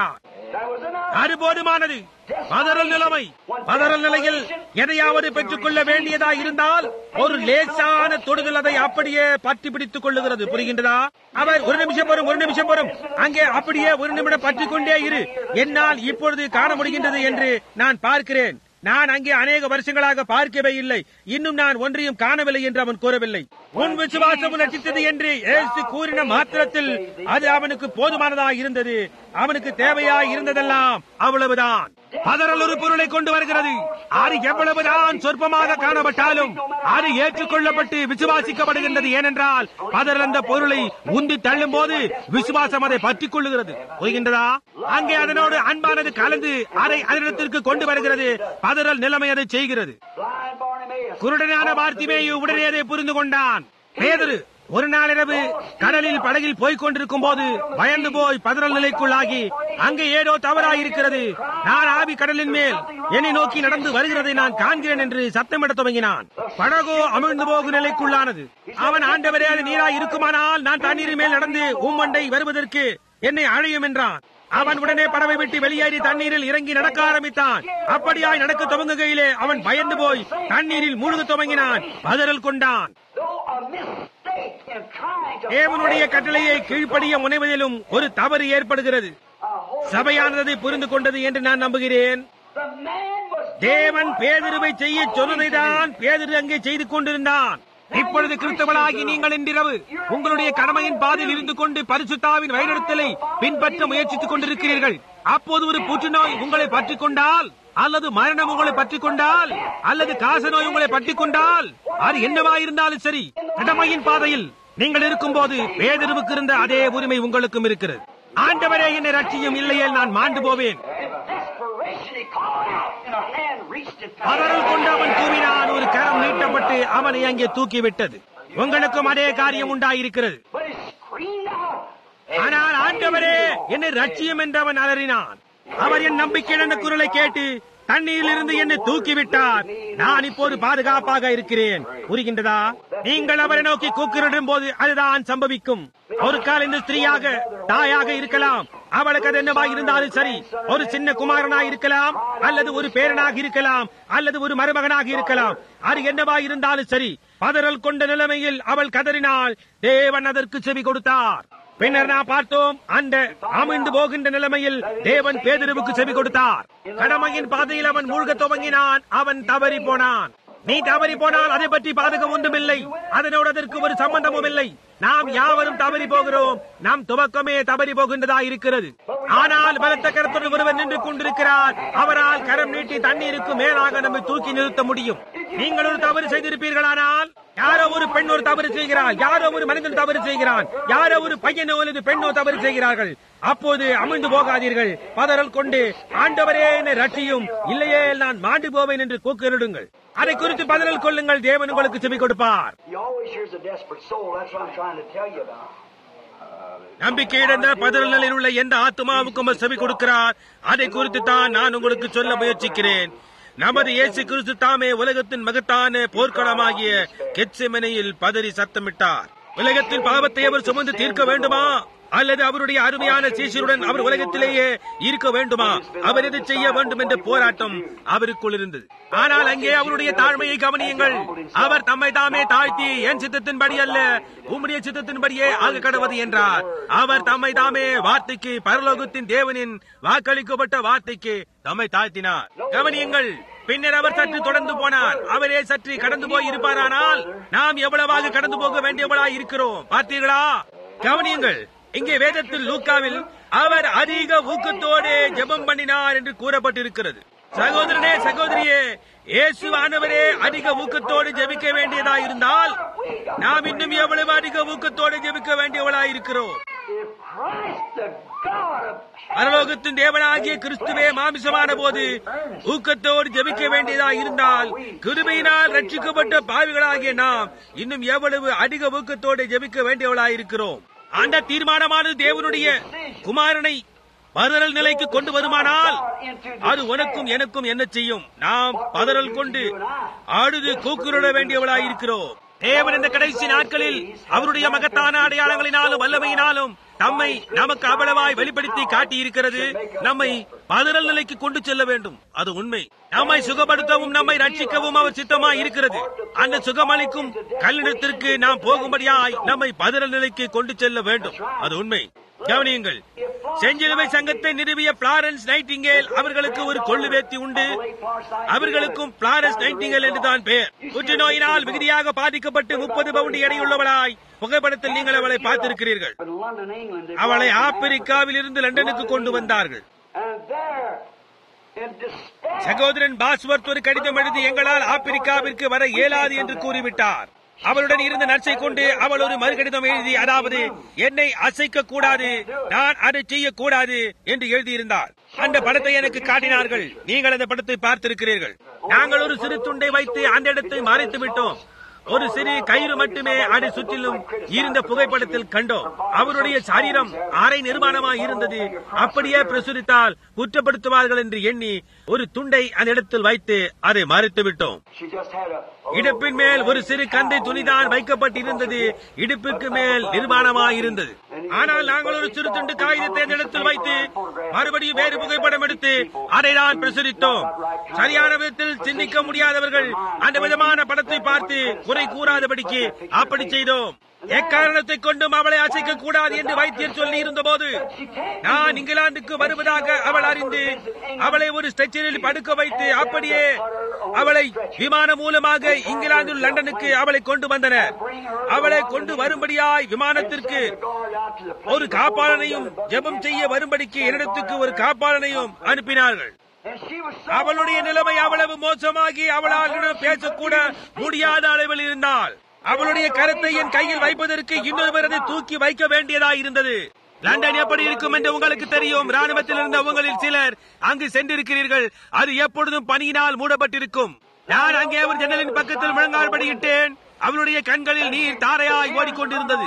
அது போதுமானது. பதறல் நிலைமை, பதறல் நிலையில் எதையாவது பெற்றுக் கொள்ள வேண்டியதா இருந்தால் ஒரு லேசான தொடுதல் அதை அப்படியே பற்றி பிடித்துக் கொள்ளுகிறது. புரிகின்றதா? அவர் ஒரு நிமிஷம் வரும், ஒரு நிமிஷம் வரும், அங்கே அப்படியே ஒரு நிமிடம் பற்றிக் கொண்டே இரு, என்னால் இப்பொழுது காண முடிகின்றது என்று நான் பார்க்கிறேன். நான் அங்கே அநேக வருஷங்களாக பார்க்கவே இல்லை, இன்னும் நான் ஒன்றையும் காணவில்லை என்று அவன் கூறவில்லை. உன் விசுவாசம் நடித்தது என்று இயேசு கூறின மாத்திரத்தில் அது அவனுக்கு போதுமானதாக இருந்தது. அவனுக்கு தேவையாய் இருந்ததெல்லாம் அவ்வளவுதான். பதறல் ஒரு பொருளை கொண்டு வருகிறது. அது எவ்வளவுதான் சொற்பமாக காணப்பட்டாலும் அது ஏற்றுக்கொள்ளப்பட்டு விசுவாசிக்கப்படுகின்றது. ஏனென்றால் பதறல் அந்த பொருளை உந்தி தள்ளும் போது விசுவாசம் அதை பற்றிக் கொள்ளுகிறது. புரிகின்றதா? அங்கே அதனோடு அன்பானது கலந்து அதை அதனிடத்திற்கு கொண்டு வருகிறது. பதறல் நிலைமை அதை செய்கிறது. குருடனான பார்த்திமேயு உடனே அதை புரிந்து கொண்டான். பேதுரு ஒரு நாளிரவு கடலில் படகில் போய்க் கொண்டிருக்கும் போது பயந்து போய் பதறல் நிலைக்குள்ளாகி, அங்கே ஏதோ தவறாயிருக்கிறது, நான் ஆவி கடலின் மேல் என்னை நோக்கி நடந்து வருகிறதை நான் காண்கிறேன் என்று சத்தமிட துவங்கினான். படகோ அமிழ்ந்து போகும் நிலைக்குள்ளானது. அவன், ஆண்டவரே, அது நீராய் இருக்குமானால் நான் தண்ணீரின் மேல் நடந்து உம்மண்டை வருவதற்கு என்னை அழையும் என்றான். அவன் உடனே படவை விட்டு வெளியேறி தண்ணீரில் இறங்கி நடக்க ஆரம்பித்தான். அப்படியாய் நடக்க துவங்குகையிலே அவன் பயந்து போய் தண்ணீரில் மூழ்க துவங்கினான். பதறல் கொண்டான். தேவனுடைய கட்டளையை கீழ்ப்படிய முனைவதிலும் ஒரு தவறு ஏற்படுகிறது. சபையானதை புரிந்து கொண்டது என்று நான் நம்புகிறேன். தேவன் பேதுருவை செய்ய சொன்னதைதான் பேதுரு அங்கே செய்து கொண்டிருந்தான். இப்பொழுது கிறிஸ்தவர்களாகி நீங்கள் இன்றிரவு உங்களுடைய கடமையின் பாதையில் இருந்து கொண்டு பரிசுத்தாவின் வழிநடத்தலை பின்பற்ற முயற்சித்துக் கொண்டிருக்கிறீர்கள். அப்போது ஒரு புற்றுநோய் உங்களை பற்றிக் கொண்டால், அல்லது மரணம் உங்களை பற்றிக் கொண்டால், அல்லது காச நோய் உங்களை பற்றிக் கொண்டால், அது என்னவாயிருந்தாலும் சரி, கடமையின் பாதையில் நீங்கள் இருக்கும் போது பேதுருவுக்கு இருந்த அதே உரிமை உங்களுக்கும் இருக்கிறது. ஆண்டவரே, என்னை ரட்சியும், இல்லையே நான் மாண்டு போவேன். பதறல் கொண்டு அவன் தூவினான். ஒரு கரம் நீட்டப்பட்டு அவனை அங்கே தூக்கிவிட்டது. உங்களுக்கும் அதே காரியம் உண்டாயிருக்கிறது. ஆனால் ஆண்டவரே, என்னை ரட்சியும் என்று அவன் அலறினான். அவர் என் நம்பிக்கையிழந்த குரலை கேட்டு தண்ணீரில் இருந்து என்னை தூக்கிவிட்டார். நான் இப்போது பாதுகாப்பாக இருக்கிறேன். புரிகின்றதா? நீங்கள் அவரை நோக்கி கூக்குரலிடும் போது அதுதான் சம்பவிக்கும். ஒரு கால இந்த ஸ்திரீயாக, தாயாக இருக்கலாம், அவளுக்கு அது என்னவாக இருந்தாலும் சரி, ஒரு சின்ன குமாரனாக இருக்கலாம், அல்லது ஒரு பேரனாக இருக்கலாம், அல்லது ஒரு மருமகனாக இருக்கலாம், அது என்னவாக இருந்தாலும் சரி, பதறல் கொண்ட நிலைமையில் அவள் கதறினாள். தேவன் அதற்கு செவி கொடுத்தார். பின்னர் நாம் பார்த்தோம், அந்த அமிழ்ந்து போகின்ற நிலைமையில் தேவன் பேதுருவுக்கு செவி கொடுத்தார். கடமையின் பாதையில் அவன் மூழ்க துவங்கினான். அவன் தவறி போனான். நீ தவறி போனால் அதை பற்றி பாதகம் ஒன்றுமில்லை, அதனோடு அதற்கு ஒரு சம்பந்தமும் இல்லை. நாம் யாவரும் தவறி போகிறோம். நம் துவக்கமே தவறி போகின்றதா இருக்கிறது. ஆனால் பலத்த கரத்துடன் ஒருவர் நின்று கொண்டிருக்கிறார். அவரால் கரம் நீட்டி தண்ணீருக்கு மேலாக நம்மை தூக்கி நிறுத்த முடியும். நீங்கள் ஒரு தவறு செய்திருப்பீர்களானால், யாரோ ஒரு பெண் ஒரு தவறு செய்கிறார், யாரோ ஒரு மனிதன் தவறு செய்கிறான், யாரோ ஒரு பையனோ அல்லது பெண்ணோ தவறு செய்கிறார்கள். அப்போது அமிழ்ந்து போகாதீர்கள். பதறல் கொண்டு, ஆண்டவரே, என்னை ரட்சியும், இல்லையே நான் மாண்டு போவேன் என்று கூக்குரலிடுங்கள். அதை குறித்து பதறல் கொள்ளுங்கள். தேவன் உங்களுக்கு செவி கொடுப்பார். நம்பிக்கை இழந்த பதறல் நிலையில் உள்ள எந்த ஆத்மாவுக்கும் செவி கொடுக்கிறார். அதை குறித்து தான் நான் உங்களுக்கு சொல்ல முயற்சிக்கிறேன். நமது இயேசு கிறிஸ்து தாமே உலகத்தின் மகத்தான போர்க்களமாகிய கெத்செமனேயில் பதறி சத்தமிட்டார். உலகத்தின் பாவத்தை அவர் சுமந்து தீர்க்க வேண்டுமா, அல்லது அவருடைய அருமையான சீஷருடன் அவர் உலகத்திலேயே இருக்க வேண்டுமா? அவர் எது செய்ய வேண்டும் என்ற போராட்டம் அவருக்குள் இருந்தது. ஆனால் அங்கே அவருடைய தாழ்மையை கவனியுங்கள். அவர் தம்மை தாமே தாழ்த்தி, என் சித்தத்தின்படி அல்ல, உம்முடைய சித்தத்தின்படியே ஆக கடவது என்றார். அவர் தம்மை தாமே வார்த்தைக்கு, பரலோகத்தின் தேவனின் வாக்களிக்கப்பட்ட வார்த்தைக்கு தம்மை தாழ்த்தினார். கவனியுங்கள். பின்னர் அவர் சற்று தொடர்ந்து போனார். அவரே சற்று கடந்து போய் இருப்பாரானால் நாம் எவ்வளவாக கடந்து போக வேண்டியவளாய் இருக்கிறோம். பார்த்தீர்களா? கவனியுங்கள். இங்கே வேதத்தில் லூக்காவில் அவர் அதிக ஊக்கத்தோடு ஜெபம் பண்ணினார் என்று கூறப்பட்டிருக்கிறது. சகோதரனே, சகோதரியே, இயேசுவானவரே அதிக ஊக்கத்தோடு ஜெபிக்க வேண்டியதா இருந்தால் நாம் இன்னும் எவ்வளவு அதிக ஊக்கத்தோடு ஜெபிக்க வேண்டியவளாய் இருக்கிறோம். பரலோகத்தின் தேவனாகிய கிறிஸ்துவே மாமிசமான போது ஊக்கத்தோடு ஜெபிக்க வேண்டியதா இருந்தால், கிருபையினால் ரட்சிக்கப்பட்ட பாவிகளாகிய நாம் இன்னும் எவ்வளவு அதிக ஊக்கத்தோடு ஜெபிக்க வேண்டியவளாய் இருக்கிறோம். அந்த தீர்மானமானது தேவனுடைய குமாரனை பதறல் நிலைக்கு கொண்டு வருமானால் அது உனக்கும் எனக்கும் என்ன செய்யும்? நாம் பதறல் கொண்டு ஆடுது கூக்குரல வேண்டியவளாய் இருக்கிறோம். தேவன் இந்த கடைசி நாட்களில் அவருடைய மகத்தான அடையாளங்களினாலும் வல்லமையினாலும் தம்மை நமக்கு அவ்வளவாய் வெளிப்படுத்தி காட்டியிருக்கிறது. நம்மை பதறல் நிலைக்கு கொண்டு செல்ல வேண்டும். அது உண்மை. நம்மை சுகப்படுத்தவும் நம்மை ரட்சிக்கவும் அவர் சித்தமாய் இருக்கிறது. அந்த சுகமளிக்கும் கல்லிடத்திற்கு நாம் போகும்படியாய் நம்மை பதறல் நிலைக்கு கொண்டு செல்ல வேண்டும். அது உண்மை. கவனியுங்கள், செஞ்சிலுவை சங்கத்தை நிறுவிய பிளாரன்ஸ் நைட்டிங்கேல் அவர்களுக்கு ஒரு கொள்ளுவேத்தி உண்டு. அவர்களுக்கும் பிளாரன்ஸ் நைட்டிங்கேல் என்றுதான் பெயர். புற்றுநோயினால் மிகுதியாக பாதிக்கப்பட்டு முப்பது பவுண்டு எடையுள்ளவளாய் புகைப்படத்தில் நீங்கள் அவளை பார்த்திருக்கிறீர்கள். அவளை ஆப்பிரிக்காவில் இருந்து லண்டனுக்கு கொண்டு வந்தார்கள். சகோதரன் பாஸ்வர்த் ஒரு கடிதம் எழுதி எங்களால் ஆப்பிரிக்காவிற்கு வர இயலாது என்று கூறிவிட்டார். அவளுடன் இருந்த நர்ஸை கொண்டு அவள் ஒரு மறுகடிதம் எழுதி, அதாவது என்னை அசைக்க கூடாது, நான் அதை செய்யக்கூடாது என்று எழுதியிருந்தார். அந்த படத்தை எனக்கு காட்டினார்கள். நீங்கள் அந்த படத்தை பார்த்திருக்கிறீர்கள். நாங்கள் ஒரு சிறு துண்டை வைத்து அந்த இடத்தை மறைத்து விட்டோம். ஒரு சிறு கயிறு மட்டுமே அதை சுற்றிலும் இருந்த புகைப்படத்தில் கண்டோம். அவருடைய சரீரம் அரை நிர்மாணமாய் இருந்தது. அப்படியே பிரசுரித்தால் குற்றப்படுத்துவார்கள் என்று எண்ணி ஒரு துண்டை அந்த இடத்தில் வைத்து அதை மறைத்து விட்டோம். இடுப்பின் மேல் ஒரு சிறு கந்தை துணிதான் வைக்கப்பட்டிருந்தது. இடுப்புக்கு மேல் நிர்மாணமாய் இருந்தது. ஆனால் நாங்கள் ஒரு சிறு துண்டு காகிதத்தை அந்த இடத்தில் வைத்து மறுபடியும் வேறு புகைப்படம் எடுத்து அதை தான் பிரசுரித்தோம். சரியான விதத்தில் சிந்திக்க முடியாதவர்கள் அந்த விதமான படத்தை பார்த்து குறை கூறாதபடிக்கு அப்படி செய்தோம். எக்காரணத்தை கொண்டும் அவளை அசைக்க கூடாது என்று வைத்தியர் சொல்லி இருந்த போது நான் இங்கிலாந்துக்கு வருவதாக அவள் அறிந்து அவளை ஒரு ஸ்ட்ரெச்சரில் படுக்க வைத்து அப்படியே அவளை விமானம் மூலமாக இங்கிலாந்தில் லண்டனுக்கு அவளை கொண்டு வந்தனர். அவளை கொண்டு வரும்படியாய் விமானத்திற்கு ஒரு காப்பாளனையும் ஜெபம் செய்ய வரும்படிக்கு என்னிடத்துக்கு ஒரு காப்பாளனையும் அனுப்பினார்கள். அவளுடைய நிலைமை அவ்வளவு மோசமாகி அவளால் பேசக்கூட முடியாத அளவில் இருந்தாள். அவளுடைய கருத்தை என் கையில் வைப்பதற்கு இன்னொருவர் அதை தூக்கி வைக்க வேண்டியதாக இருந்தது. லண்டன் எப்படி இருக்கும் என்று உங்களுக்கு தெரியும். ராணுவத்தில் இருந்த உங்களில் சிலர் அங்கு சென்றிருக்கிறீர்கள். அது எப்பொழுதும் பனியினால் மூடப்பட்டிருக்கும். நான் அங்கே ஒரு ஜன்னலின் பக்கத்தில் முழங்கால்படியிட்டேன். அவளுடைய கண்களில் நீர் தாரையாய் ஓடிக்கொண்டிருந்தது.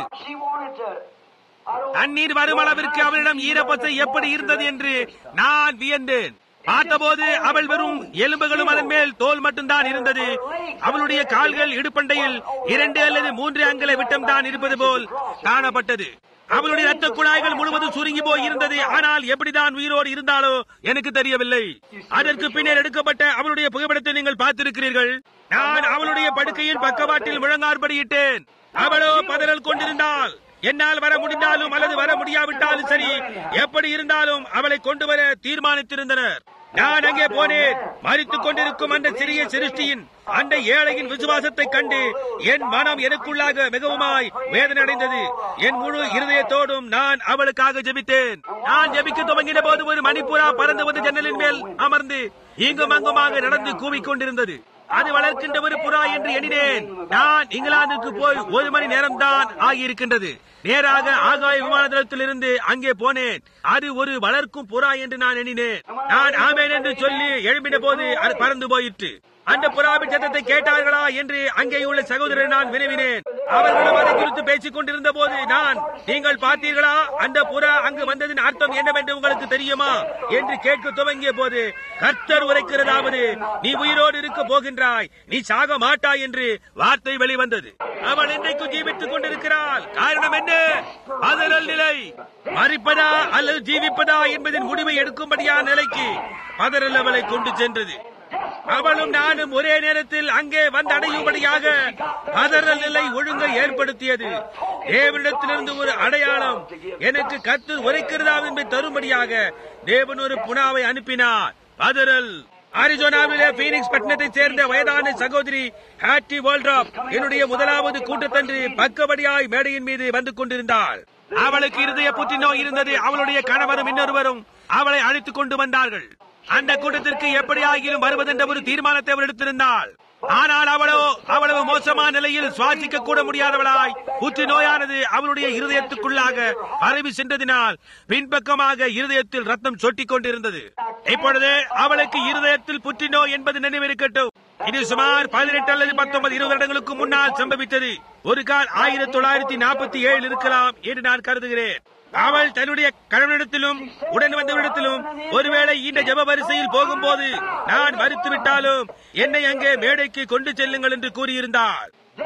தண்ணீர் வரும் அளவிற்கு அவளிடம் ஈரப்பசை எப்படி இருந்தது என்று நான் வியந்தேன். பார்த்தபோது அவள் வெறும் எலும்புகளும் அதன் மேல் தோல் மட்டும்தான் இருந்தது. அவளுடைய கால்கள் இடுப்பண்டையில் இரண்டு அல்லது மூன்று அங்குல விட்டம் தான் இருப்பது போல் காணப்பட்டது. அவளுடைய ரத்த குழாய்கள் முழுவதும் சுருங்கி போய் இருந்தது. ஆனால் எப்படிதான் உயிரோடு இருந்தாலோ எனக்கு தெரியவில்லை. அதற்கு பின்னர் எடுக்கப்பட்ட அவளுடைய புகைப்படத்தை நீங்கள் பார்த்திருக்கிறீர்கள். நான் அவளுடைய படுக்கையின் பக்கவாட்டில் முழங்காற்படியிட்டேன். அவளோ பதறல் கொண்டிருந்தாள். என்னால் வர முடிந்தாலும் அல்லது வர முடியாவிட்டாலும் சரி, எப்படி இருந்தாலும் அவளை கொண்டு வர தீர்மானித்திருந்தனர். நான் அங்கே போனேன். மரித்துக் கொண்டிருக்கும் அந்த சிறிய சிருஷ்டியின் அந்த ஏழையின் விசுவாசத்தை கண்டு என் மனம் எனக்குள்ளாக மிகவுமாய் வேதனை அடைந்தது. என் முழு இருதயத்தோடும் நான் அவளுக்காக ஜெபித்தேன். நான் ஜெபிக்க துவங்கின போது ஒரு மணிப்புறா பறந்து வந்து ஜன்னலின் மேல் அமர்ந்து இங்கும் அங்குமாக நடந்து கூவிக்கொண்டிருந்தது. அது வளர்க்கின்ற ஒரு புறா என்று எண்ணினேன். நான் இங்கிலாந்துக்கு போய் ஒரு மணி நேரம் தான் ஆகியிருக்கின்றது. நேராக ஆகாய விமான தளத்தில் இருந்து அங்கே போனேன். அது ஒரு வளர்க்கும் புறா என்று நான் எண்ணினேன். நான் ஆமேன் என்று சொல்லி எழுப்பின போது அது பறந்து போயிற்று. அந்த புறாவின் சத்தத்தை கேட்டார்களா என்று அங்கே உள்ள சகோதரர் நான் வினவினேன். அவர்களும் அதை குறித்து பேசிக் கொண்டிருந்த போது நான், நீங்கள் பார்த்தீர்களா, அந்த புறா அங்கு வந்ததின் அர்த்தம் என்னவென்று உங்களுக்கு தெரியுமா என்று கேட்க துவங்கிய போது, கர்த்தர் உரைக்கிறதாவது, நீ உயிரோடு இருக்க போகின்றாய், நீ சாக மாட்டாய் என்று வார்த்தை வெளிவந்தது. அவள் இன்றைக்கு ஜீவித்துக் கொண்டிருக்கிறாள். காரணம் என்ன? பதறல் நிலை. மறிப்பதா அல்லது ஜீவிப்பதா என்பதின் முடிவை எடுக்கும்படியான நிலைக்கு பதறல் அவளை கொண்டு சென்றது. அவளும் நானும் ஒரே நேரத்தில் அங்கே வந்தடையும்படியாக பதறல் நிலை ஒழுங்கை ஏற்படுத்தியது. தேவனிடத்திலிருந்து ஒரு அடையாளம் எனக்கு கத்து உரைக்கிறதா என்பதை தரும்படியாக தேவன் ஒரு புனாவை அனுப்பினார். பதறல். அரிசோனாவிலே பீனிக்ஸ் பட்டணத்தை சேர்ந்த வயதான சகோதரி ஹாட்டி வால்ட்ராப் என்னுடைய முதலாவது கூட்டத்தன்று பக்கபடியாய் மேடையின் மீது வந்து கொண்டிருந்தாள். அவளுக்கு இருதய புற்றுநோய் இருந்தது. அவளுடைய கணவரும் இன்னொருவரும் அவளை அழைத்துக் கொண்டு வந்தார்கள். அந்த கூட்டத்திற்கு எப்படியாகிலும் வருவதென்ற ஒரு தீர்மானத்தை அவள் எடுத்திருந்தாள். ஆனால் அவளோ அவ்வளவு மோசமான நிலையில் சுவாசிக்க கூட முடியாதவளாய் புற்றுநோயானது அவளுடைய இருதயத்துக்குள்ளாக பரவி சென்றதினால் பின்பக்கமாக இருதயத்தில் ரத்தம் சொட்டிக் கொண்டிருந்தது. இப்பொழுது அவளுக்கு இருதயத்தில் புற்றுநோய் என்பது நினைவிருக்கட்டும். இது சுமார் பதினெட்டு அல்லது பத்தொன்பது இருபது வருடங்களுக்கு முன்னால் சம்பவித்தது. ஒரு கால் ஆயிரத்தி தொள்ளாயிரத்தி நாற்பத்தி ஏழு இருக்கலாம் என்று நான் கருதுகிறேன். அவள் தன்னுடைய கணவனிடத்திலும் உடன் வந்தவரிடத்திலும் ஒருவேளை இந்த ஜெப வரிசையில் போகும்போது நான் மறுத்து விட்டாலும் என்னை அங்கே மேடைக்கு கொண்டு செல்லுங்கள் என்று கூறியிருந்தார்.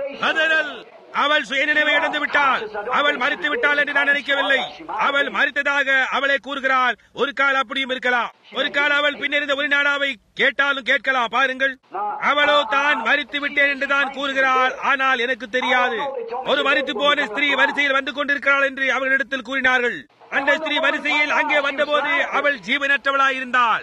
அதனால் அவள் சுயநினைவை இழந்து விட்டாள். அவள் மறித்து விட்டாள் என்று நான் நினைக்கவில்லை. அவள் மறித்ததாக அவளை கூறுகிறாள். ஒரு கால் அப்படியும் இருக்கலாம். ஒரு கால் அவள் பின்னிருந்த ஒளிநாடாவை கேட்டாலும் கேட்கலாம். பாருங்கள், அவளோ தான் மறித்து விட்டேன் என்று தான் கூறுகிறாள். ஆனால் எனக்கு தெரியாது. ஒரு மறித்து போன ஸ்திரீ வரிசையில் வந்து கொண்டிருக்கிறாள் என்று அவர்களிடத்தில் கூறினார்கள். அந்த ஸ்திரீ வரிசையில் அங்கே வந்தபோது அவள் ஜீவனற்றவளாய் இருந்தாள்.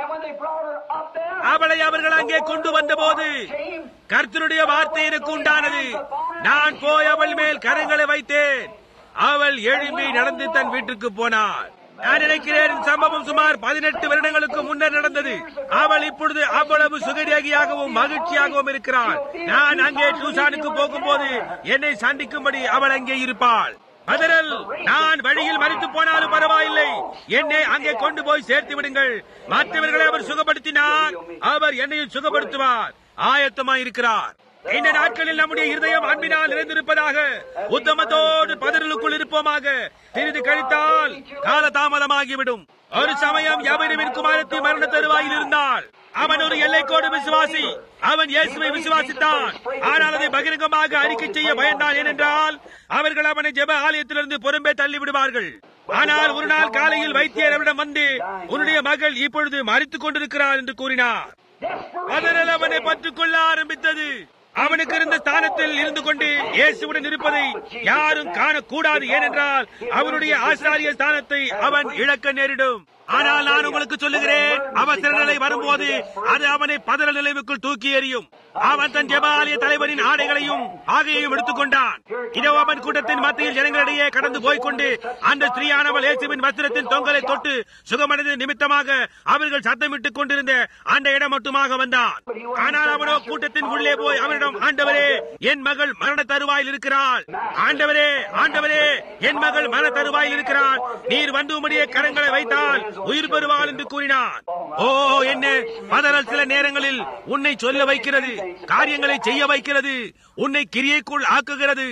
அவளை அவர்கள் அங்கே கொண்டு வந்தபோது கர்த்தருடைய வார்த்தை எனக்கு உண்டானது. நான் போய் அவள் மேல் கரங்களை வைத்தேன். அவள் எழும்பி நடந்து தன் வீட்டுக்கு போனாள். நான் நினைக்கிறேன் சம்பவம் சுமார் பதினெட்டு வருடங்களுக்கு முன்னர் நடந்தது. அவள் இப்பொழுது அவ்வளவு சுகடியாகியாகவும் மகிழ்ச்சியாகவும் இருக்கிறாள். நான் அங்கே டூசானுக்கு போகும்போது என்னை சந்திக்கும்படி அவள் அங்கே இருப்பாள். அதனால் நான் வழியில் மறித்து போனாலும் பரவாயில்லை, என்னை அங்கே கொண்டு போய் சேர்த்து விடுங்கள். மற்றவர்களை அவர் சுகப்படுத்தினார், அவர் என்னையும் சுகப்படுத்துவார். ஆயத்தமாய் இருக்கிறார். இந்த நாட்களில் நம்முடைய இருதயம் அன்பினால் நிறைந்திருப்பதாக, உத்தமத்தோடு பதறலுக்குள் இருப்போமாக. சிறிது கழித்தால் கால தாமதமாகிவிடும். ஒரு சமயம் யாவீரின் குமாரத்தி மரண தருவாயில் இருந்தால் அவன் ஒரு எல்லைக்கோடு விசுவாசி. அவன் இயேசுவை விசுவாசித்தான். ஆனால் அதை பகிரங்கமாக அறிக்கை செய்ய பயந்தான். ஏனென்றால் அவர்கள் அவனை ஜெப ஆலயத்திலிருந்து புறம்பே தள்ளி விடுவார்கள். ஆனால் ஒரு நாள் காலையில் வைத்தியர் அவரிடம் வந்து, உன்னுடைய மகள் இப்பொழுது மரித்துக் கொண்டிருக்கிறார் என்று கூறினார். அதனால் அவனை பற்றுக் கொள்ள ஆரம்பித்தது. அவனுக்கு இருந்த ஸ்தானத்தில் இருந்து கொண்டு இயேசுவுடன் இருப்பதை யாரும் காணக்கூடாது. ஏனென்றால் அவருடைய ஆசாரிய ஸ்தானத்தை அவன் இழக்க நேரிடும். ஆனால் நான் உங்களுக்கு சொல்லுகிறேன், அவசர நிலை வரும்போது அது அவனை பதற நிலைவுக்குள் தூக்கி எறியும். அவன் தன் ஜெபாலய தலைவரின் ஆடைகளையும் ஆகையையும் எடுத்துக் கொண்டான். இதோ அவன் கூட்டத்தின் மத்தியில் ஜனங்களிடையே கடந்து போய்கொண்டு அந்த ஸ்திரீயானவள் இயேசுவின் வஸ்திரத்தின் தொங்கலை தொட்டு சுகமடைந்த நிமித்தமாக அவர்கள் சத்தமிட்டுக் கொண்டிருந்த அந்த இடம் மட்டுமாக வந்தான். ஆனால் அவனோ கூட்டத்தின் உள்ளே போய் அவனிடம், ஆண்டவரே, என் மகள் மரண தருவாயில் இருக்கிறாள். ஆண்டவரே, ஆண்டவரே, என் மகள் மரண தருவாயில் இருக்கிறாள். நீர் வந்து உம்முடைய கரங்களை வைத்தால் உயிர் பெறுவாள் என்று கூறினான். ஓ, என்ன பதறல் சில நேரங்களில் உன்னை சொல்ல வைக்கிறது, காரியங்களை செய்ய வைக்கிறது, உன்னை கிரியைக்குள் ஆக்குகிறது.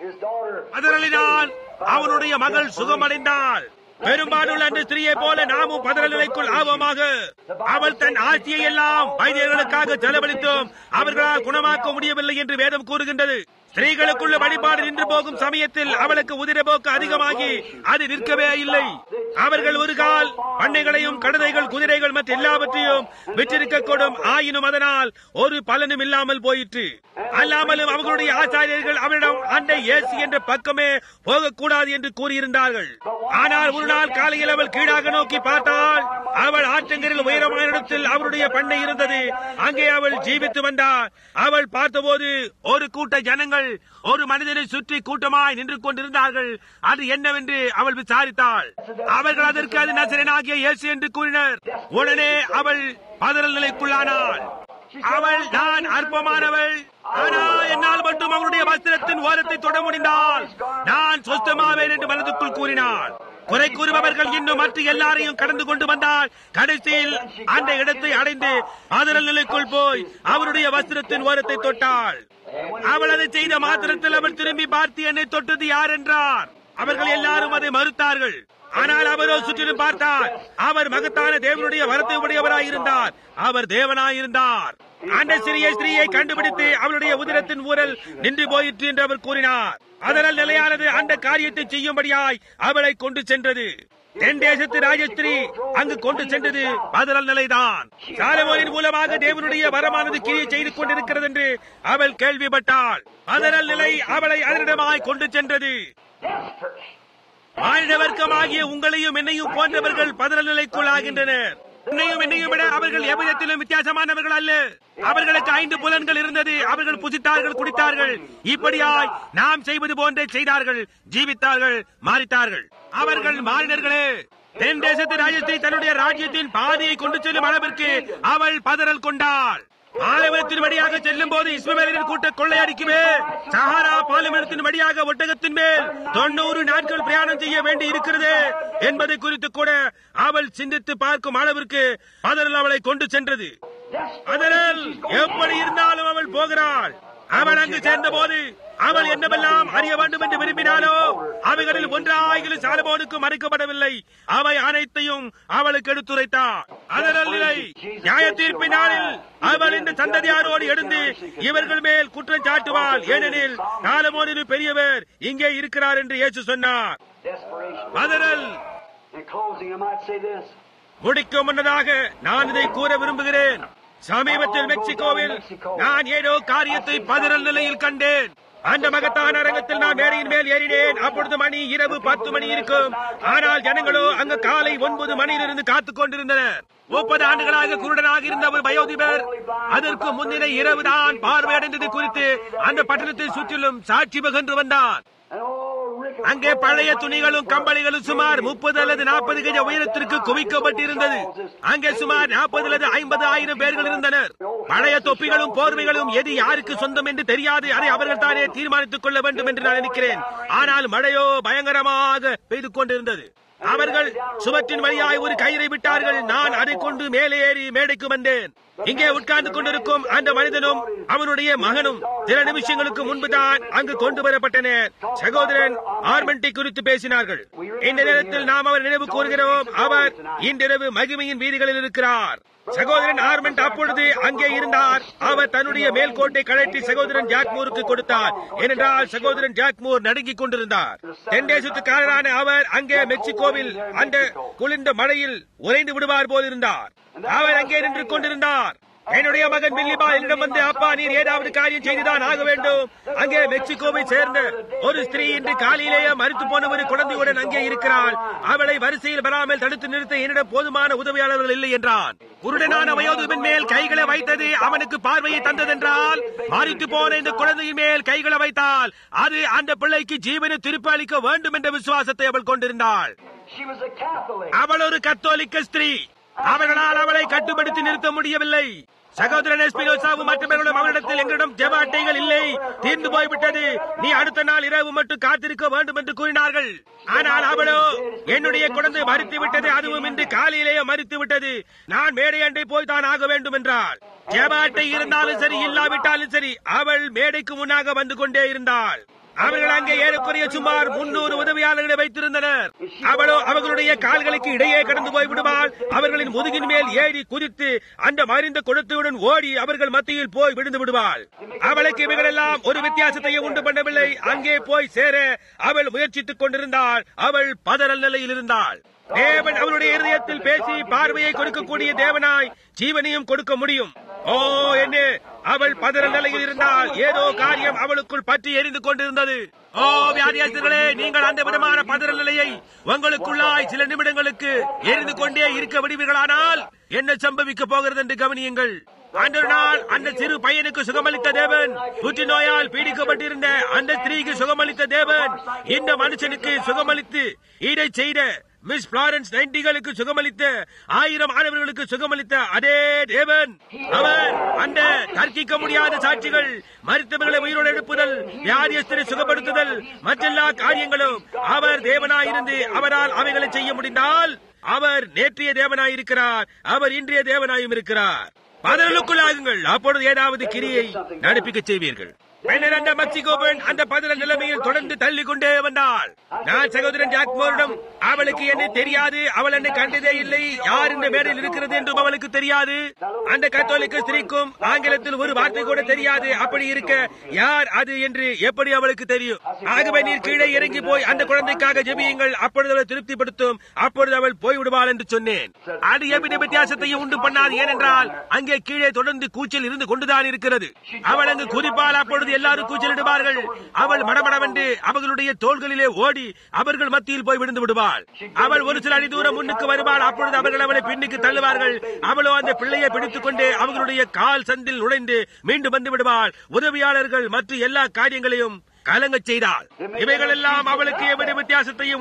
பதறலினால் அவனுடைய மகள் சுகமடைந்தாள். பெரும்பாலுள்ள அந்த ஸ்திரீயை போல நாமும் பதறல் நிலைக்குள் ஆவோமாக. அவள் தன் ஆட்சியை எல்லாம் வைத்தியர்களுக்காக செலவழித்தோம், அவர்களால் குணமாக்க முடியவில்லை என்று வேதம் கூறுகின்றது. ஸ்திரீகளுக்குள்ள வழிபாடு நின்று போகும் சமயத்தில் அவளுக்கு உதிரபோக்கு அதிகமாகி அது நிற்கவே இல்லை. அவர்கள் ஒரு கால் பண்ணைகளையும் கழுதைகள், குதிரைகள் மற்ற எல்லாவற்றையும் வெற்றிருக்கக்கூடும். ஆயினும் அதனால் ஒரு பலனும் இல்லாமல் போயிற்று. அல்லாமலும் அவர்களுடைய ஆச்சாரியர்கள் அவரிடம் அண்டை இயேசு என்ற பக்கமே போகக்கூடாது என்று கூறியிருந்தார்கள். ஆனால் ஒரு நாள் காலையில் அவள் கீழாக நோக்கி பார்த்தாள். அவள் ஆற்றங்கரில் உயரமான இடத்தில் அவருடைய பண்ணை இருந்தது. அங்கே அவள் ஜீவித்து வந்தாள். அவள் பார்த்தபோது ஒரு கூட்ட ஜனங்கள் ஒரு மனிதனை சுற்றி கூட்டமாய் நின்று கொண்டிருந்தார்கள். அது என்னவென்று அவள் விசாரித்தாள். அவர்கள் அதற்கு அது நசரேயனாகிய இயேசு என்று கூறினர். உடனே அவள் பதறல் நிலைக்குள்ளானாள். அவள், நான் அற்பமானவள், ஆனால் என்னால் மட்டும் அவருடைய வஸ்திரத்தின் ஓரத்தை தொட முடிந்தால் நான் சொஸ்தமாவேன் என்று மனதுக்குள் கூறினாள். குறை கூறுபவர்கள் இன்னும் மற்ற எல்லாரையும் கடந்து கொண்டு வந்தால் கடைசியில் அந்த இடத்தை அடைந்து பதறல் நிலைக்குள் போய் அவருடைய வஸ்திரத்தின் ஓரத்தை தொட்டாள். அவள் அதை செய்த மாத்திரத்தில் அவள் திரும்பி பார்த்து, என்னை தொட்டது யார் என்றார். அவர்கள் எல்லாரும் அதை மறுத்தார்கள். ஆனால் அவரோ சுற்றிலும் பார்த்தார். அவர் மகத்தான தேவனுடைய வரத்தை உடையவராயிருந்தார். அவர் தேவனாயிருந்தார். அந்த சிறிய ஸ்திரீயை கண்டுபிடித்து அவளுடைய உதிரத்தின் ஊரல் நின்று போயிற்று என்று அவர் கூறினார். அதனால் நிலையானது அந்த காரியத்தை செய்யும்படியாய் அவளை கொண்டு சென்றது. தென் தேசத்து ராஜஸ்திரி அங்கு கொண்டு சென்றது பதறல் நிலைதான். சாலமோனின் மூலமாக தேவனுடைய வரமானது கிரியை செய்து கொண்டிருக்கிறது என்று அவள் கேள்விப்பட்டாள். பதறல் நிலை அவளை அதனிடமாய் கொண்டு சென்றது. மானிட வர்க்கமாகிய உங்களையும் என்னையும் போன்றவர்கள் பதறல் நிலைக்குள் ஆகின்றனர். என்னையும் என்னையும் விட அவர்கள் எவ்விதத்திலும் வித்தியாசமானவர்கள் அல்ல. அவர்களுக்கு ஐந்து புலன்கள் இருந்தது. அவர்கள் புசித்தார்கள், குடித்தார்கள். இப்படியாய் நாம் செய்வது போன்றே செய்தார்கள், ஜீவித்தார்கள், மாறித்தார்கள். அவர்கள் மாறினர்களே. தென் தேசத்து ராஜ்யத்தை தன்னுடைய ராஜ்யத்தின் பாதியை கொண்டு செல்லும் அளவிற்கு அவள் பதறல் கொண்டாள். பாலைவனத்தின் வழியாக செல்லும் போது இஸ்மவேலின் கூட்ட கொள்ளையடிக்குமே, சஹாரா பாலைவனத்தின் வழியாக ஒட்டகத்தின் மேல் தொண்ணூறு நாட்கள் பிரயாணம் செய்ய வேண்டி இருக்கிறது என்பதை குறித்து கூட அவள் சிந்தித்து பார்க்கும் அளவிற்கு பதறல் அவளை கொண்டு சென்றது. அதனால் எப்படி இருந்தாலும் அவள் போகிறாள். அவள் அங்கு சேர்ந்த போது அவள் என்னவெல்லாம் அறிய வேண்டும் என்று விரும்பினாலோ அவைகளில் ஒன்றாயிலும் சாலமோனுக்கு மறைக்கப்படவில்லை. அவை அனைத்தையும் அவளுக்கு எடுத்துரைத்தார். அதனால் நியாய தீர்ப்பின் நாளில் அவள் இந்த சந்ததியாரோடு எழுந்து இவர்கள் மேல் குற்றம் சாட்டுவாள். ஏனெனில் சாலமோனிலும் பெரியவர் இங்கே இருக்கிறார் என்று இயேசு சொன்னார். அதனால் முடிக்கும் முன்னதாக நான் இதை கூற விரும்புகிறேன். சமீபத்தில் மெக்சிகோவில் நான் ஏதோ காரியத்தை பதறல் நிலையில் கண்டேன். அந்த மகத்தான அரங்கத்தில் நான் மேடையின் மேல் ஏறினேன். அப்பொழுது மணி இரவு பத்து மணி இருக்கும். ஆனால் ஜனங்களோ அங்கு காலை ஒன்பது மணியிலிருந்து காத்துக் கொண்டிருந்தனர். முப்பது ஆண்டுகளாக குருடனாக இருந்த ஒரு வயோதிபர் அதற்கு முன்தின இரவுதான் பார்வையடைந்தது குறித்து அந்த பட்டணத்தை சுற்றிலும் சாட்சி பகன்று வந்தார். அங்கே பழைய துணிகளும் கம்பளிகளும் சுமார் முப்பது அல்லது நாற்பது கஜ உயரத்திற்கு குவிக்கப்பட்டிருந்தது. அங்கே சுமார் நாற்பது அல்லது ஐம்பது ஆயிரம் பேர்கள் இருந்தனர். பழைய தொப்பிகளும் போர்வைகளும் எது யாருக்கு சொந்தம் என்று தெரியாது. அதை அவர்கள் தானே தீர்மானித்துக் கொள்ள வேண்டும் என்று நான் நினைக்கிறேன். ஆனால் மழையோ பயங்கரமாக பெய்து கொண்டிருந்தது. அவர்கள் சுவற்றின் வழியாய் ஒரு கயிறை விட்டார்கள். நான் அதை கொண்டு மேலே ஏறி மேடைக்கு வந்தேன். இங்கே உட்கார்ந்து கொண்டிருக்கும் அந்த மனிதனும் அவனுடைய மகனும் சில நிமிஷங்களுக்கு முன்புதான் அங்கு கொண்டு வரப்பட்டனர். சகோதரன் ஆர்மெண்டை குறித்து பேசினார்கள். இந்த நேரத்தில் நாம் அவர் நினைவு கூறுகிறோம். அவர் இன்றிரவு மகிமையின் வீதிகளில் இருக்கிறார். சகோதரன் ஆர்மெண்ட் அப்பொழுது அங்கே இருந்தார். அவர் தன்னுடைய மேல்கோட்டை கழற்றி சகோதரன் ஜாக்மூருக்கு கொடுத்தார். ஏனென்றால் சகோதரன் ஜாக்மூர் நடுங்கிக் கொண்டிருந்தார். தென்தேசத்துக்காரரான அவர் அங்கே மெக்சிகோவில் அந்த குளிர்ந்த மழையில் உறைந்து விடுவார் போல் இருந்தார். அவர் அங்கே நின்று கொண்டிருந்தார். என்னுடைய மகன் வில்லிபா என்னிடம் வந்து, அப்பா, நீர் ஏதாவது காரியம் செய்துதான் ஆக வேண்டும். அங்கே மெக்சிகோவை சேர்ந்த ஒரு ஸ்திரீ இன்று காலையிலேயே மரித்து போன ஒரு குழந்தையுடன் அங்கே இருக்கிறாள். அவளை வரிசையில் வராமல் தடுத்து நிறுத்த என்னிடம் போதுமான உதவியாளர்கள் இல்லை என்றான். குருடனான வயோதிபன் மேல் கைகளை வைத்தது அவனுக்கு பார்வையை தந்ததென்றால், மரித்து போன இந்த குழந்தையின் மேல் கைகளை வைத்தால் அது அந்த பிள்ளைக்கு ஜீவனை திருப்பி அளிக்க வேண்டும் என்ற விசுவாசத்தை அவள் கொண்டிருந்தாள். அவள் ஒரு கத்தோலிக்க ஸ்திரீ. அவர்களால் அவளை கட்டுப்படுத்தி நிறுத்த முடியவில்லை. சகோதரன் எஸ்பினோசாவும் மற்றவர்களும் அவரிடத்தில் எங்களிடம் ஜெப அட்டைகள் இல்லை, தீர்ந்து போய்விட்டது, நீ அடுத்த நாள் இரவு மட்டும் காத்திருக்க வேண்டும் என்று கூறினார்கள். ஆனால் அவளோ, என்னுடைய குழந்தை மரித்து விட்டது, அதுவும் இன்று காலையிலேயே மரித்து விட்டது, நான் மேடை அண்டை போய் தான் ஆக வேண்டும் என்றாள். ஜெப அட்டை இருந்தாலும் சரி இல்லாவிட்டாலும் சரி அவள் மேடைக்கு முன்னாக வந்து கொண்டே இருந்தாள். அவர்கள் அங்கே ஏறக்குறைய சுமார் முன்னூறு உதவியாளர்களை வைத்திருந்தனர். அவளோ அவர்களுடைய கால்களுக்கு இடையே கடந்து போய் விடுவாள். அவர்களின் முதுகின் மேல் ஏறி குதித்து அந்த மறிந்த குடத்துடன் ஓடி அவர்கள் மத்தியில் போய் விழுந்து விடுவாள். அவளுக்கு இவைகளெல்லாம் ஒரு வித்தியாசத்தையும் உண்டு பண்ணவில்லை. அங்கே போய் சேர அவள் முயற்சித்துக் கொண்டிருந்தாள். அவள் பதறல் நிலையில் இருந்தாள். தேவன் அவளுடைய இதயத்தில் பேசி பார்வையை கொடுக்கக்கூடிய தேவனாய் ஜீவனையும் கொடுக்க முடியும். ஓ, என்ன அவள் பதறல் நிலையில் இருந்தால் ஏதோ காரியம் அவளுக்குள் பற்றி எரிந்து கொண்டிருந்தது. ஓ வியாதியாளர்களே, நீங்கள் அந்த விதமான பதறல் நிலையை உங்களுக்குள்ளாய் சில நிமிடங்களுக்கு எரிந்து கொண்டே இருக்க விடுவீர்களானால் என்ன சம்பவிக்க போகிறது என்று கவனியுங்கள். அன்று நாள் அந்த சிறு பையனுக்கு சுகமளித்த தேவன், புற்றுநோயால் பீடிக்கப்பட்டிருந்த அந்த ஸ்திரீக்கு சுகமளித்த தேவன், இந்த மனுஷனுக்கு சுகமளித்து இதை செய்த மிஸ் பிளாரன்ஸ் நைன்டிகளுக்கு சுகமளித்த ஆயிரம் மாணவர்களுக்கு சுகமளித்த அதே தேவன். அவர் அந்த தர்க்கிக்க முடியாத சாட்சிகள், மரித்தவர்களை உயிரோடு எழுப்புதல், வியாதியஸ்தரை சுகப்படுத்துதல், மற்றெல்லா காரியங்களும் அவர் தேவனாயிருந்து அவரால் அவைகளை செய்ய முடிந்தால் அவர் நேற்றைய தேவனாயிருக்கிறார். அவர் இன்றைய தேவனாயும் இருக்கிறார். பதறலுக்குள்ளாகுங்கள், அப்பொழுது ஏதாவது கிரியை நடப்பிக்க செய்வீர்கள். அந்த மெக்சிகோ பெண் அந்த பதறல் நிலைமையில் தொடர்ந்து தள்ளிக் கொண்டே வந்தாள். நான் சகோதரன் ஜாக்மோரிடம், அவளுக்கு என்ன தெரியாது, அவள் என்னை கண்டதே இல்லை, யார் இந்த மேடையில் இருக்கிறது என்றும் அவளுக்கு தெரியாது. அந்த கத்தோலிக்க ஸ்திரீக்கும் ஆங்கிலத்தில் ஒரு வார்த்தை கூட தெரியாது. அப்படி இருக்க யார் அது என்று எப்படி அவளுக்கு தெரியும்? ஆகவே நீர் கீழே இறங்கி போய் அந்த குழந்தைக்காக ஜெபியுங்கள், அப்பொழுது அவளை திருப்திப்படுத்தும், அப்பொழுது அவள் போய்விடுவாள் என்று சொன்னேன். அது எவ்வித வித்தியாசத்தையும் உண்டு பண்ணாது. ஏனென்றால் அங்கே கீழே தொடர்ந்து கூச்சல் இருந்து கொண்டுதான் இருக்கிறது. அவள் அங்கு குதிப்பால் அப்பொழுது எல்லாரும் கூச்சலிடுவார்கள். அவள் மடமடவென்று அவர்களுடைய தோள்களிலே ஓடி அவர்கள் மத்தியில் போய் விழுந்து விடுவாள். அவள் ஒரு சில அடி தூரம் முன்னுக்கு வருவாள். அப்பொழுது அவர்கள் அவளை பின்னுக்கு தள்ளுவார்கள். அவளோ அந்த பிள்ளையை பிடித்துக் கொண்டு அவர்களுடைய கால் சந்தில் நுழைந்து மீண்டும் வந்து விடுவாள். உதவியாளர்கள் மற்ற எல்லா காரியங்களையும் கலங்கச் செய்தாள். இவைகள் எல்லாம் அவளுக்கு எவ்வித வித்தியாசத்தையும் உண்டு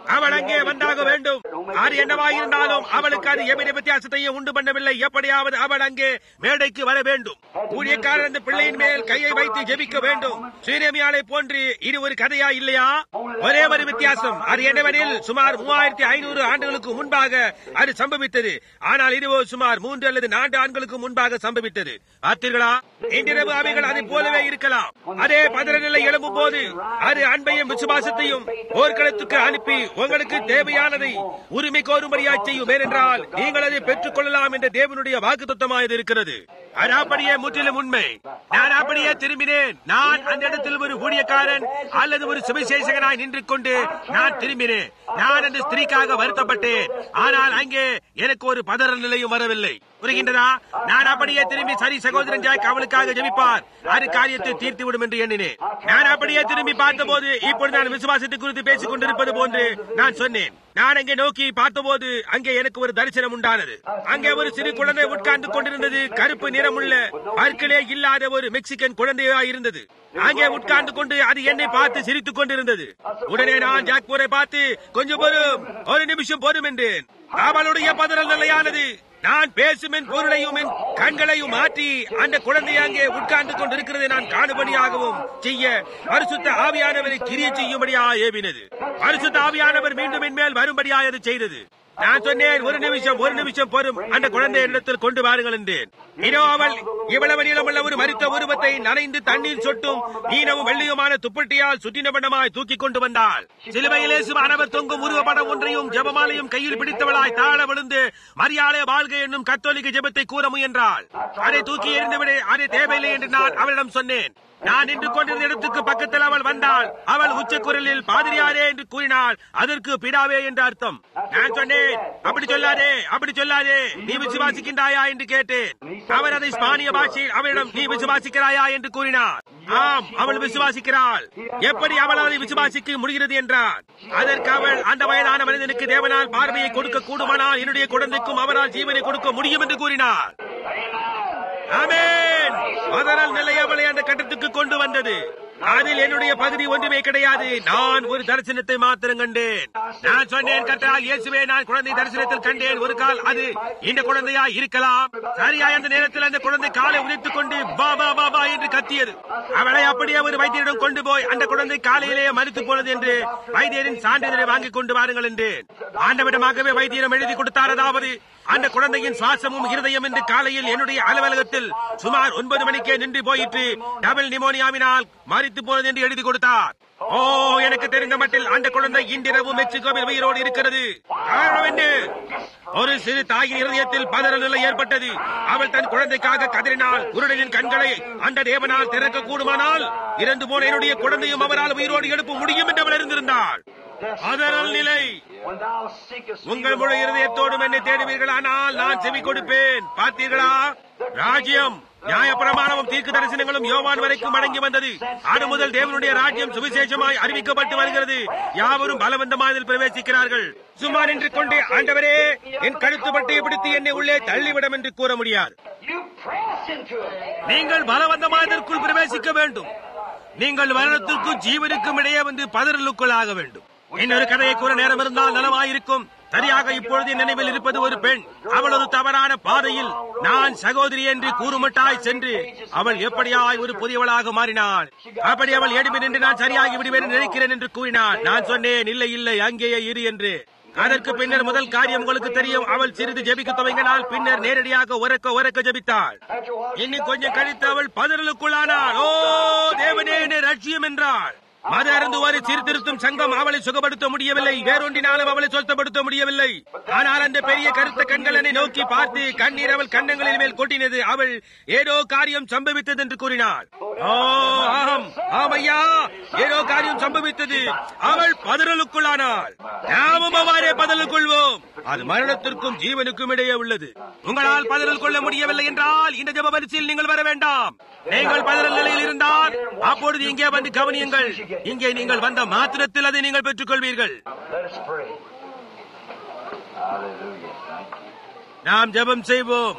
அவள் அங்கே வந்தாக வேண்டும். அது என்னவாயிருந்தாலும் அவளுக்கு அது எவ்வித வித்தியாசத்தையும் உண்டு பண்ணவில்லை. எப்படியாவது அவள் அங்கே மேடைக்கு வர வேண்டும். ஊழியக்காரர் அந்த பிள்ளையின் மேல் கையை வைத்து ஜெபிக்க வேண்டும். சீனமியாலை போன்று இது ஒரு கதையா இல்லையா? ஒரே ஒரு வித்தியாசம். அது என்னவெனில் சுமார் மூவாயிரத்தி ஐநூறு ஆண்டுகளுக்கு முன்பாக அது சம்பவித்தது. ஆனால் இதுவோ சுமார் மூன்று அல்லது நான்கு ஆண்டுகளுக்கு முன்பாக சம்பவித்தது. பார்த்தீர்களா? இன்றிரவு அவைகள் அதை போலவே இருக்கலாம். அதே பதறநிலை எழும்பும் போது அது அன்பையும் விசுவாசத்தையும் போர்க்களத்துக்கு அனுப்பி உங்களுக்கு தேவையானதை உரிமை கோரும்படியாய் செய்யும். ஏனென்றால் நீங்கள் அதை பெற்றுக் கொள்ளலாம் என்ற தேவனுடைய வாக்குத்தத்தமாய் இருக்கிறது. அது அப்படியே முற்றிலும் உண்மை. நான் அப்படியே திரும்பினேன். நான் அந்த இடத்தில் ஒரு ஊழியக்காரன் அல்லது ஒரு சுவிசேஷகனாய் நின்று கொண்டு நான் திரும்பினேன். நான் அந்த ஸ்திரீக்காக வருத்தப்பட்டேன். ஆனால் அங்கே எனக்கு ஒரு பதறல் நிலையும் வரவில்லை. புரிகின்றதா? நான் அப்படியே திரும்பி சரி சகோதரன் ஜாக் அவளுக்காக ஜெபிப்பார், அது காரியத்தை தீர்த்து விடும் என்று எண்ணினேன். நான் அப்படியே திரும்பி பார்த்தபோது இப்பொழுது நான் விசுவாசத்தை குறித்து பேசிக் கொண்டிருப்பது போன்று நான் சொன்னேன். நான் அங்கே நோக்கி பார்த்தபோது அங்கே எனக்கு ஒரு தரிசனம் உண்டானது. அங்கே ஒரு சிறு குழந்தை உட்கார்ந்து கொண்டிருந்தது. கருப்பு நிறமுள்ள பற்களே இல்லாத ஒரு மெக்சிகன் குழந்தையா இருந்தது. அங்கே உட்கார்ந்து கொண்டு அது என்னை பார்த்து சிரித்துக் கொண்டிருந்தது. உடனே நான் ஜாக்பூரை பார்த்து கொஞ்சம் பொறும், ஒரு நிமிஷம் பொறும் என்றேன். அவளுடைய பதறல் நிலையானது. நான் பேசும் என் பொருளையும் என் கண்களையும் மாற்றி அந்த குழந்தை அங்கே உட்கார்ந்து கொண்டிருக்கிறதை நான் காணும்படியாகவும் செய்ய பரிசுத்த ஆவியானவரை கிரியை செய்யும்படியா ஏவினது. பரிசுத்த ஆவியானவர் மீண்டும் என் மேல் வரும்படியாக அது செய்தது. நான் சொன்னேன், ஒரு நிமிஷம் ஒரு நிமிஷம் பொறும், அந்த குழந்தை இடத்தில் கொண்டு வாருங்கள் என்றேன். இதோ அவள் இவ்வளவு நீளமுள்ள ஒரு மரித்த உருவத்தை நனைந்து தண்ணீர் சொட்டும் நீனவும் வெள்ளியுமான துப்பட்டியால் சுற்றினபடமாய் தூக்கி கொண்டு வந்தாள். சிலுவையில் இயேசுவானவர் தொங்கும் உருவப்படம் ஒன்றையும் ஜெபமாலையும் கையில் பிடித்தவளாய் தாழ விழுந்து மரியாதை வாழ்க என்னும் கத்தோலிக்க ஜெபத்தை கூற முயன்றாள். அதை தூக்கி எறிந்துவிடு, அதை தேவையில்லை என்று நான் அவளிடம் சொன்னேன். நான் நின்று கொண்டிருந்த இடத்துக்கு பக்கத்தில் அவள் வந்தாள். அவள் உச்ச குரலில் பாதிரியாரே என்று கூறினாள். அதற்கு பிடாவே என்று அர்த்தம். நான் சொன்னேன், அப்படி சொல்லாதே, அப்படி சொல்லாதே, நீ விசுவாசிக்கின்றாயா என்று கேட்டேன். அவர் அதை ஸ்பானிய பாஷையில் அவளிடம் நீ விசுவாசிக்கிறாயா என்று கூறினார். ஆம், அவள் விசுவாசிக்கிறாள். எப்படி அவள் அதை விசுவாசிக்க முடிகிறது என்றார். அதற்கு அவள், அந்த வயதான மனிதனுக்கு தேவனால் பார்வையை கொடுக்க கூடுமானால் என்னுடைய குழந்தைக்கும் அவரால் ஜீவனை கொடுக்க முடியும் என்று கூறினார். ஆமென். பதறல் நிலை அவளை அந்த கட்டத்துக்கு கொண்டு வந்தது. அதில் என்னுடைய பகுதி ஒன்றுமே கிடையாது. நான் ஒரு தரிசனத்தை மாத்திரம் கண்டேன். நான் சொன்னேன், கர்த்தராகிய இயேசுவே, நான் குழந்தை தரிசனத்தில் கண்டேன். ஒரு கால் அது இந்த குழந்தையா இருக்கலாம். சரியா அந்த நேரத்தில் அந்த குழந்தை காலை உதைத்துக் கொண்டு பாபா பாபா என்று கத்தியது. அவளை அப்படியே ஒரு வைத்தியரிடம் கொண்டு போய் அந்த குழந்தை காலையிலேயே மரித்து போனது என்று வைத்தியரின் சான்றிதழை வாங்கிக் கொண்டு வாருங்கள் என்றேன். ஆண்டவிடமாகவே வைத்தியரம் எழுதி கொடுத்தார். அதாவது அந்த குழந்தையின் சுவாசமும் இருதயம் என்று காலையில் என்னுடைய அலுவலகத்தில் சுமார் ஒன்பது மணிக்கே நின்று போயிற்று. டபுள் நிமோனியாவினால் மரித்து போனது என்று எழுதி கொடுத்தார். ஓ, எனக்கு தெரிந்த மட்டில் அந்த குழந்தை இன்றிரவு மெக்சிகோவில் உயிரோடு இருக்கிறது. காரணம் என்ன? ஒரு சிறு தாயின் இருதயத்தில் பதறல் நிலை ஏற்பட்டது. அவள் தன் குழந்தைக்காக கதறினாள். குருடனின் கண்களை அந்த தேவனால் திறக்க கூடுமானால் இறந்து போன என்னுடைய குழந்தையும் அவரால் உயிரோடு எழுப்ப முடியும் என்று அவள் அறிந்திருந்தாள். பதறல் நிலை. உங்கள் முழு இருதயத்தோடும் என்னை தேடுவீர்கள், ஆனால் நான் செவி கொடுப்பேன். பார்த்தீர்களா? ராஜ்யம், நியாயப்பிரமாணமும் தீர்க்க தரிசனங்களும் யோவான் வரைக்கும் அடங்கி வந்தது. அது முதல் தேவனுடைய ராஜ்யம் சுவிசேஷமாய் அறிவிக்கப்பட்டு வருகிறது. யாவரும் பலவந்தமாக இதில் பிரவேசிக்கிறார்கள். சும்மா நின்று கொண்டு ஆண்டவரே என் கழுத்து பட்டையை பிடித்து என்னை உள்ளே தள்ளிவிடும் என்று கூற முடியாது. நீங்கள் பலவந்தமாக இதற்குள் பிரவேசிக்க வேண்டும். நீங்கள் மரணத்திற்கும் ஜீவனுக்கும் இடையே வந்து பதறலுக்குள் ஆக வேண்டும். இன்னொரு கதையை கூற நேரம் இருந்தால் நலமாயிருக்கும். சரியாக இப்பொழுது நினைவில் இருப்பது ஒரு பெண். அவள் ஒரு தவறான பாதையில் நான் சகோதரி என்று கூறுமட்டாய் சென்று அவள் எப்படியாய் ஒரு புதியவளாக மாறினாள். அப்படி அவள் எடுமை நின்று நான் சரியாகி விடுவேன் நினைக்கிறேன் என்று கூறினாள். நான் சொன்னேன், இல்லை இல்லை, அங்கேயே இரு என்று. அதற்கு பின்னர் முதல் காரியம் உங்களுக்கு தெரியும். அவள் சிறிது ஜெபிக்க துவங்கினாள். பின்னர் நேரடியாக உரக்க உரக்க ஜெபித்தாள். இன்னும் கொஞ்சம் கழித்து அவள் பதறலுக்குள்ளானாள். ஓ தேவனே, என்னை ரட்சியம் என்றாள். மது அருந்துவாறு சீர்திருத்தும் சங்கம் அவளை சுகப்படுத்த முடியவில்லை. வேறொன்றினாலும் அவளை சொத்தப்படுத்த முடியவில்லை. ஆனால் அந்த பெரிய கருத்த கண்கள் என்னை நோக்கி பார்த்து கண்ணீர் அவள் கண்ணங்களின் மேல் கொட்டினது. அவள் ஏதோ காரியம் சம்பவித்தது என்று கூறினாள். ஓ ஆம், ஆமையா, ஏதோ காரியம் சம்பவித்தது. அவள் பதறலுக்குள்ளானாள். நாமும் அவ்வாறே பதறல் கொள்வோம். அது மரணத்திற்கும் ஜீவனுக்கும் இடையே உள்ளது. உங்களால் பதறல் கொள்ள முடியவில்லை என்றால் இந்த ஜெப பரிசில் நீங்கள் வர வேண்டாம். நீங்கள் பதறல் நிலையில் இருந்தால் அப்பொழுது இங்கே வந்து கவனியுங்கள். இங்கே நீங்கள் வந்த மாத்திரத்தில் அதை நீங்கள் பெற்றுக் கொள்வீர்கள். நாம் ஜெபம் செய்வோம்.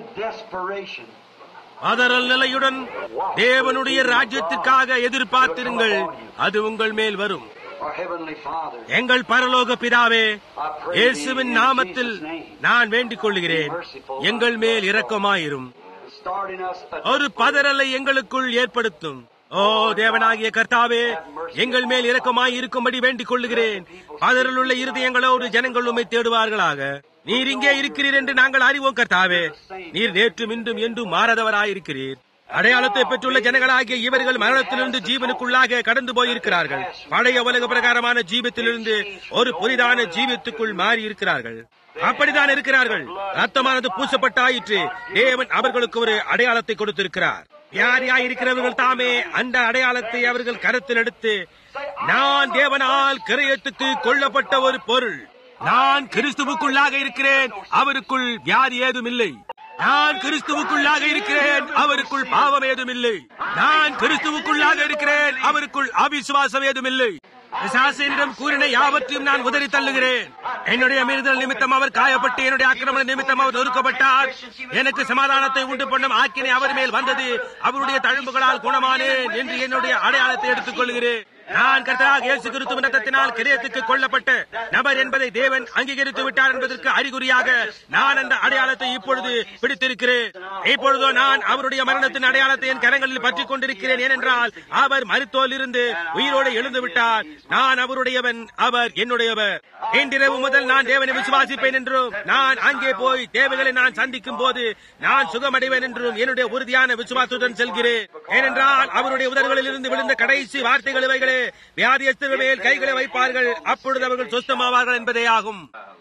பதறல் நிலையுடன் தேவனுடைய ராஜ்யத்திற்காக எதிர்பார்த்திருங்கள். அது உங்கள் மேல் வரும். Our Heavenly Father, எங்கள் பரலோக பிதாவே, I pray இயேசுவின் thee in நாமத்தில் Jesus' name, நான் வேண்டிக் கொள்கிறேன், எங்கள் மேல் இரக்கமாயிரும். start in us a ஒரு பதறலை எங்களுக்குள் ஏற்படுத்தும். ஓ தேவனாகிய கர்த்தாவே, எங்கள் மேல் இரக்கமாய் இருக்கும்படி வேண்டிக் கொள்ளுகிறேன். பதறல் உள்ள இருதயங்களோடு ஜனங்கள் உம்மை தேடுவார்களாக. நீர் இங்கே இருக்கிறீர் என்று நாங்கள் அறிவோம் கர்த்தாவே. நீர் நேற்றும் இன்றும் என்றும் மாறாதவராயிருக்கிறீர். அடையாளத்தை பெற்றுள்ள ஜனங்களாகிய இவர்கள் மரணத்திலிருந்து ஜீவனுக்குள்ளாக கடந்து போயிருக்கிறார்கள். பழைய உலக பிரகாரமான ஜீவத்திலிருந்து ஒரு புதிதான ஜீவத்துக்குள் மாறி இருக்கிறார்கள். அப்படித்தான் இருக்கிறார்கள். ரத்தமானது பூசப்பட்டாயிற்று. தேவன் அவர்களுக்கு ஒரு அடையாளத்தை கொடுத்திருக்கிறார். யாரையாய் இருக்கிறவர்கள் தாமே அந்த அடையாளத்தை அவர்கள் கருத்தில் எடுத்து, நான் தேவனால் கிரயத்துக்கு கொல்லப்பட்ட ஒரு பொருள், நான் கிறிஸ்துவுக்குள்ளாக இருக்கிறேன், அவருக்குள் வியாதி ஏதும் இல்லை. நான் கிறிஸ்துவுக்குள்ளாக இருக்கிறேன், அவருக்குள் பாவம் ஏதும் இல்லை. நான் கிறிஸ்துவுக்குள்ளாக இருக்கிறேன், அவருக்குள் அவிசுவாசம் ஏதும் இல்லை. பிசாசினிடம் கூறின யாவற்றையும் நான் உதறி தள்ளுகிறேன். என்னுடைய மீறுதல் நிமித்தம் அவர் காயப்பட்டு, என்னுடைய ஆக்கிரமண நிமித்தம் அவர் நொறுக்கப்பட்டார். எனக்கு சமாதானத்தை உண்டு பண்ணும் ஆக்கினை அவர் மேல் வந்தது. அவருடைய தழும்புகளால் குணமானேன் என்று என்னுடைய அடையாளத்தை எடுத்துக் கொள்கிறேன். நான் கர்த்தராகிய இயேசு கிறிஸ்துவின் இரத்தத்தினால் கிரயத்துக்கு கொல்லப்பட்ட நபர் என்பதை தேவன் அங்கீகரித்து விட்டார் என்பதற்கு அறிகுறியாக நான் அந்த அடையாளத்தை இப்பொழுது பிடித்திருக்கிறேன். இப்பொழுதோ நான் அவருடைய மரணத்தின் அடையாளத்தை என் கரங்களில் பற்றிக் கொண்டிருக்கிறேன். ஏனென்றால் அவர் மரித்தோல் இருந்து உயிரோடு எழுந்து விட்டார். நான் அவருடையவன், அவர் என்னுடையவர். இன்றிரவு முதல் நான் தேவனை விசுவாசிப்பேன் என்றும், நான் அங்கே போய் தேவைகளை நான் சந்திக்கும் போது நான் சுகமடைவேன் என்றும் என்னுடைய உறுதியான விசுவாசத்துடன் செல்கிறேன். ஏனென்றால் அவருடைய உதடுகளில் இருந்து விழுந்த கடைசி வார்த்தைகள் இவைகளே, வியாதியஸ்தர்கள் மேல் கைகளை வைப்பார்கள், அப்பொழுது அவர்கள் சொஸ்தமாவார்கள் என்பதே ஆகும்.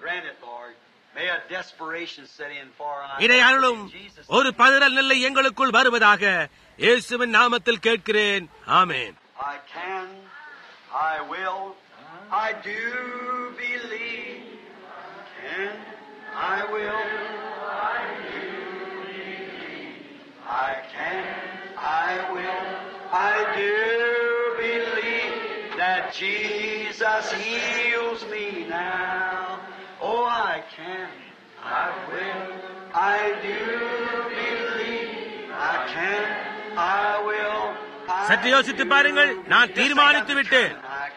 இதை அருளும். ஒரு பதறல் நிலை எங்களுக்குள் வருவதாக இயேசுவின் நாமத்தில் கேட்கிறேன். ஆமென். I can, I will, I do believe. Can, I will, I do believe. I can, I will, I do believe that Jesus heals me now. Oh, I can, I will, I do believe. I can, I will. சற்று யோசித்து பாருங்கள். நான் தீர்மானித்து விட்டேன்.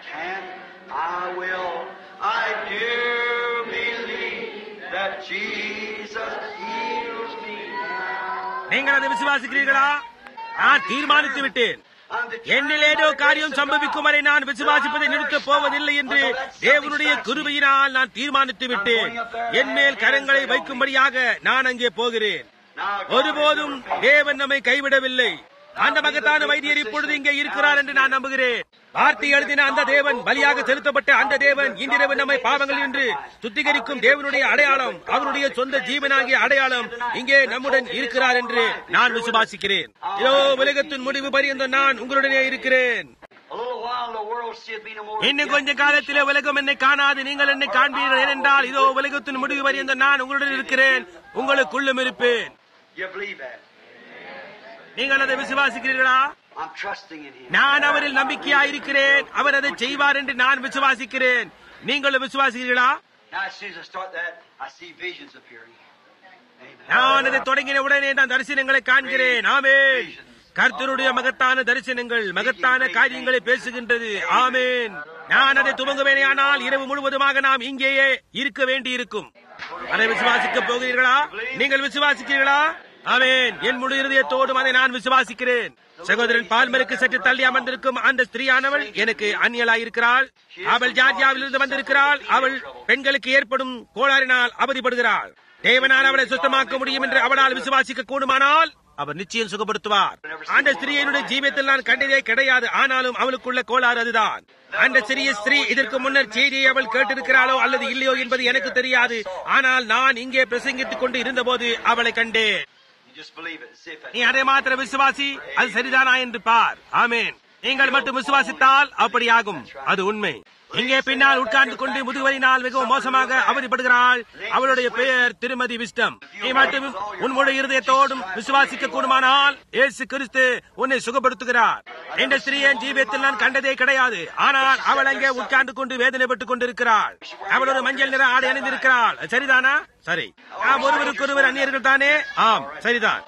நீங்கள் அதை விசுவாசிக்கிறீர்களா? நான் தீர்மானித்து விட்டேன். என்னில் ஏதோ காரியம் சம்பவிக்கும் வரை நான் விசுவாசிப்பதை நிறுத்தப் போவதில்லை என்று தேவனுடைய கிருபையினால் நான் தீர்மானித்து விட்டேன். என் மேல் கரங்களை வைக்கும்படியாக நான் அங்கே போகிறேன். ஒருபோதும் தேவன் நம்மை கைவிடவில்லை. அந்த மகத்தான வைத்தியர் இப்பொழுது இங்கே இருக்கிறார் என்று நான் நம்புகிறேன். வார்த்தை எழுதின அந்த தேவன், பலியாக செலுத்தப்பட்ட அந்த தேவன் இன்றிரவு நம்மை பாவங்கள் என்று சுத்திகரிக்கும் தேவனுடைய அடையாளம், அவருடைய சொந்த ஜீவனாகிய அடையாளம் இங்கே நம்முடன் இருக்கிறார் என்று நான் விசுவாசிக்கிறேன். இதோ உலகத்தின் முடிவு பரியந்தம் நான் உங்களுடனே இருக்கிறேன். இன்னும் கொஞ்ச காலத்திலே உலகம் என்னை காணாது, நீங்கள் என்னை காண்பீர்கள். ஏனென்றால் இதோ உலகத்தின் முடிவு பரியந்தம் நான் உங்களுடன் இருக்கிறேன், உங்களுக்குள்ளும் இருப்பேன். நீங்கள் அதை விசுவாசிக்கிறீர்களா? நான் அவரில் நம்பிக்கையாயிருக்கிறேன். அவர் அதை செய்வார் என்று நான் விசுவாசிக்கிறேன். நீங்களும் விசுவாசிக்கிறீர்களா? நான் அதை தொடங்கின உடனே நான் தரிசனங்களை காண்கிறேன். ஆமென். கர்த்தருடைய மகத்தான தரிசனங்கள் மகத்தான காரியங்களை பேசுகின்றது. ஆமென். நான் அதை துவங்குவேனே, ஆனால் இரவு முழுவதுமாக நாம் இங்கேயே இருக்க வேண்டி இருக்கும். அதை விசுவாசிக்க போகிறீர்களா? நீங்கள் விசுவாசிக்கிறீர்களா? ஆமென். என் முழு இருதயத்தோடும் அதை நான் விசுவாசிக்கிறேன். சகோதரன் பால்மருக்கு சற்று தள்ளி அமர்ந்திருக்கும் அந்த ஸ்திரீயானவள் எனக்கு அந்நியலாயிருக்கிறாள். அவள் ஜார்ஜியாவிலிருந்து வந்திருக்கிறாள். அவள் பெண்களுக்கு ஏற்படும் கோளாறினால் அவதிப்படுகிறாள். தேவனால் அவளை சுத்தமாக்க முடியும் என்று அவளால் விசுவாசிக்க கூடுமானால் அவர் நிச்சயம் சுகப்படுத்துவார். அந்த ஸ்திரீயினுடைய ஜீவியத்தில் நான் கண்டதே கிடையாது. ஆனாலும் அவளுக்குள்ள கோளாறு அதுதான். அந்த சிறிய ஸ்திரீ இதற்கு முன்னர் செய்தியை அவள் கேட்டிருக்கிறாளோ அல்லது இல்லையோ என்பது எனக்கு தெரியாது. ஆனால் நான் இங்கே பிரசங்கித்துக் கொண்டு இருந்தபோது அவளை கண்டேன். நீ அதை மாத்திர விசுவாசி, அது சரிதானா என்று பார். ஆமென். நீங்கள் மட்டும் விசுவாசித்தால் அப்படியாகும். அது உண்மை. இங்கே பின்னால் உட்கார்ந்து கொண்டு முதுகுவலினால் மிகவும் மோசமாக அவதிப்படுகிறாள். அவளுடைய பெயர் திருமதி விஸ்டம். நீ மட்டும் உன் முழு இருதயத்தோடும் விசுவாசிக்க கூடுமானால் இயேசு கிறிஸ்து உன்னை சுகப்படுத்துகிறார். இந்த ஸ்திரீயின் ஜீவியத்தில் நான் கண்டதே கிடையாது. ஆனால் அவள் அங்கே உட்கார்ந்து கொண்டு வேதனைப்பட்டுக் கொண்டிருக்கிறாள். அவள் ஒரு மஞ்சள் நிற ஆடை அணிந்திருக்கிறாள். சரிதானா? சரி. நாம் ஒருவருக்கு ஒருவர் அந்நியர்கள் தானே? ஆம், சரிதான்.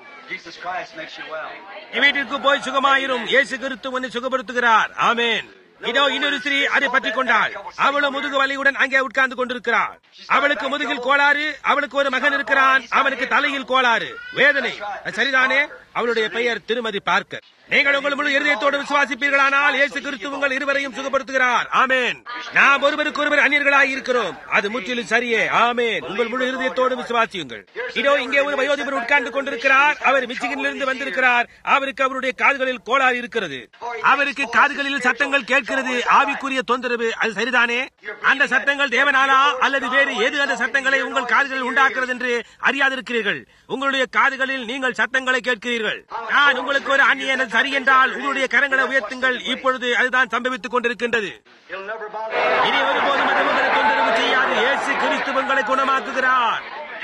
வீட்டிற்கு போய் சுகமாயிரும். இயேசு கிறிஸ்து உன்னை சுகப்படுத்துகிறார். ஆமென். இதோ இன்னொரு ஸ்திரீ அதை பற்றி கொண்டாள். அவளும் முதுகு வலியுடன் அங்கே உட்கார்ந்து கொண்டிருக்கிறாள். அவளுக்கு முதுகில் கோளாறு. அவளுக்கு ஒரு மகன் இருக்கிறான். அவனுக்கு தலையில் கோளாறு, வேதனை. சரிதானே? அவளுடைய பெயர் திருமதி பார்க்கர். நீங்கள் உங்கள் முழு இருதயத்தோடு விசுவாசிப்பீர்களானால் இயேசு கிறிஸ்து உங்கள் இருவரையும் சுகப்படுத்துகிறார். ஆமேன். நாம் ஒருவருக்கு ஒருவர் அந்நியர்களாய் இருக்கிறோம். அது முற்றிலும் சரியே. ஆமேன். உங்கள் முழு இருதயத்தோடு விசுவாசியுங்கள். இதோ இங்கே ஒரு வயோதிபர் உட்கார்ந்து கொண்டிருக்கிறார். அவர் மிச்சிகனிலிருந்து வந்திருக்கிறார். அவருக்கு அவருடைய காதுகளில் கோளாறு இருக்கிறது. அவருக்கு காதுகளில் சத்தங்கள் கேட்கிறது. ஆவிக்குரிய தொந்தரவு. அது சரிதானே? அந்த சத்தங்கள் தேவனாலா அல்லது வேறு ஏது அந்த சத்தங்களை உங்கள் காதுகளில் உண்டாக்குறது என்று அறியாதிருக்கிறீர்கள். உங்களுடைய காதுகளில் நீங்கள் சத்தங்களை கேட்கிறீர்கள். நான் உங்களுக்கு ஒரு அந்நியன் சரி என்றால் உங்களுடைய கரங்களை உயர்த்துங்கள். இப்பொழுது அதுதான் சம்பவித்துக் கொண்டிருக்கின்றது. இனி ஒருபோதும் அது உங்களை தொந்தரவு செய்யாது. இயேசு கிறிஸ்து உங்களை குணமாக்குகிறார்.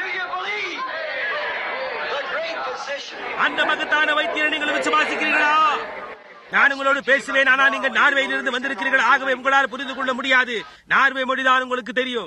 அந்த மகத்தான வைத்தியரை நீங்கள் விசுவாசிக்கிறீர்களா? நான் உங்களோடு பேசுவேன். ஆனால் நீங்கள் நார்வேயிலிருந்து வந்திருக்கிறீர்கள். ஆகவே உங்களால் புரிந்து கொள்ள முடியாது. நார்வே மொழிதான் உங்களுக்கு தெரியும்.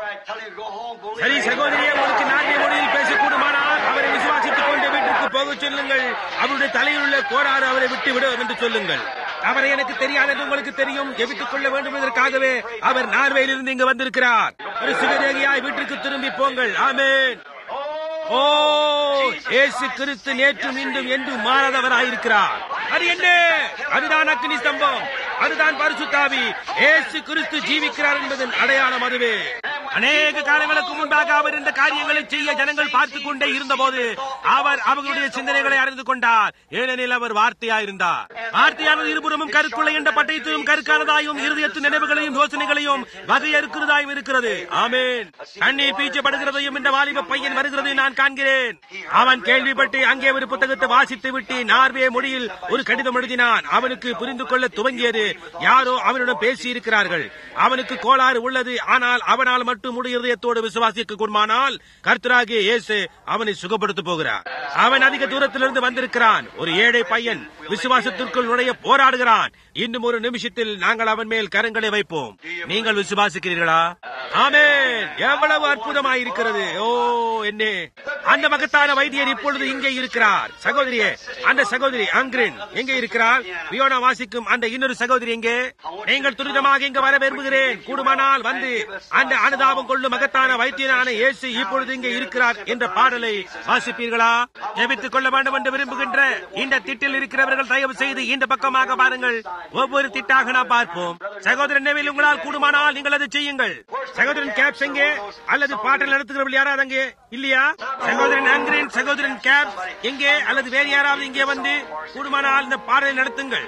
சரி சகோதரியே, உங்களுக்கு நார்வே மொழியில் பேசக்கூடுமானால் அவரை விசுவாசித்துக் கொண்டு வீட்டுக்கு போக சொல்லுங்கள். அவருடைய தலையில் உள்ள கோளாறு அவரை விட்டு விடும் என்று சொல்லுங்கள். அவரை எனக்கு தெரியாது என்று உங்களுக்கு தெரியும். ஜெபித்துக் கொள்ள வேண்டும் என்பதற்காகவே அவர் நார்வேயிலிருந்து இங்கு வந்திருக்கிறார். ஒரு சிவதேகியாய் வீட்டுக்கு திரும்பி போங்கள். ஆமேன். ஓ, இயேசு கிறிஸ்து நேற்றும் இன்றும் என்றும் மாறாதவராயிருக்கிறார். அது என்ன? அதுதான் அக்னி ஸ்தம்பம். அதுதான் பரிசுத்த ஆவி. இயேசு கிறிஸ்து ஜீவிக்கிறார் என்பதன் அடையாளம் அதுவே. அநேக காலங்களுக்கு முன்பாக அவர் இந்த காரியங்களை செய்ய ஜனங்கள் பார்த்துக் கொண்டே இருந்தபோது அவர் அவர்களுடைய சிந்தனைகளை அறிந்து கொண்டார். ஏனெனில் அவர் வார்த்தையாயிருந்தார். வார்த்தையானது இருபுறமும் கருக்குள்ள என்ற பட்டயத்தையும் கருக்கானதாயும் இருதயத்து நினைவுகளையும் யோசனைகளையும் வகையறுக்கிறதாயும் இருக்கிறது. ஆமேன். கண்ணீர் பீச்சப்படுகிறதையும் இந்த வாலிப பையன் வருகிறதை நான் காண்கிறேன். அவன் கேள்விப்பட்டு அங்கே ஒரு புத்தகத்தை வாசித்து விட்டு நார்வே மொழியில் ஒரு கடிதம் எழுதினான். அவனுக்கு புரிந்து கொள்ள துவங்கியது. யாரோ அவனிடம் பேசி இருக்கிறார்கள். அவனுக்கு கோளாறு உள்ளது. ஆனால் அவனால் மட்டும் முழு இருதயத்தோடு விசுவாசிக்க கூடுமானால் கர்த்தராகிய இயேசு அவனை சுகப்படுத்த போகிறார். அவன் அதிக தூரத்திலிருந்து வந்திருக்கிறான். ஒரு ஏழை பையன் விசுவாசத்திற்குள் நுழைய போராடுகிறான். இன்னும் ஒரு நிமிஷத்தில் நாங்கள் அவன் மேல் கரங்களை வைப்போம். நீங்கள் விசுவாசிக்கிறீர்களா? ஆமென். எவ்வளவு அற்புதமாயிருக்கிறது. ஓ என்ன! அந்த மகத்தான வைத்தியர் இப்பொழுது இங்கே இருக்கிறார். சகோதரியே, அந்த சகோதரி அங்கிரின் எங்கே இருக்கிறார்? வியோனா வாசிக்கும் அந்த இன்னொரு சகோதரி எங்கே? நீங்கள் துரிதமாக இங்கு வர விரும்புகிறேன். கூடுமானால் வந்து அந்த அனுதாபம் கொள்ளும் மகத்தான வைத்தியனான இயேசு இப்பொழுது இங்கே இருக்கிறார் என்ற பாடலை வாசிப்பீர்களா? ஜெபித்துக் கொள்ள வேண்டும் என்று விரும்புகின்ற இந்த திட்டில் இருக்கிறவர்கள் தயவு செய்து இந்த பக்கமாக பாருங்கள். ஒவ்வொரு திட்டாக நாம் பார்ப்போம். சகோதரன் நெவில் உங்களால் கூடுமானால் நீங்கள் அதை செய்யுங்கள். சகோதரன் கேப்ஸ் எங்கே? அல்லது பாடல் நடத்துகிறவர்கள் யாராவது அங்கே இல்லையா? சகோதரன் அங்கிரின், சகோதரன் கேப்ஸ் எங்கே? அல்லது வேறு யாராவது இங்கே வந்து கூடுமானால் இந்த பாடலை நடத்துங்கள்.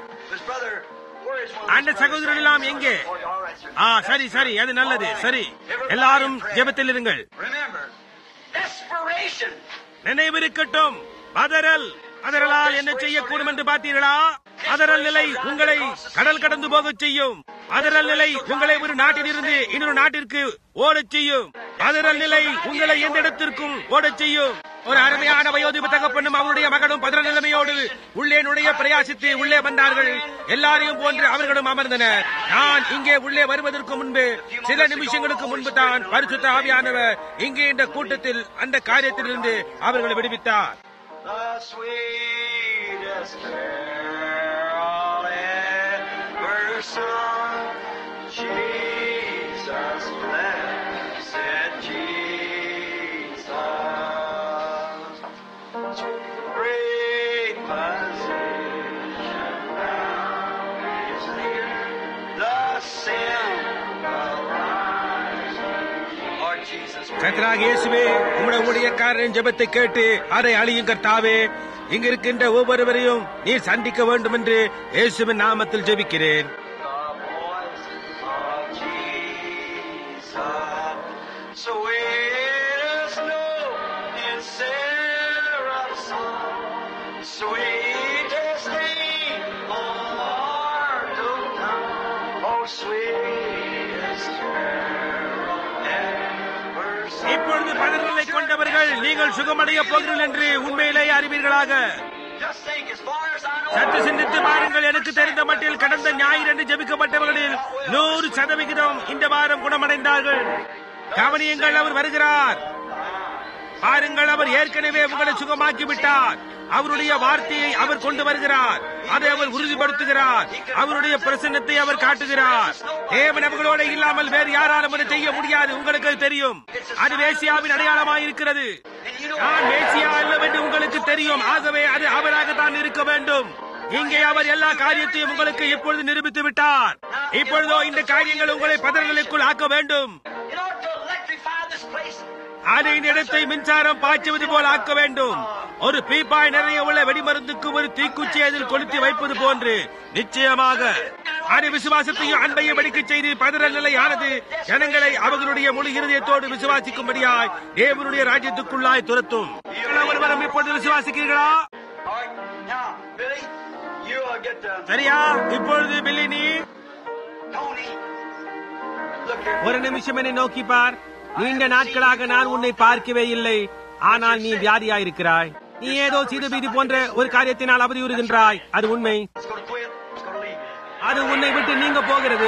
அந்த சகோதரன் எல்லாம் எங்கே? ஆ சரி சரி, அது நல்லது. சரி, எல்லாரும் ஜெபத்தில் இருங்கள். நினைவிருக்கட்டும். பதறல் அதரலால் என்ன செய்யக்கூடும் என்று பார்த்தீர்களா? அதரல் நிலை உங்களை கடல் கடந்து போக செய்யும். அதரல் நிலை உங்களை ஒரு நாட்டில் இருந்து இன்னொரு நாட்டிற்கு ஓடச் செய்யும். அதரல் நிலை உங்களை எந்த இடத்திற்கும் ஓடச் செய்யும். ஒரு அருமையான வயோதிப தகப்பனும் அவருடைய மகனும் பதற நிலைமையோடு உள்ளே நுழைய பிரயாசித்து உள்ளே வந்தார்கள். எல்லாரையும் போன்று அவர்களும் அமர்ந்தனர். நான் இங்கே உள்ளே வருவதற்கு முன்பு சில நிமிஷங்களுக்கு முன்பு தான் பரிசுத்த ஆவியானவர் இங்கே இந்த கூட்டத்தில் அந்த காரியத்திலிருந்து அவர்களை விடுவித்தார். The sweetest carol ever sung, Jesus, blessed Jesus, great physician, now is near, the sin of Lord Jesus. கர்த்தராகிய இயேசுவே, உம்முடைய ஊழியக்காரரின் ஜெபத்தை கேட்டு அதை அழியும் கர்த்தாவே. இங்கு இருக்கின்ற ஒவ்வொருவரையும் நீர் சந்திக்க வேண்டும் என்று இயேசுவின் நாமத்தில் ஜெபிக்கிறேன். இப்பொழுது பதறலை கொண்டவர்கள் நீங்கள் சுகமடைய போகிறீர்கள் என்று உண்மையிலேயே அறிவீர்களாக. சற்று சிந்தித்து பாருங்கள். எனக்கு தெரிந்த மட்டில் கடந்த ஞாயிறு என்று ஜெபிக்கப்பட்டவர்களில் நூறு சதவிகிதம் இந்த வாரம் குணமடைந்தார்கள். கவனியுங்கள், அவர் வருகிறார். பாருங்கள், அவர் ஏற்கனவே உங்களை சுகமாக்கி விட்டார். அவருடைய வார்த்தையை அவர் கொண்டு வருகிறார், அதை அவர் உறுதிப்படுத்துகிறார், அவருடைய பிரசன்னத்தை அவர் காட்டுகிறார். தேவன் அவர்களோட இல்லாமல் வேறு யாராலும் அதை செய்ய முடியாது. உங்களுக்கு அது தெரியும். அது மேசியாவின் அடையாளமாய் இருக்கிறது. நான் மேசியா அல்லவென்று உங்களுக்கு தெரியும். ஆகவே அது அவராகத்தான் இருக்க வேண்டும். இங்கே அவர் எல்லா காரியத்தையும் உங்களுக்கு இப்பொழுது நிரூபித்து விட்டார். இப்பொழுதோ இந்த காரியங்கள் உங்களை பதறலுக்குள் ஆக்க வேண்டும். அது இந்த இடத்தை மின்சாரம் பாய்ச்சுவது போல் ஆக்க வேண்டும். ஒரு பீப்பாய் நிறைய உள்ள வெடிமருந்துக்கு ஒரு தீக்குச்சி அதில் கொளுத்தி வைப்பது போன்று. நிச்சயமாக அது விசுவாசத்தையும் அன்பையும் வெடிக்க செய்து பதறல் நிலையானது ஜனங்களை அவர்களுடைய முழு இருதயத்தோடு விசுவாசிக்கும்படியாய் தேவனுடைய ராஜ்யத்துக்குள்ளாய் துரத்தும். ஒருவரும் இப்பொழுது விசுவாசிக்கிறீர்களா? சரியா? இப்பொழுது பில்லி, நீ ஒரு நிமிஷம் என்னை நோக்கி பார். நீண்ட நாட்களாக நான் உன்னை பார்க்கவே இல்லை, ஆனால் நீ வியாதியாயிருக்கிறாய். நீ ஏதோ சீதபீதி போன்ற ஒரு காரியத்தினால் அவதியுறுகின்றாய். அது உண்மை. அது உன்னை விட்டு நீங்க போகிறது.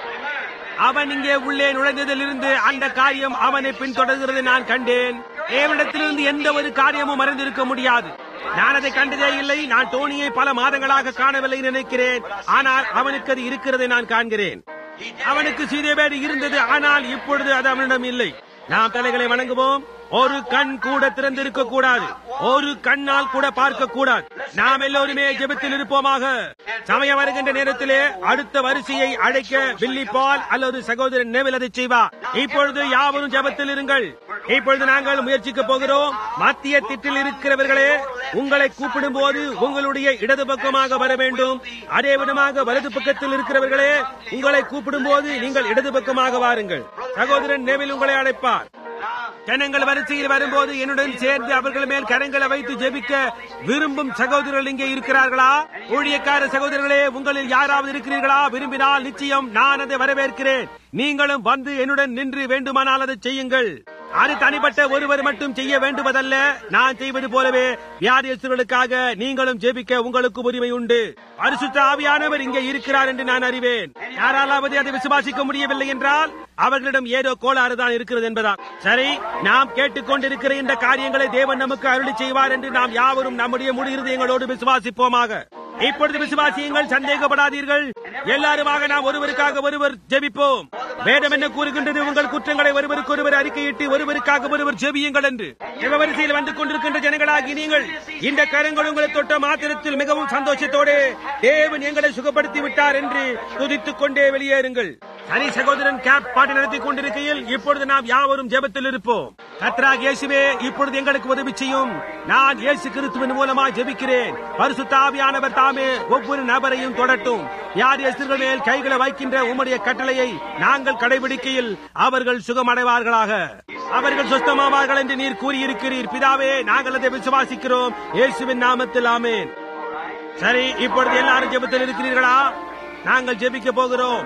அவன் இங்கே உள்ளே நுழைந்ததில் இருந்து அந்த காரியம் அவனை பின்தொடர்கிறது நான் கண்டேன். தேவனிடத்திலிருந்து எந்த ஒரு காரியமும் மறைந்திருக்க முடியாது. நான் அதை கண்டதே இல்லை. நான் டோனியை பல மாதங்களாக காணவில்லை நினைக்கிறேன், ஆனால் அவனுக்கு அது இருக்கிறதை நான் காண்கிறேன். அவனுக்கு சீதேபேடு இருந்தது, ஆனால் இப்பொழுது அது அவனிடம் இல்லை. நாம் தலைகளை வணங்குவோம். ஒரு கண் கூட திறந்திருக்க கூடாது. ஒரு கண்ணால் கூட பார்க்க கூடாது. நாம் எல்லோருமே ஜெபத்தில் இருப்போமாக. சமயம் வருகின்ற நேரத்திலே அடுத்த வரிசையை அழைக்க பில்லி பால் அல்லது சகோதரன் நேவில் அதை செய்வார். இப்பொழுது யாவரும் ஜெபத்தில் இருங்கள். இப்பொழுது நாங்கள் முயற்சிக்க போகிறோம். மத்திய திட்டில் இருக்கிறவர்களே, உங்களை கூப்பிடும் போது உங்களுடைய இடது பக்கமாக வர வேண்டும். அதே விதமாக வலது பக்கத்தில் இருக்கிறவர்களே, உங்களை கூப்பிடும் போது நீங்கள் இடது பக்கமாக வாருங்கள். சகோதரன் நேவில் உங்களை அழைப்பார். ஜனங்கள் வரிசையில் வரும்போது என்னுடன் சேர்ந்து அவர்கள் மேல் கரங்களை வைத்து ஜெபிக்க விரும்பும் சகோதரர்கள் இங்கே இருக்கிறார்களா? ஊழியக்கார சகோதரர்களே, உங்களில் யாராவது இருக்கிறீர்களா? விரும்பினால் நிச்சயம் நான் அதை வரவேற்கிறேன். நீங்களும் வந்து என்னுடன் நின்று வேண்டுமானால் அதை செய்யுங்கள். அது தனிப்பட்ட ஒருவர் மட்டும் செய்ய வேண்டுவதல்ல. நான் செய்வது போலவே வியாதியஸ்தர்களுக்காக நீங்களும் ஜெபிக்க உங்களுக்கு உரிமை உண்டு. பரிசுத்த ஆவியானவர் இங்கே இருக்கிறார் என்று நான் அறிவேன். யாராலாவது அதை விசுவாசிக்க முடியவில்லை என்றால் அவர்களிடம் ஏதோ கோளாறு தான் இருக்கிறது என்பதா. சரி, நாம் கேட்டுக்கொண்டிருக்கிற இந்த காரியங்களை தேவன் நமக்கு அருளி செய்வார் என்று நாம் யாவரும் நம்முடைய முழு இருதயங்களோடு விசுவாசிப்போமாக. இப்பொழுது விசுவாசியுங்கள், சந்தேகப்படாதீர்கள். எல்லாருமாக நாம் ஒருவருக்காக ஒருவர் ஜெபிப்போம். வேதம் என்ன கூறுகின்றது? உங்கள் குற்றங்களை ஒருவருக்கு ஒருவர் அறிக்கையிட்டு ஒருவருக்காக ஒருவர் ஜெபியுங்கள் என்று. வரிசையில் வந்து கொண்டிருக்கின்ற ஜனங்களாகி நீங்கள் இந்த கரங்கள் உங்களை தொட்ட மாத்திரத்தில் மிகவும் சந்தோஷத்தோடு தேவன் எங்களை சுகப்படுத்தி விட்டார் என்று துதித்துக் கொண்டே வெளியேறுங்கள். சரி சகோதரன் கேப் பாட்டு நடத்தி கொண்டிருக்கையில் இப்பொழுது நாம் யாவரும் ஜெபத்தில் இருப்போம். கர்த்தராகிய இயேசுவே, இப்பொழுது எங்களுக்கு உதவி செய்யும். நான் இயேசு கிறிஸ்துவின் மூலமாக ஜெபிக்கிறேன். பரிசுத்த ஆவியானவர் தாமே ஒவ்வொரு நபரையும் தொடட்டும். வியாதியஸ்தர்கள் மேல் கைகளை வைக்கின்ற உம்முடைய கட்டளையை நாங்கள் கடைபிடிக்கையில் அவர்கள் சுகமடைவார்களாக, அவர்கள் சுத்தமாவார்கள் என்று நீர் கூறியிருக்கிறீர். பிதாவே, நாங்கள் அதை விசுவாசிக்கிறோம். இயேசுவின் நாமத்தில் ஆமென். சரி, இப்பொழுது எல்லாரும் ஜெபத்தில் இருக்கிறீர்களா? நாங்கள் ஜெபிக்க போகிறோம்.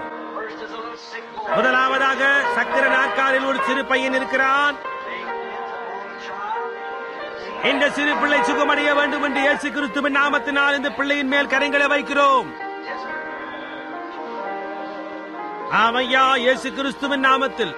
முதலாவதாக சக்கர நாற்காலில் ஒரு சிறு பையன் இருக்கிறான். இந்த சிறு பிள்ளை சுகமடைய வேண்டும் என்று இயேசு கிறிஸ்துவின் நாமத்தினால் இந்த பிள்ளையின் மேல் கரங்களை வைக்கிறோம். ஆமையா, இயேசு கிறிஸ்துவின் நாமத்தில்.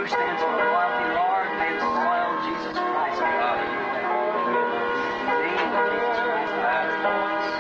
stands for loyalty. Lord, may the loyal Jesus Christ be with you. In the name of Jesus Christ.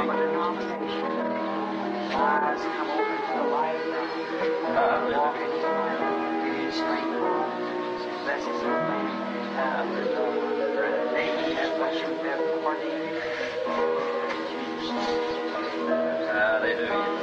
from a denomination. Eyes come open to the light of God. Walk in His light. In His strength. Bless His own name. Hallelujah. That's what you have for thee. Hallelujah.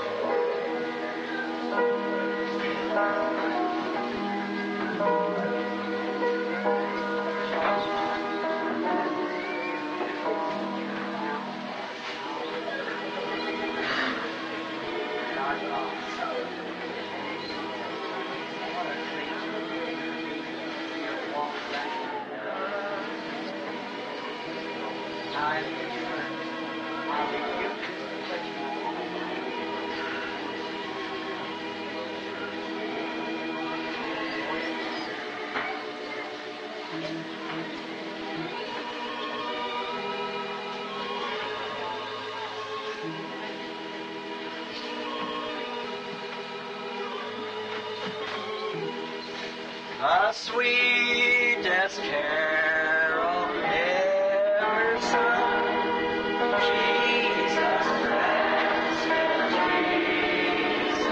The sweetest carol ever sung, Jesus blessed Jesus.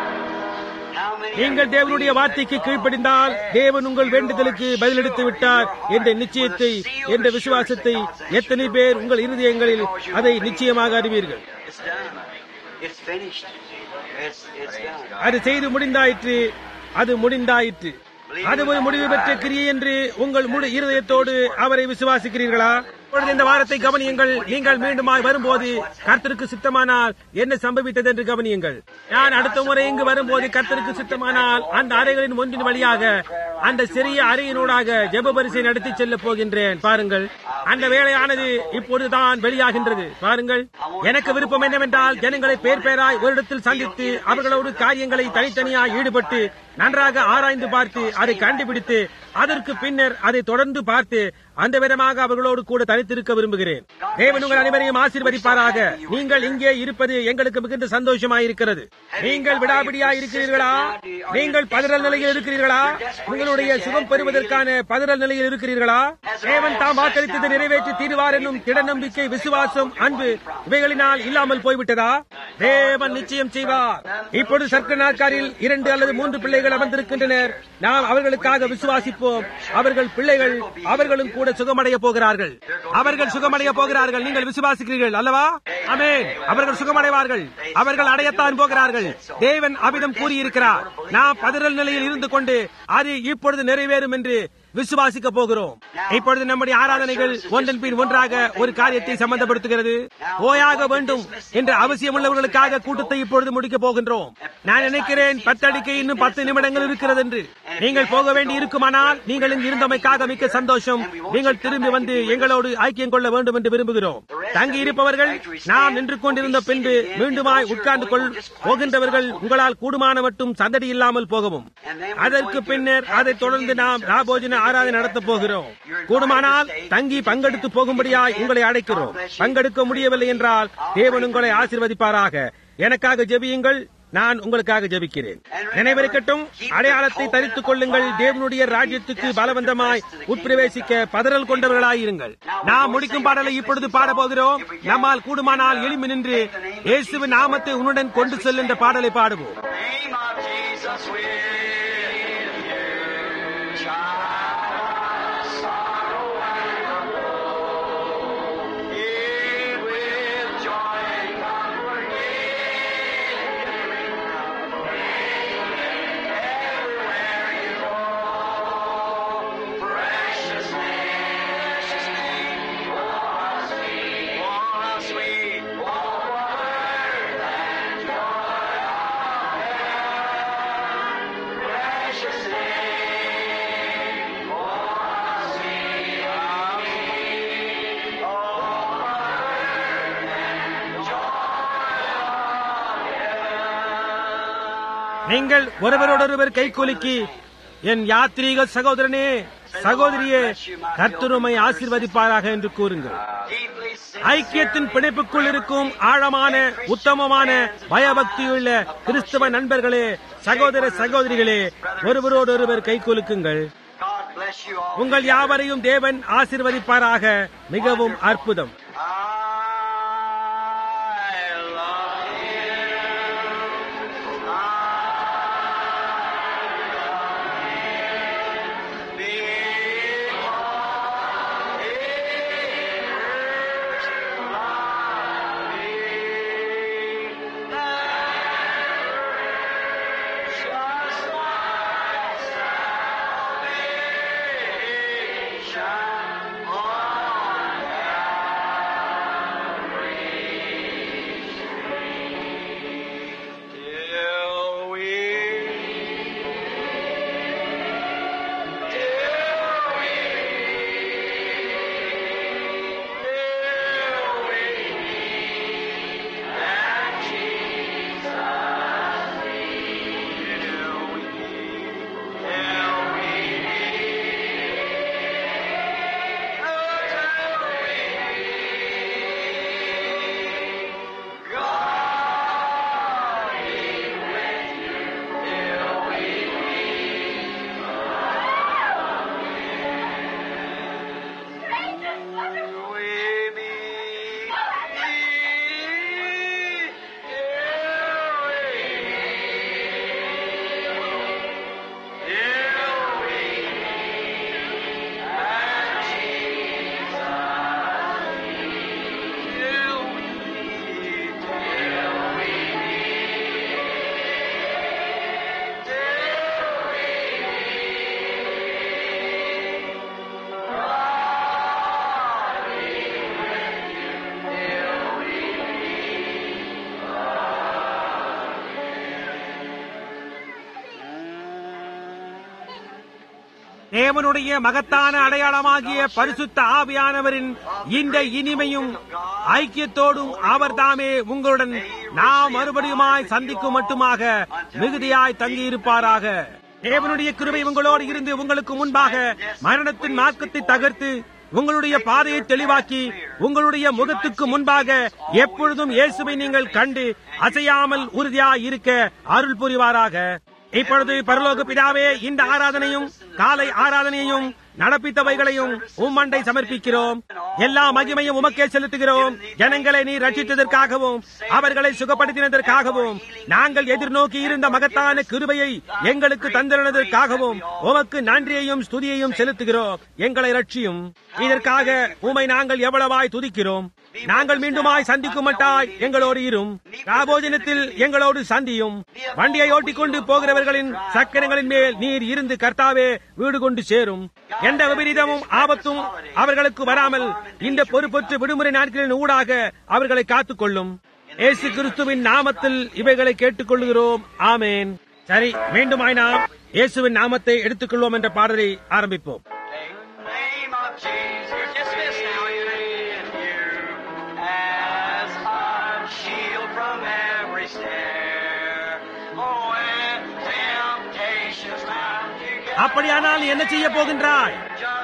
How many நீங்கள் தேவனுடைய வார்த்தைக்கு கீழ்ப்படிந்தால் தேவன் உங்கள் வேண்டுதலுக்கு பதிலளித்து விட்டார் என்ற நிச்சயத்தை, என்ற விசுவாசத்தை எத்தனை பேர் உங்கள் இருதயங்களில் அதை நிச்சயமாக அறிவீர்கள்? It's done. It's finished. It's, it's done. அது செய்து முடிந்தாயிற்று, அது முடிந்தாயிற்று. அது ஒரு முடிவு பெற்ற கிரியை என்று உங்கள் முழு இருதயத்தோடு அவரை விசுவாசிக்கிறீர்களா? இப்பொழுது இந்த வாரத்தை கவனியுங்கள். நீங்கள் மீண்டுமாய் வரும்போது கர்த்தருக்கு சித்தமானால் என்ன சம்பவித்தது என்று கவனியுங்கள். நான் அடுத்த முறை இங்கு வரும்போது கர்த்தருக்கு சித்தமானால் அந்த அறைகளின் ஒன்றின் வழியாக அந்த சிறிய அறையினூடாக ஜெப பரிசை நடத்தி செல்ல போகின்றேன். பாருங்கள், அந்த வேலையானது இப்பொழுதுதான் வெளியாகின்றது. பாருங்கள், எனக்கு விருப்பம் என்னவென்றால் ஜனங்களை பேர் பேராய் ஒரு இடத்தில் சந்தித்து அவர்களோடு காரியங்களை தனித்தனியாய் ஈடுபட்டு நன்றாக ஆராய்ந்து பார்த்து அதை கண்டுபிடித்து அதற்கு பின்னர் அதை தொடர்ந்து பார்த்து அந்த விதமாக அவர்களோடு கூட தனித்திருக்க விரும்புகிறேன். தேவன் உங்கள் அனைவரையும் ஆசீர்வதிப்பாராக. நீங்கள் இங்கே இருப்பது எங்களுக்கு மிகுந்த சந்தோஷமாயிருக்கிறது. நீங்கள் விடாபிடியாய் இருக்கிறீர்களா? நீங்கள் பதறல் நிலையில் இருக்கிறீர்களா? உங்களுடைய சுகம் பெறுவதற்கான பதறல் நிலையில் இருக்கிறீர்களா? தேவன் தாம் வாக்களித்ததை நிறைவேற்றி தீர்வார் என்னும் திட நம்பிக்கை, விசுவாசம், அன்பு இவைகளினால் இல்லாமல் போய்விட்டதா? தேவன் நிச்சயம் செய்வார். இப்பொழுது சர்க்க நாற்காரில் இரண்டு அல்லது மூன்று பிள்ளைகள் அமர்ந்திருக்கின்றனர். நாம் அவர்களுக்காக விசுவாசிப்போம். அவர்கள் பிள்ளைகள் அவர்களும் கூட சுகமடைய போகிறார்கள். அவர்கள் சுகமடைய போகிறார்கள். நீங்கள் விசுவாசிக்கிறீர்கள் அல்லவா? ஆமென். அவர்கள் சுகமடைவார்கள். அவர்கள் அடையத்தான் போகிறார்கள். தேவன் அபிதம் கூறியிருக்கிறார். நாம் பதறல் நிலையில் இருந்து கொண்டு அது இப்பொழுது நிறைவேறும் என்று விசுவாசிக்க போகிறோம். இப்பொழுது நம்முடைய ஆராதனைகள் ஒன்றன் பின் ஒன்றாக ஒரு காரியத்தை சம்பந்தப்படுத்துகிறது. ஓயாக வேண்டும் என்ற அவசியம் உள்ளவர்களுக்காக கூட்டத்தை இப்பொழுது முடிக்கப் போகின்றோம். நான் நினைக்கிறேன் பத்தடிக்கு இன்னும் பத்து நிமிடங்கள் இருக்கிறது என்று. நீங்கள் போக வேண்டி இருக்குமானால் நீங்கள் இங்கு இருந்தமைக்காக மிக்க சந்தோஷம். நீங்கள் திரும்பி வந்து எங்களோடு ஐக்கியம் கொள்ள வேண்டும் என்று விரும்புகிறோம். தங்கி இருப்பவர்கள் நாம் நின்று கொண்டிருந்த பின்பு மீண்டுமாய் உட்கார்ந்து கொள் போகின்றவர்கள் உங்களால் கூடுமான மட்டும் சந்தடி இல்லாமல் போகவும். அதற்கு பின்னர் அதை தொடர்ந்து நாம் ராபோஜன ஆராதனை நடத்தப் போகிறோம். கூடுமானால் தங்கி பங்கெடுத்து போகும்படியாய் உங்களை அழைக்கிறோம். பங்கெடுக்க முடியவில்லை என்றால் தேவன் உங்களை ஆசீர்வதிப்பாராக. எனக்காக ஜெபியுங்கள். நான் உங்களுக்காக ஜெபிக்கிறேன். நினைவிருக்கட்டும், அடையாளத்தை தரித்துக் கொள்ளுங்கள். தேவனுடைய ராஜ்யத்துக்கு பலவந்தமாய் உட்பிரவேசிக்க பதறல் கொண்டவர்களாயிருங்கள். நாம் முடிக்கும் பாடலை இப்பொழுது பாடப்போகிறோம். நம்மால் கூடுமானால் எழும்பி நின்று இயேசுவின் நாமத்தை உன்னுடன் கொண்டு செல் என்ற பாடலை பாடுவோம். நீங்கள் ஒருவரோடொருவர் கைகுலுக்கி, என் யாத்ரீக சகோதரனே, சகோதரியே, கர்த்தர் உம்மை ஆசீர்வதிப்பாராக என்று கூறுங்கள். ஐக்கியத்தின் பிணைப்புக்குள் இருக்கும் ஆழமான, உத்தமமான, பயபக்தியுள்ள கிறிஸ்தவ நண்பர்களே, சகோதர சகோதரிகளே, ஒருவரோடொருவர் கைகுலுக்குங்கள். உங்கள் யாவரையும் தேவன் ஆசீர்வதிப்பாராக. மிகவும் அற்புதம். தேவனுடைய மகத்தான அடையாளமாகிய பரிசுத்த ஆவியானவரின் இந்த இனிமையும் ஐக்கியத்தோடும் அவர் தாமே உங்களுடன் நாம் மறுபடியுமாய் சந்திக்கும் மட்டுமாக மிகுதியாய் தங்கியிருப்பாராக. தேவனுடைய கிருபை உங்களோடு இருந்து உங்களுக்கு முன்பாக மரணத்தின் மார்க்கத்தை தகர்த்து உங்களுடைய பாதையை தெளிவாக்கி உங்களுடைய முகத்துக்கு முன்பாக எப்பொழுதும் இயேசுவை நீங்கள் கண்டு அசையாமல் உறுதியாய் இருக்க அருள் புரிவாராக. இப்பொழுது பரலோக பிதாவே, இந்த ஆராதனையும் காலை ஆராதனையும் நடப்பித்தவைகளையும் உம்மண்டை சமர்ப்பிக்கிறோம். எல்லா மகிமையும் உமக்கே செலுத்துகிறோம். ஜனங்களை நீர் ரட்சித்ததற்காகவும் அவர்களை சுகப்படுத்தினதற்காகவும் நாங்கள் எதிர்நோக்கி இருந்த மகத்தான கிருபையை எங்களுக்கு தந்திருந்ததற்காகவும் உமக்கு நன்றியையும் ஸ்துதியையும் செலுத்துகிறோம். எங்களை ரட்சியும். இதற்காக உமை நாங்கள் எவ்வளவாய் துதிக்கிறோம். நாங்கள் மீண்டுமாய் சந்திக்கும் மட்டாய் எங்களோடு இரும். ராபோஜனத்தில் எங்களோடு சந்தியும். வண்டியை ஓட்டிக்கொண்டு போகிறவர்களின் சக்கரங்களின் மேல் நீர் இருந்து கர்த்தாவே வீடு கொண்டு சேரும். எந்த விபரீதமும் ஆபத்தும் அவர்களுக்கு வராமல் இந்த பொறுப்பற்ற விடுமுறை நாட்களின் ஊடாக அவர்களை காத்துக் கொள்ளும். இயேசு கிறிஸ்துவின் நாமத்தில் இவைகளை கேட்டுக் கொள்கிறோம். ஆமேன். சரி, மீண்டுமாய் நாம் இயேசுவின் நாமத்தை எடுத்துக் கொள்வோம் என்ற பாடலை ஆரம்பிப்போம். அப்படியானால் என்ன செய்ய போகின்றாய்?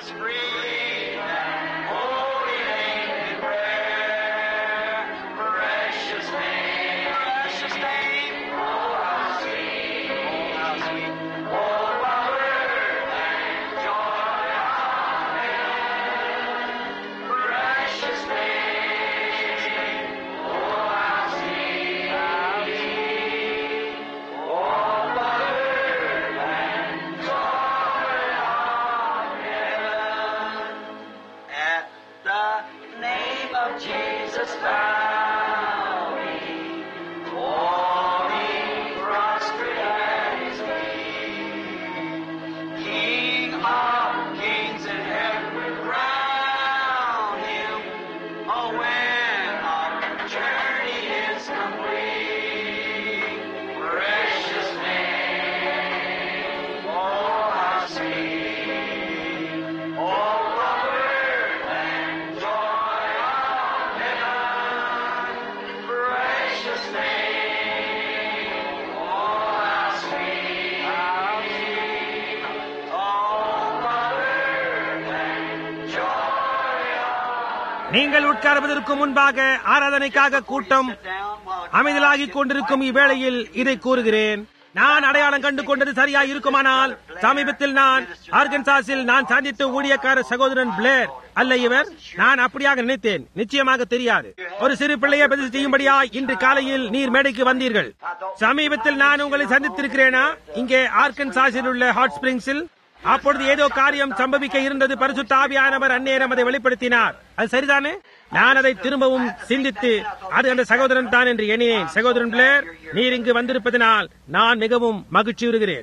நீங்கள் உட்கார்வதற்கு முன்பாக ஆராதனைக்காக கூட்டம் அமைதலாகிக் கொண்டிருக்கும் இவ்வேளையில் இதை கூறுகிறேன். நான் அடையாளம் கண்டு கொண்டது சரியா இருக்குமானால், சமீபத்தில் நான் ஆர்கன்சாஸில் நான் சந்தித்த ஊழியக்கார சகோதரன் பிளேர் அல்ல இவர்? நான் அப்படியாக நினைத்தேன். நிச்சயமாக தெரியாது. ஒரு சிறு பிள்ளையை பதிவு செய்யும்படியா இன்று காலையில் நீர் மேடைக்கு வந்தீர்கள். சமீபத்தில் நான் உங்களை சந்தித்திருக்கிறேனா? இங்கே ஆர்கன்சாஸில் உள்ள ஹாட் ஸ்பிரிங்ஸில். அப்பொழுது ஏதோ காரியம் சம்பவிக்க இருந்தது. பரிசுத்த ஆவியானவர் அந்நேரம் அதை வெளிப்படுத்தினார். அது சரிதானே? நான் அதை திரும்பவும் சிந்தித்து அது அந்த சகோதரன் தான் என்று எண்ணினேன். சகோதரன் பிளேர், நீர் இங்கு வந்திருப்பதனால் நான் மிகவும் மகிழ்ச்சி வருகிறேன்.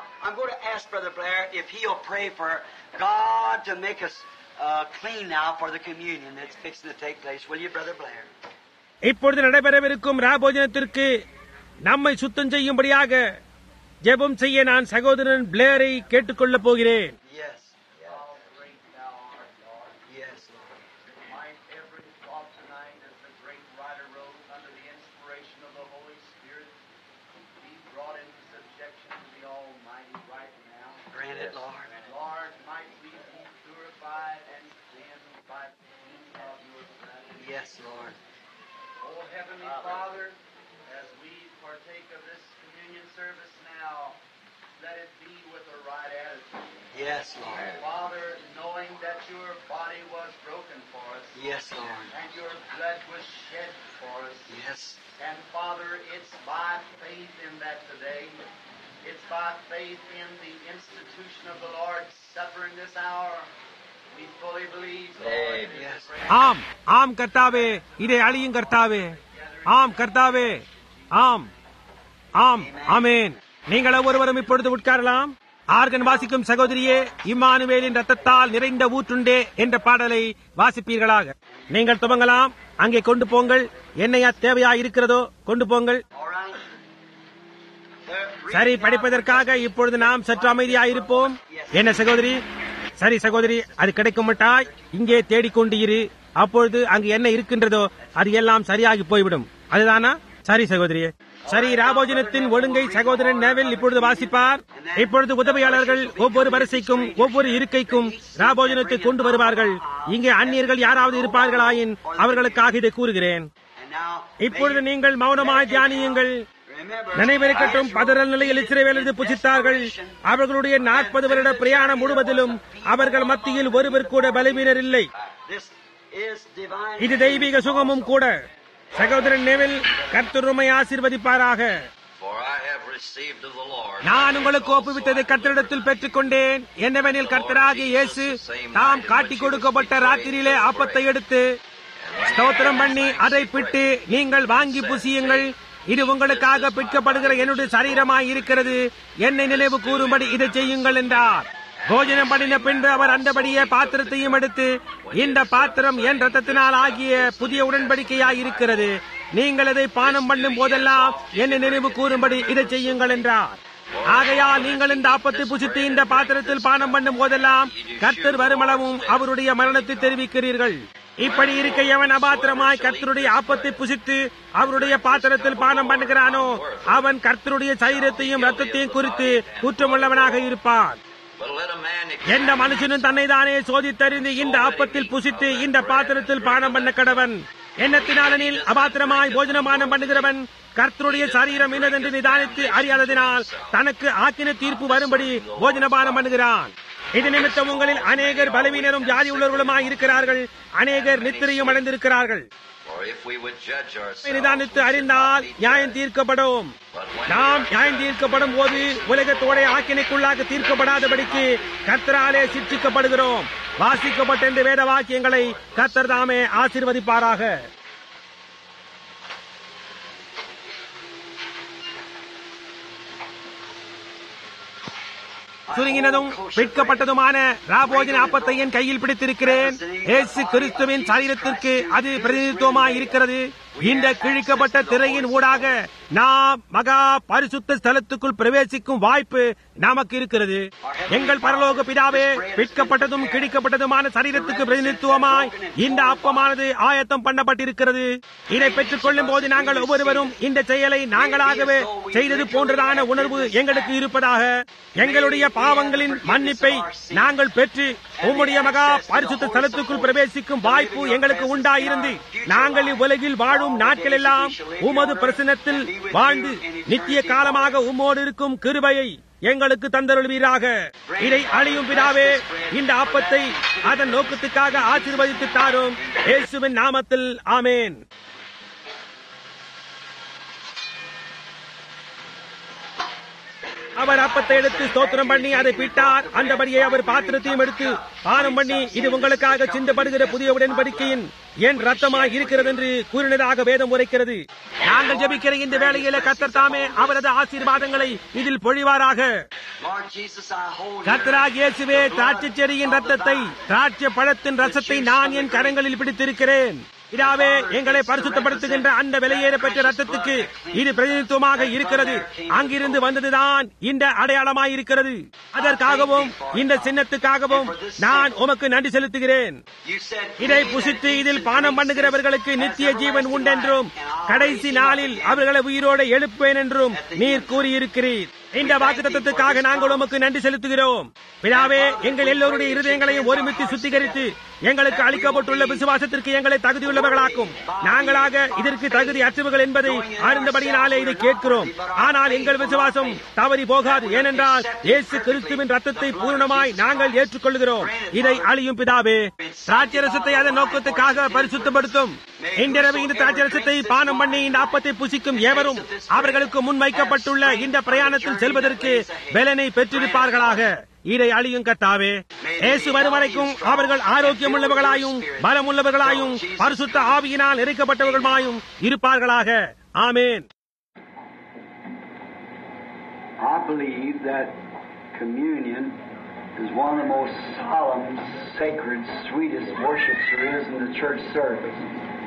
இப்பொழுது நடைபெறவிருக்கும் ராபோஜனத்திற்கு நம்மை சுத்தம் செய்யும்படியாக ஜெபம் செய்ய நான் சகோதரன் பிளேரை கேட்டுக்கொள்ளப் போகிறேன். Yes, Lord. Oh, Heavenly Father, as we partake of this communion service now, let it be with the right attitude. Yes, Lord. Father, knowing that your body was broken for us. Yes, Lord. And your blood was shed for us. Yes. And Father, it's by faith in that today. It's by faith in the institution of the Lord's Supper in this hour. We fully believe, Lord. Yes. ஆம், ஆம் கர்த்தாவே, இதை அழியும் கர்த்தாவே. ஆம் கர்த்தாவே, ஆம், ஆம், ஆமென். நீங்கள் ஒவ்வொருவரும் இப்பொழுது உட்காரலாம். ஆர்கன் வாசிக்கும் சகோதரியே, இம்மானுவேலின் ரத்தத்தால் நிறைந்த ஊற்றுண்டே என்ற பாடலை வாசிப்பீர்களாக. நீங்கள் துவங்கலாம். அங்கே கொண்டு போங்கள். என்னையா தேவையா இருக்கிறதோ கொண்டு போங்கள். All right. சரி, படிப்பதற்காக இப்பொழுது நாம் சற்று அமைதியாயிருப்போம். என்ன சகோதரி? சரி சகோதரி, அது கிடைக்கும் மட்டாய் இங்கே தேடிக்கொண்டு இரு. அப்பொழுது அங்கு என்ன இருக்கின்றதோ அது எல்லாம் சரியாகி போய்விடும். அதுதானா? சரி சகோதரியே. சரி, ராபோஜனத்தின் ஒழுங்கை சகோதரன் நேவில் இப்பொழுது வாசிப்பார். இப்பொழுது உதவியாளர்கள் ஒவ்வொரு வரிசைக்கும் ஒவ்வொரு இருக்கைக்கும் ராபோஜனத்தை கொண்டு வருவார்கள். இங்கே அந்நியர்கள் யாராவது இருப்பார்களாயின் அவர்களுக்காக இதை கூறுகிறேன். இப்பொழுது நீங்கள் மௌனமாய் தியானியுங்கள். நினைவிருக்கட்டும், பதறல் நிலையில் இஸ்ரவேலரை புசித்தார்கள். அவர்களுடைய நாற்பது வருட பிரயாணம் முழுவதிலும் அவர்கள் மத்தியில் ஒருவர் கூட பலவீனர் இல்லை. இது தெய்வீக சுகமும் கூட. சகோதரன் நேவில், கர்த்தர் உம்மை ஆசீர்வதிப்பாராக. நான் உங்களுக்கு ஒப்புவித்ததை கர்த்தரிடத்தில் பெற்றுக் கொண்டேன். என்னவெனில், கர்த்தராகிய இயேசு தாம் காட்டிக் கொடுக்கப்பட்ட ராத்திரியிலே அப்பத்தை எடுத்து ஸ்தோத்திரம் பண்ணி அதை பிட்டு, நீங்கள் வாங்கி புசியுங்கள், இது உங்களுக்காக பிற்கப்படுகிற என்னுடைய சரீரமாய் இருக்கிறது, என்னை நினைவு கூறும்படி இதை செய்யுங்கள் என்றார். போஜனம் பண்ணின பின்பு அவர் அந்தபடியே பாத்திரத்தையும் எடுத்து, இந்த பாத்திரம் என் ரத்தத்தினால் ஆகிய புதிய உடன்படிக்கையாய் இருக்கிறது, நீங்கள் இதை பானம் பண்ணும் போதெல்லாம் என்னை நினைவு கூறும்படி இதை செய்யுங்கள் என்றார். ஆகையால் நீங்கள் இந்த அப்பத்தை புசித்து இந்த பாத்திரத்தில் பானம் பண்ணும் போதெல்லாம் கர்த்தர் வருமளவும் அவருடைய மரணத்தை தெரிவிக்கிறீர்கள். இப்படி இருக்க எவன் அபாத்திரமாய் கர்த்தருடைய ஆப்பத்தை புசித்து அவருடைய பாத்திரத்தில் பானம் பண்ணுகிறானோ அவன் கர்த்தருடைய சரீரத்தையும் ரத்தத்தையும் குறித்து குற்றமுள்ளவனாக இருப்பான். எந்த மனுஷனும் தன்னை தானே சோதித்தறிந்து இந்த ஆப்பத்தில் புசித்து இந்த பாத்திரத்தில் பானம் பண்ண கடவன். எண்ணத்தினாலனில் அபாத்திரமாய் போஜனமானம் பண்ணுகிறவன் கர்த்தருடைய சரீரம் இன்னதென்று நிதானித்து அறியாததினால் தனக்கு ஆக்கின தீர்ப்பு வரும்படி போஜனபானம் பண்ணுகிறான். இது நிமித்தம் உங்களில் அநேகர் பலவீனரும் ஜாதி உள்ளவர்களுமாய் இருக்கிறார்கள், அநேகர் நித்திரையும் அடைந்திருக்கிறார்கள். நிதானித்து அறிந்தால் நியாயம் தீர்க்கப்படும். நாம் நியாயம் தீர்க்கப்படும் போது உலகத்தோட ஆக்கினைக்குள்ளாக தீர்க்கப்படாதபடிக்கு கர்த்தராலே சிட்சிக்கப்படுகிறோம். வாசிக்கப்பட்ட இந்த வேத வாக்கியங்களை கர்த்தர் தாமே ஆசீர்வதிப்பாராக. சுருங்கினதும் பிற்கப்பட்டதுமான ராபோஜன ஆப்பத்தை என் கையில் பிடித்திருக்கிறேன். இயேசு கிறிஸ்துவின் சரீரத்திற்கு அது பிரதிநிதித்துவமாய் இருக்கிறது. இந்த கிழிக்கப்பட்ட திரையின் ஊடாக நாம் மகா பரிசுத்த ஸ்தலத்துக்குள் பிரவேசிக்கும் வாய்ப்பு நமக்கு இருக்கிறது. எங்கள் பரலோக பிதாவே, பிற்கப்பட்டதும் கிழிக்கப்பட்டதுமான சரீரத்துக்கு பிரதிநிதித்துவமாய் இந்த அப்பமானது ஆயத்தம் பண்ணப்பட்டிருக்கிறது. இதை பெற்றுக் கொள்ளும் போது நாங்கள் ஒவ்வொருவரும் இந்த செயலை நாங்களாகவே செய்தது போன்றதான உணர்வு எங்களுக்கு இருப்பதாக. எங்களுடைய பாவங்களின் மன்னிப்பை நாங்கள் பெற்று உம்முடைய மகா பரிசுத்த ஸ்தலத்துக்குள் பிரவேசிக்கும் வாய்ப்பு எங்களுக்கு உண்டாயிருந்து நாங்கள் இவ்வுலகில் வாழும் நாட்கள் எல்லாம் உமது பிரசன்னத்தில் வாழ்ந்து நித்திய காலமாக உம்மோடு இருக்கும் கிருபையை எங்களுக்கு தந்தருள்வீராக. இதை அழியும் பிதாவே, இந்த ஆப்பத்தை அதன் நோக்கத்துக்காக ஆசீர்வதித்து தாரும். இயேசுவின் நாமத்தில் ஆமேன். அவர் அப்பத்தை எடுத்து ஸ்தோத்திரம் பண்ணி அதை பிட்டார். அந்தபடியே அவர் பாத்திரத்தையும் எடுத்து பானம் பண்ணி, இது உங்களுக்காக சிந்தப்படுகிற புதிய உடன்படிக்கையின் என் ரத்தமாய் இருக்கிறது என்று கூறினதாக வேதம் உரைக்கிறது. நாங்கள் ஜெபிக்கிற இந்த வேளையில கர்த்தர் தாமே அவரது ஆசீர்வாதங்களை இதில் பொழிவாராக. கர்த்தராகிய இயேசுவே, திராட்சை செடியின் ரத்தத்தை, திராட்சை பழத்தின் ரசத்தை நான் என் கரங்களில் பிடித்திருக்கிறேன். இதாவே, எங்களை பரிசுத்தப்படுத்துகின்ற அந்த விலையேற பெற்ற ரத்தத்துக்கு இது பிரதிநிதித்துவமாக இருக்கிறது. அங்கிருந்து வந்ததுதான் இந்த அடையாளமாய் இருக்கிறது. அதற்காகவும் இந்த சின்னத்துக்காகவும் நான் உமக்கு நன்றி செலுத்துகிறேன். இதை புசித்து இதில் பானம் பண்ணுகிறவர்களுக்கு நித்திய ஜீவன் உண்டென்றும் கடைசி நாளில் அவர்களை உயிரோடு எழுப்பேன் என்றும் நீர் கூறியிருக்கிறீர். இந்த வாக்குத்தத்தத்துக்காக நாங்கள் உமக்கு நன்றி செலுத்துகிறோம். பிதாவே, எங்கள் எல்லோருடைய இருதயங்களையும் ஒருமித்து சுத்திகரித்து எங்களுக்கு அளிக்கப்பட்டுள்ள விசுவாசத்திற்கு எங்களை தகுதியுள்ளவர்களாக்கும். நாங்களாக இதற்கு தகுதி அற்றவர்கள் என்பதை அறிந்தபடியினாலே இதை கேட்கிறோம். ஆனால் எங்கள் விசுவாசம் தவறி போகாது. ஏனென்றால் இயேசு கிறிஸ்துவின் ரத்தத்தை பூர்ணமாய் நாங்கள் ஏற்றுக்கொள்கிறோம். இதை அழியும் பிதாவே, திராட்சரசத்தை அதன் நோக்கத்துக்காக பரிசுத்தப்படுத்தும். இன்றிரவு இந்த திராட்சரசத்தை பானம் பண்ணி இந்த ஆப்பத்தை புசிக்கும் எவரும் அவர்களுக்கு முன் வைக்கப்பட்டுள்ள இந்த பிரயாணத்தில் செல்வதற்கு பலனை பெற்றிருப்பார்களாக. இதை அழியும் கர்த்தாவே. இயேசு வரும் வரைக்கும் அவர்கள் ஆரோக்கியம் உள்ளவர்களாயும் பலம் உள்ளவர்களாயும் பரிசுத்த ஆவியினால் நிறைக்கப்பட்டவர்களுமாயும் இருப்பார்களாக. ஆமேன். I believe that communion is one of the most solemn, sacred, sweetest worships there is in the church service.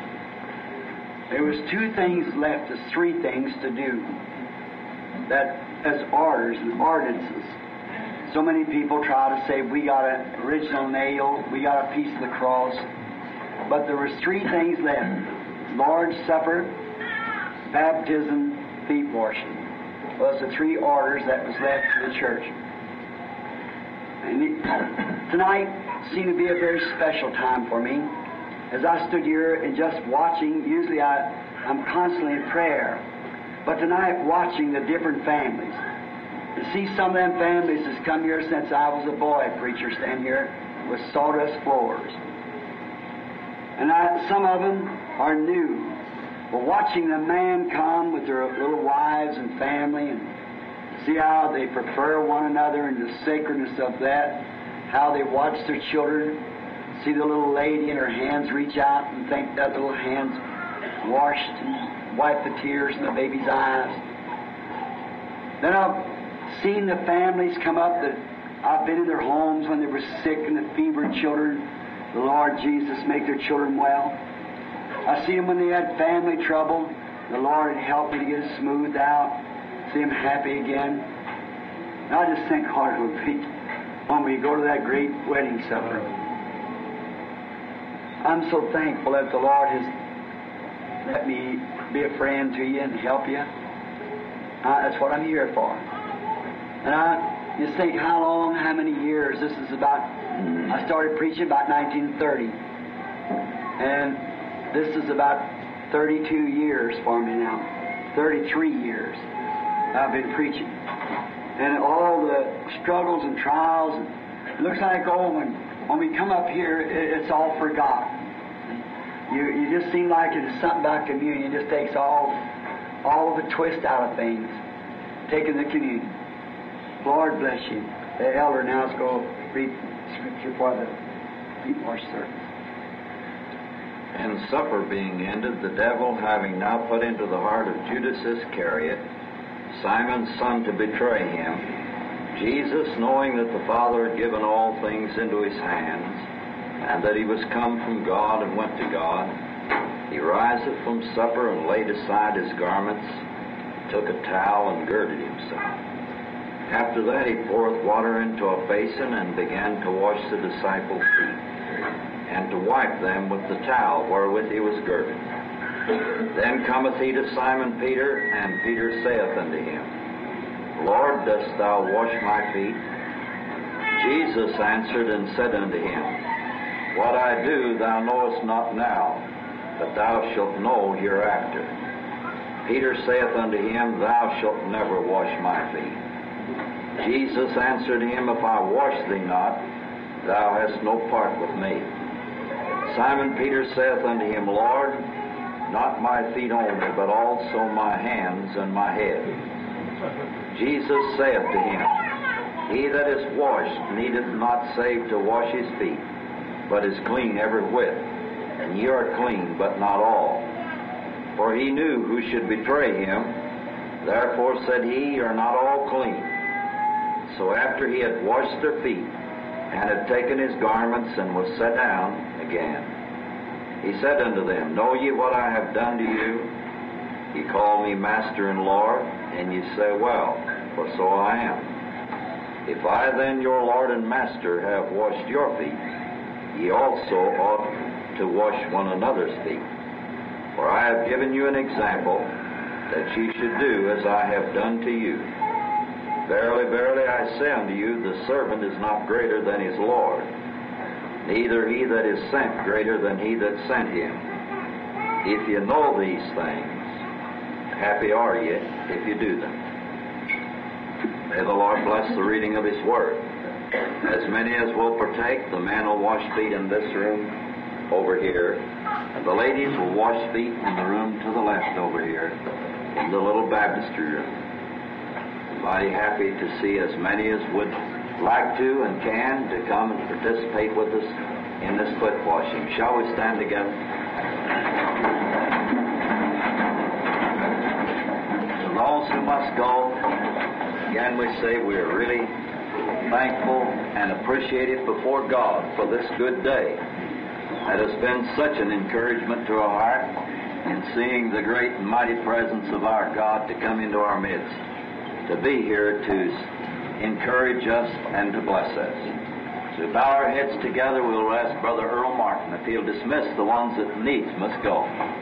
There was two things left, there's three things to do. That as orders and ordinances. So many people try to say, we got an original nail, we got a piece of the cross. But there was three things left. Lord's Supper, baptism, feet washing. Was the three orders that was left to the church. And it, tonight seemed to be a very special time for me. As I stood here and just watching, usually I, I'm constantly in prayer. But tonight watching the different families. To see some of them families that's come here since I was a boy preacher stand here with sawdust floors. And I, some of them are new. But watching the man come with their little wives and family and see how they prefer one another and the sacredness of that, how they watch their children, see the little lady and her hands reach out and think that little hands washed and wipe the tears in the baby's eyes. Then I've seen the families come up that I've been in their homes when they were sick and the fevered children. The Lord Jesus make their children well. I see them when they had family trouble. The Lord helped me to get it smoothed out. See them happy again. And I just think hard it would be when we go to that great wedding supper. I'm so thankful that the Lord has let me be a friend to you and help you. Uh, that's what I'm here for. And I just think how long, how many years. This is about, I started preaching about nineteen thirty. And this is about thirty-two years for me now. thirty-three years I've been preaching. And all the struggles and trials, and it looks like, oh, when, when we come up here, it, it's all forgotten. You, you just seem like it's something about communion. It just takes all, all of the twist out of things, taking the communion. Lord bless you. The elder now is going to read scripture for the feet wash service. And supper being ended, the devil having now put into the heart of Judas Iscariot, Simon's son, to betray him, Jesus, knowing that the Father had given all things into his hands, and that he was come from God and went to God, he riseth from supper and laid aside his garments, took a towel and girded himself. After that he poureth water into a basin and began to wash the disciples' feet, and to wipe them with the towel wherewith he was girded. Then cometh he to Simon Peter, and Peter saith unto him, Lord, dost thou wash my feet? Jesus answered and said unto him, What I do thou knowest not now, but thou shalt know hereafter. Peter saith unto him, Thou shalt never wash my feet. Jesus answered him, If I wash thee not, thou hast no part with me. Simon Peter saith unto him, Lord, not my feet only, but also my hands and my head. Jesus saith to him, He that is washed needeth not save to wash his feet, but is clean every whit. And ye are clean, but not all. For he knew who should betray him. Therefore said he, Ye are not all clean. So after he had washed their feet, and had taken his garments, and was set down again, he said unto them, Know ye what I have done to you? Ye call me Master and Lord, and ye say, Well, for so I am. If I then, your Lord and Master, have washed your feet, ye also ought to wash one another's feet. For I have given you an example, that ye should do as I have done to you. Verily, verily, I say unto you, the servant is not greater than his Lord, neither he that is sent greater than he that sent him. If you know these things, happy are ye if you do them. May the Lord bless the reading of his word. As many as will partake, the men will wash feet in this room over here, and the ladies will wash feet in the room to the left over here, in the little baptistry room. Mighty happy to see as many as would like to and can to come and participate with us in this foot washing. Shall we stand together? To those who must go, again we say we are really thankful and appreciative before God for this good day. That has been such an encouragement to our heart in seeing the great and mighty presence of our God to come into our midst. to be here to encourage us and to bless us. So bow our heads together. We'll ask Brother Earl Martin if he'll dismiss the ones that needs must go.